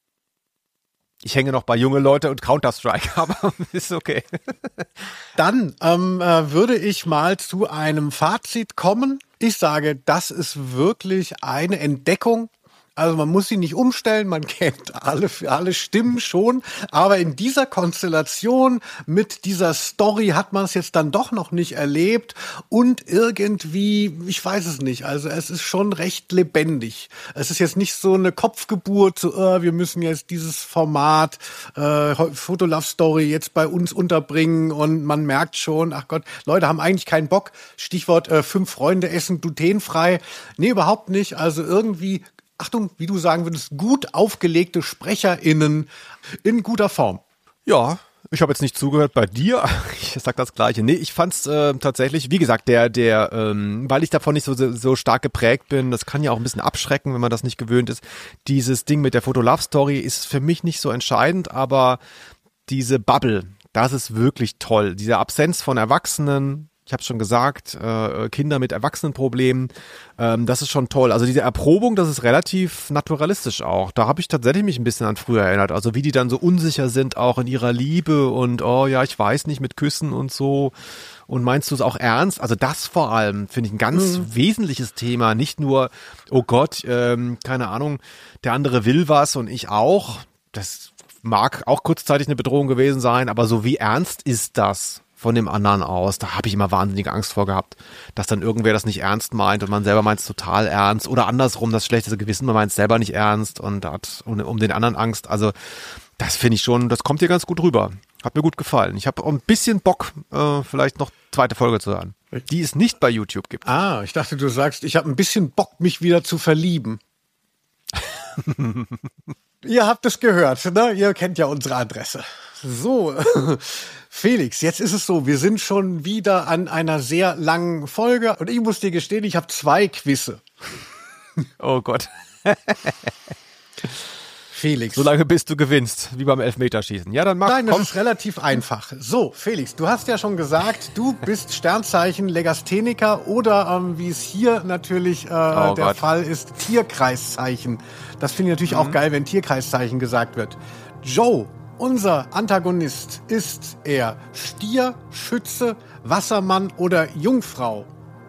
Ich hänge noch bei junge Leute und Counter-Strike, aber ist okay. Dann ähm, äh, würde ich mal zu einem Fazit kommen. Ich sage, das ist wirklich eine Entdeckung. Also man muss sie nicht umstellen, man kennt alle, alle Stimmen schon, aber in dieser Konstellation mit dieser Story hat man es jetzt dann doch noch nicht erlebt und irgendwie, ich weiß es nicht, also es ist schon recht lebendig. Es ist jetzt nicht so eine Kopfgeburt, so äh, wir müssen jetzt dieses Format äh, Fotolove-Story jetzt bei uns unterbringen und man merkt schon, ach Gott, Leute haben eigentlich keinen Bock, Stichwort äh, fünf Freunde essen glutenfrei. Nee, überhaupt nicht, also irgendwie Achtung, wie du sagen würdest, gut aufgelegte SprecherInnen in guter Form. Ja, ich habe jetzt nicht zugehört bei dir. Ich sag das Gleiche. Nee, ich fand's äh, tatsächlich, wie gesagt, der, der, ähm, weil ich davon nicht so, so stark geprägt bin, das kann ja auch ein bisschen abschrecken, wenn man das nicht gewöhnt ist. Dieses Ding mit der Foto-Love-Story ist für mich nicht so entscheidend, aber diese Bubble, das ist wirklich toll. Diese Absenz von Erwachsenen, ich habe schon gesagt, äh, Kinder mit Erwachsenenproblemen, ähm, das ist schon toll. Also diese Erprobung, das ist relativ naturalistisch auch. Da habe ich tatsächlich mich ein bisschen an früher erinnert. Also wie die dann so unsicher sind auch in ihrer Liebe und oh ja, ich weiß nicht, mit Küssen und so. Und meinst du es auch ernst? Also das vor allem finde ich ein ganz mhm. wesentliches Thema. Nicht nur, oh Gott, ähm, keine Ahnung, der andere will was und ich auch. Das mag auch kurzzeitig eine Bedrohung gewesen sein, aber so wie ernst ist das von dem anderen aus? Da habe ich immer wahnsinnige Angst vor gehabt, dass dann irgendwer das nicht ernst meint und man selber meint es total ernst oder andersrum, das schlechte Gewissen, man meint es selber nicht ernst und hat um, um den anderen Angst. Also das finde ich schon, das kommt hier ganz gut rüber. Hat mir gut gefallen. Ich habe auch ein bisschen Bock, äh, vielleicht noch zweite Folge zu hören, die es nicht bei YouTube gibt. Ah, ich dachte, du sagst, ich habe ein bisschen Bock, mich wieder zu verlieben. Ihr habt es gehört, ne? Ihr kennt ja unsere Adresse. So, Felix, jetzt ist es so, wir sind schon wieder an einer sehr langen Folge und ich muss dir gestehen, ich habe zwei Quizze. Oh Gott. Felix. Solange bis du gewinnst, wie beim Elfmeterschießen. Ja, dann mach. Nein, das komm. ist relativ einfach. So, Felix, du hast ja schon gesagt, du bist Sternzeichen Legastheniker oder, ähm, wie es hier natürlich äh, oh der Gott. Fall ist, Tierkreiszeichen. Das finde ich natürlich mhm. auch geil, wenn Tierkreiszeichen gesagt wird. Joe, unser Antagonist, ist er Stier, Schütze, Wassermann oder Jungfrau?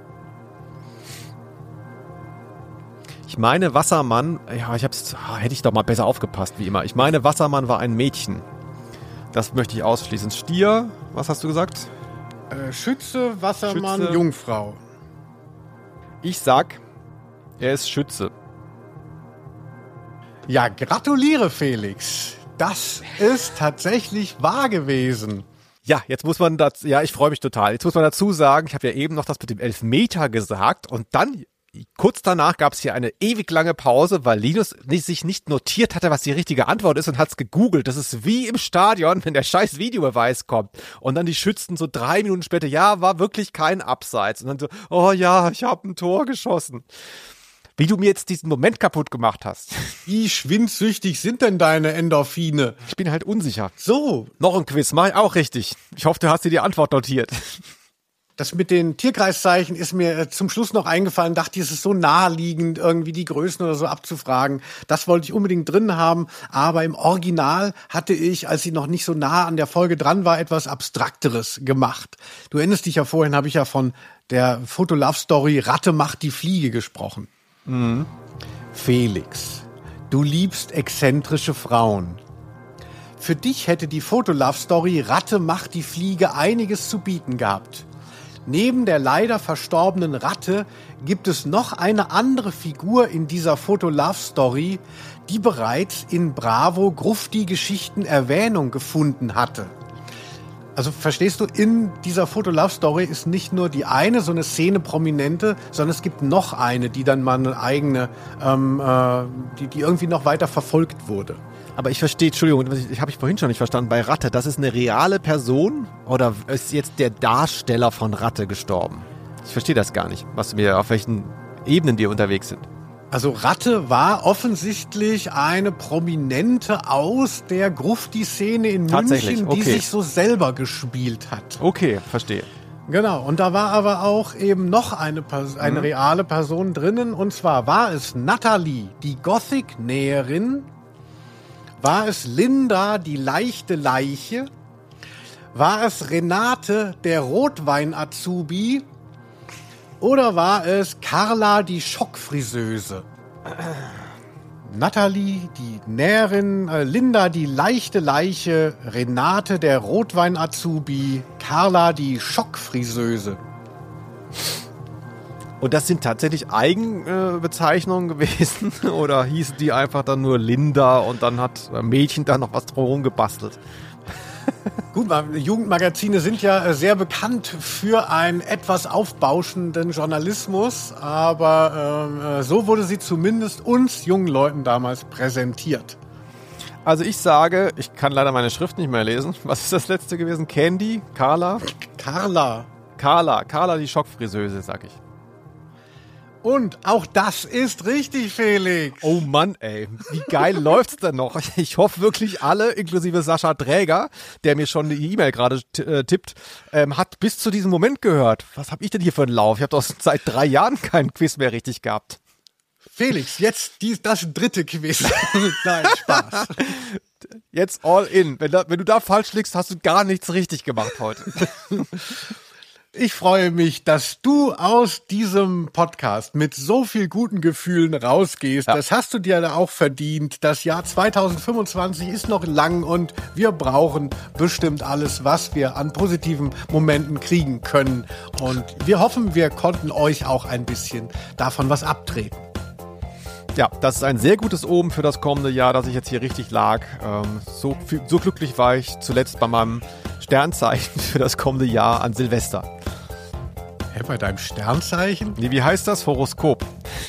Ich meine, Wassermann, ja, ich hab's, hätte ich doch mal besser aufgepasst, wie immer. Ich meine, Wassermann war ein Mädchen. Das möchte ich ausschließen. Stier, was hast du gesagt? Äh, Schütze, Wassermann, Schütze. Jungfrau. Ich sag, er ist Schütze. Ja, gratuliere, Felix. Das ist tatsächlich wahr gewesen. Ja, jetzt muss man dazu, ja, ich freue mich total. Jetzt muss man dazu sagen, ich habe ja eben noch das mit dem Elfmeter gesagt und dann kurz danach gab es hier eine ewig lange Pause, weil Linus sich nicht notiert hatte, was die richtige Antwort ist und hat es gegoogelt. Das ist wie im Stadion, wenn der scheiß Videobeweis kommt. Und dann die Schützen so drei Minuten später, ja, war wirklich kein Abseits. Und dann so, oh ja, ich habe ein Tor geschossen. Wie du mir jetzt diesen Moment kaputt gemacht hast. Wie schwindsüchtig sind denn deine Endorphine? Ich bin halt unsicher. So. Noch ein Quiz, mach ich auch richtig. Ich hoffe, du hast dir die Antwort notiert. Das mit den Tierkreiszeichen ist mir zum Schluss noch eingefallen. Dachte, es ist so naheliegend, irgendwie die Größen oder so abzufragen. Das wollte ich unbedingt drin haben. Aber im Original hatte ich, als sie noch nicht so nah an der Folge dran war, etwas Abstrakteres gemacht. Du erinnerst dich ja, vorhin habe ich ja von der Foto-Love-Story Ratte macht die Fliege gesprochen. Mhm. Felix, du liebst exzentrische Frauen. Für dich hätte die Foto-Love-Story Ratte macht die Fliege einiges zu bieten gehabt. Neben der leider verstorbenen Ratte gibt es noch eine andere Figur in dieser Foto-Love-Story, die bereits in Bravo Grufti-Geschichten Erwähnung gefunden hatte. Also verstehst du, in dieser Foto-Love-Story ist nicht nur die eine so eine Szene prominente, sondern es gibt noch eine, die dann mal eine eigene, ähm, äh, die, die irgendwie noch weiter verfolgt wurde. Aber ich verstehe, Entschuldigung, ich habe ich vorhin schon nicht verstanden, bei Ratte, das ist eine reale Person oder ist jetzt der Darsteller von Ratte gestorben? Ich verstehe das gar nicht, was wir, auf welchen Ebenen die unterwegs sind. Also Ratte war offensichtlich eine Prominente aus der Grufti-Szene in München, okay. die sich so selber gespielt hat. Okay, verstehe. Genau, und da war aber auch eben noch eine, eine mhm. reale Person drinnen, und zwar war es Natalie, die Gothic-Näherin, war es Linda, die leichte Leiche, war es Renate, der Rotwein-Azubi, oder war es Carla, die Schockfriseuse? Natalie, die Näherin, äh, Linda, die leichte Leiche, Renate, der Rotwein-Azubi, Carla, die Schockfriseuse. Und das sind tatsächlich Eigenbezeichnungen äh, gewesen? Oder hießen die einfach dann nur Linda und dann hat ein Mädchen da noch was drumherum gebastelt? Gut, Jugendmagazine sind ja sehr bekannt für einen etwas aufbauschenden Journalismus, aber äh, so wurde sie zumindest uns jungen Leuten damals präsentiert. Also ich sage, ich kann leider meine Schrift nicht mehr lesen. Was ist das letzte gewesen? Candy? Carla? Carla. Carla, Carla die Schockfriseuse, sag ich. Und auch das ist richtig, Felix. Oh Mann, ey, wie geil läuft's denn noch? Ich hoffe wirklich alle, inklusive Sascha Dräger, der mir schon die E-Mail gerade t- äh, tippt, ähm, hat bis zu diesem Moment gehört. Was habe ich denn hier für einen Lauf? Ich habe doch seit drei Jahren keinen Quiz mehr richtig gehabt. Felix, jetzt die, das dritte Quiz. Nein, Spaß. Jetzt all in. Wenn, da, wenn du da falsch liegst, hast du gar nichts richtig gemacht heute. Ich freue mich, dass du aus diesem Podcast mit so viel guten Gefühlen rausgehst. Ja. Das hast du dir da auch verdient. Das Jahr zwanzig fünfundzwanzig ist noch lang und wir brauchen bestimmt alles, was wir an positiven Momenten kriegen können. Und wir hoffen, wir konnten euch auch ein bisschen davon was abtreten. Ja, das ist ein sehr gutes Omen für das kommende Jahr, dass ich jetzt hier richtig lag. Ähm, so, so glücklich war ich zuletzt bei meinem Sternzeichen für das kommende Jahr an Silvester. Hä, bei deinem Sternzeichen? Nee, wie heißt das? Horoskop.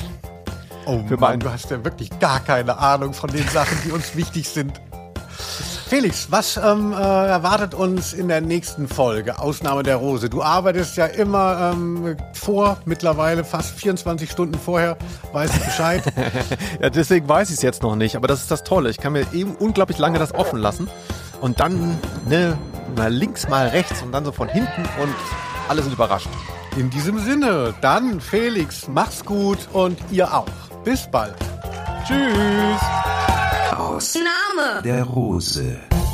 Oh für Mann, du hast ja wirklich gar keine Ahnung von den Sachen, die uns wichtig sind. Felix, was ähm, äh, erwartet uns in der nächsten Folge, Ausnahme der Rose? Du arbeitest ja immer ähm, vor, mittlerweile fast vierundzwanzig Stunden vorher, weißt du Bescheid? Ja, deswegen weiß ich es jetzt noch nicht, aber das ist das Tolle. Ich kann mir eben unglaublich lange das offen lassen und dann ne, mal links, mal rechts und dann so von hinten und alle sind überrascht. In diesem Sinne, dann Felix, mach's gut und ihr auch. Bis bald. Tschüss. Aus der Rose.